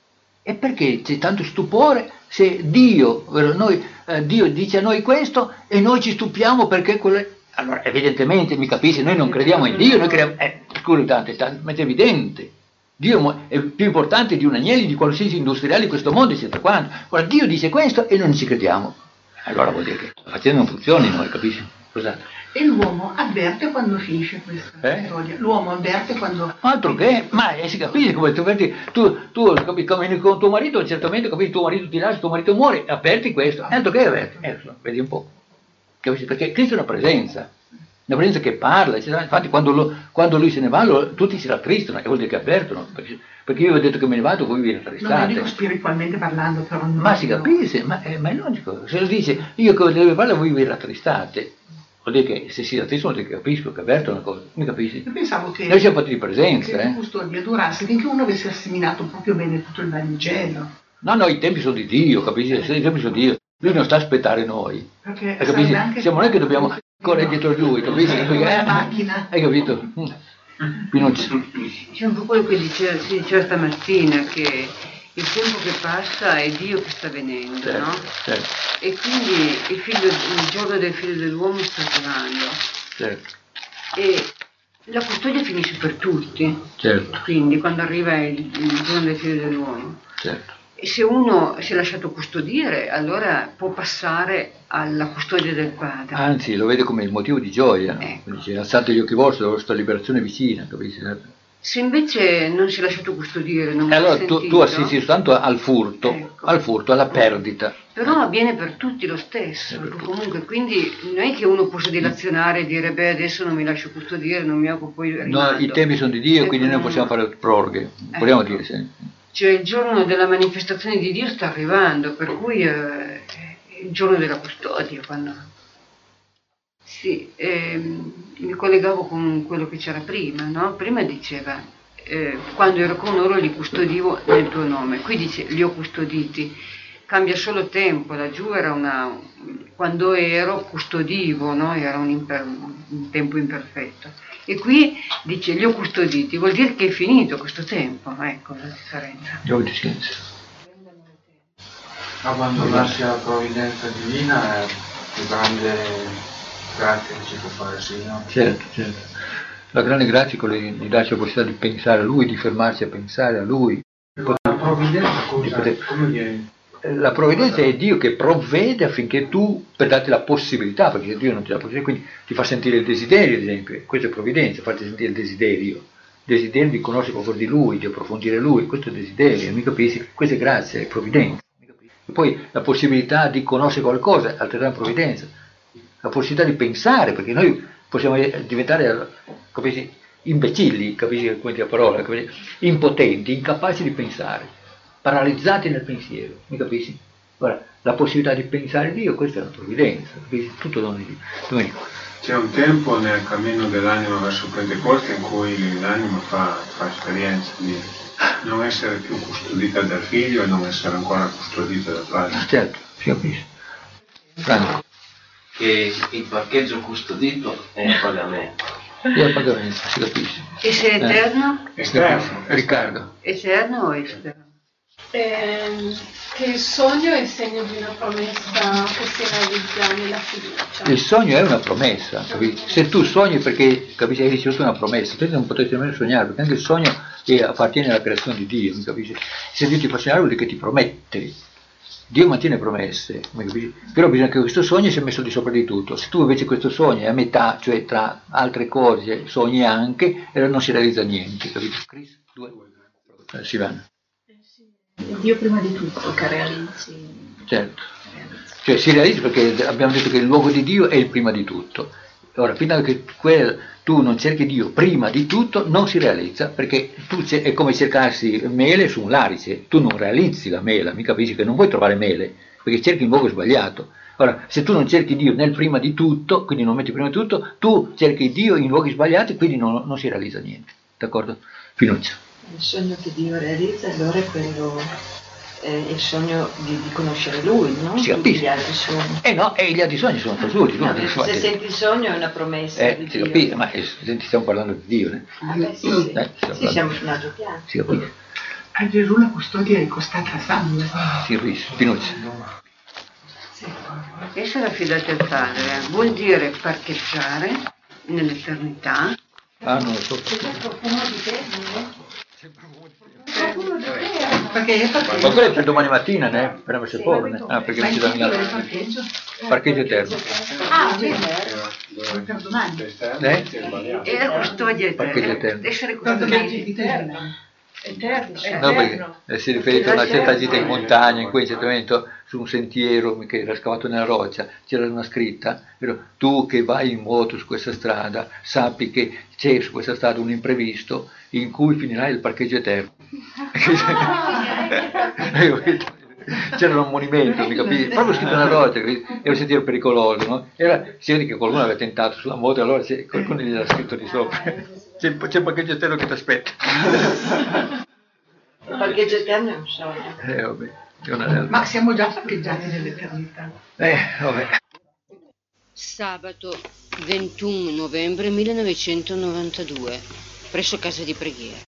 E perché c'è tanto stupore se Dio, noi, eh, Dio dice a noi questo e noi ci stupiamo perché quello... Allora, evidentemente, mi capisci, noi non crediamo in Dio, noi crediamo, eh, scusate, è talmente evidente. Dio è più importante di un Agnelli, di qualsiasi industriale di questo mondo, eccetera quanto. Ora, Dio dice questo e non ci crediamo. Allora vuol dire che la faccenda non funziona in noi, capisci? Scusate. E l'uomo avverte quando finisce questa eh? storia. L'uomo avverte quando... Altro che, ma eh, si capisce come tu, tu, tu capisci, con tuo marito, certamente capisci, tuo marito ti lascia, tuo marito muore, avverti questo. Altro che avverti, eh, vedi un po'. Capisci? Perché Cristo è una presenza, una presenza che parla, eccetera. Infatti quando, lo, quando lui se ne va, lo, tutti si rattristano, e vuol dire che avvertono, perché, perché io vi ho detto che me ne vado, voi vi rattristate. Non lo dico spiritualmente parlando, però... Non ma si capisce, ma, eh, ma è logico, se lo dice io che devo parlare, voi vi rattristate. Vuol dire che se si rattristano, vuol dire che capisco, che avvertono una cosa, mi capisci? Io pensavo che... Noi siamo fatti di presenza, che eh. il custodia durasse finché uno avesse assimilato proprio bene tutto il Vangelo. No, no, i tempi sono di Dio, capisci? I tempi sono di Dio. Lui non sta a aspettare noi, perché capisci? Siamo noi che dobbiamo correre dietro lui, capisci? Perché, eh, macchina. Hai capito? Non c- C'è un po' quello che diceva, si diceva stamattina, che il tempo che passa è Dio che sta venendo, certo, no? Certo. E quindi il, figlio, il giorno del figlio dell'uomo sta arrivando. Certo. E la custodia finisce per tutti. Certo. Quindi quando arriva il, il giorno del figlio dell'uomo. Certo. E se uno si è lasciato custodire, allora può passare alla custodia del padre. Anzi, lo vede come il motivo di gioia. Ecco. Dice, alzate gli occhi vostri, la vostra liberazione vicina, capisci? Se invece non si è lasciato custodire, non e allora si è tu, sentito, tu assisti soltanto al furto, ecco. al furto, alla perdita. Però avviene per tutti lo stesso, comunque, quindi non è che uno possa dilazionare e dire beh adesso non mi lascio custodire, non mi occupo, poi rimando. No, i tempi sono di Dio, ecco, quindi noi non possiamo fare proroghe, possiamo dire sì. Cioè il giorno della manifestazione di Dio sta arrivando, per cui eh, è il giorno della custodia. Quando... Sì, ehm, mi collegavo con quello che c'era prima, no? Prima diceva, eh, quando ero con loro li custodivo nel tuo nome, qui dice li ho custoditi, cambia solo tempo, laggiù era una... quando ero custodivo, no? Era un, imper... un tempo imperfetto. E qui dice li ho custoditi, vuol dire che è finito questo tempo, ecco la differenza. Abbandonarsi alla provvidenza divina è più grande grazia che ci può fare, sì, no? Certo, certo. La grande grazia è quella di, di darci la possibilità di pensare a Lui, di fermarsi a pensare a Lui. La provvidenza cosa? Poter... Come viene? La provvidenza è Dio che provvede affinché tu, per darti la possibilità, perché Dio non ti dà la possibilità, quindi ti fa sentire il desiderio, ad esempio, questa è provvidenza, farti sentire il desiderio, il desiderio di conoscere qualcosa di Lui, di approfondire Lui, questo è il desiderio, mi capisci? Questa è grazia, è provvidenza. E poi la possibilità di conoscere qualcosa, altrettanto provvidenza, la possibilità di pensare, perché noi possiamo diventare, capisci, imbecilli, capisci come la parola, capisci? Impotenti, incapaci di pensare, paralizzati nel pensiero, mi capisci? Ora, la possibilità di pensare Dio, questa è una provvidenza, capisci? Tutto Domenico. C'è un tempo nel cammino dell'anima verso Pentecoste in cui l'anima fa, fa esperienza di non essere più custodita dal figlio e non essere ancora custodita dal padre. Certo, si capisce. Franco. Che il parcheggio custodito è il pagamento. È il pagamento, si capisce. E se è eterno? Eh, esterno. Riccardo. Eterno o esterno? Ehm, che il sogno è il segno di una promessa che si realizza nella fiducia. Il sogno è una promessa, capisci? Se tu sogni perché, capisci, hai ricevuto una promessa, te non potresti nemmeno sognare, perché anche il sogno è, appartiene alla creazione di Dio, mi capisci? Se Dio ti fa sognare vuol dire che ti promette. Dio mantiene promesse, mi capisci? Però bisogna che questo sogno sia messo di sopra di tutto. Se tu invece questo sogno è a metà, cioè tra altre cose, sogni anche, e non si realizza niente, capisci? Chris, due, eh, Silvana. Dio prima di tutto che realizzi. Certo, cioè si realizza perché abbiamo detto che il luogo di Dio è il prima di tutto. Ora, fino a che quel, tu non cerchi Dio prima di tutto, non si realizza, perché tu è come cercarsi mele su un larice, tu non realizzi la mela, mi capisci che non puoi trovare mele, perché cerchi il luogo sbagliato. Ora, se tu non cerchi Dio nel prima di tutto, quindi non metti prima di tutto, tu cerchi Dio in luoghi sbagliati, quindi non, non si realizza niente, d'accordo? Finuccia. Il sogno che Dio realizza allora è quello, è il sogno di, di conoscere Lui, no? Si capisce. Gli altri sogni. Eh no, e gli altri sogni sono trasluti. No, se senti il sogno è una promessa eh, di si Dio. capisce, ma eh, stiamo parlando di Dio, eh? Ah, beh, sì, sì. Eh, stiamo, sì siamo su un altro piano. Si capisce. A Gesù la custodia è costata sangue. Si capisce, Finuccia. Essere affidati al Padre vuol dire parcheggiare nell'eternità. Ah, non lo so. C'è il profumo di termine? Perché è parcheggio. Ma quello è per domani mattina, ne? Per se porne. Ah, perché non ci danno il la parcheggio? parcheggio eterno. Ah, bene. Per domani. Eh? E la custodia Parcheggio eterna. eterno. Essere Quando custoditi. viaggi eterno. Eterno, No, perché eterno. eh, si riferisce a una certa gita in montagna in cui a un certo momento su un sentiero che era scavato nella roccia c'era una scritta, però, tu che vai in moto su questa strada sappi che c'è su questa strada un imprevisto in cui finirai il parcheggio eterno. C'era un monumento, mi capisci? Proprio scritto nella roccia, era un sentiero pericoloso, no? Era, si vede che qualcuno aveva tentato sulla moto, allora c'è, qualcuno gli ha scritto di sopra. C'è, c'è un parcheggio eterno che ti aspetta. Il parcheggio eterno è un sogno. Eh, vabbè, è una... Ma siamo già parcheggiati nell'eternità. Eh, vabbè. Sabato ventuno novembre millenovecentonovantadue, presso casa di preghiera.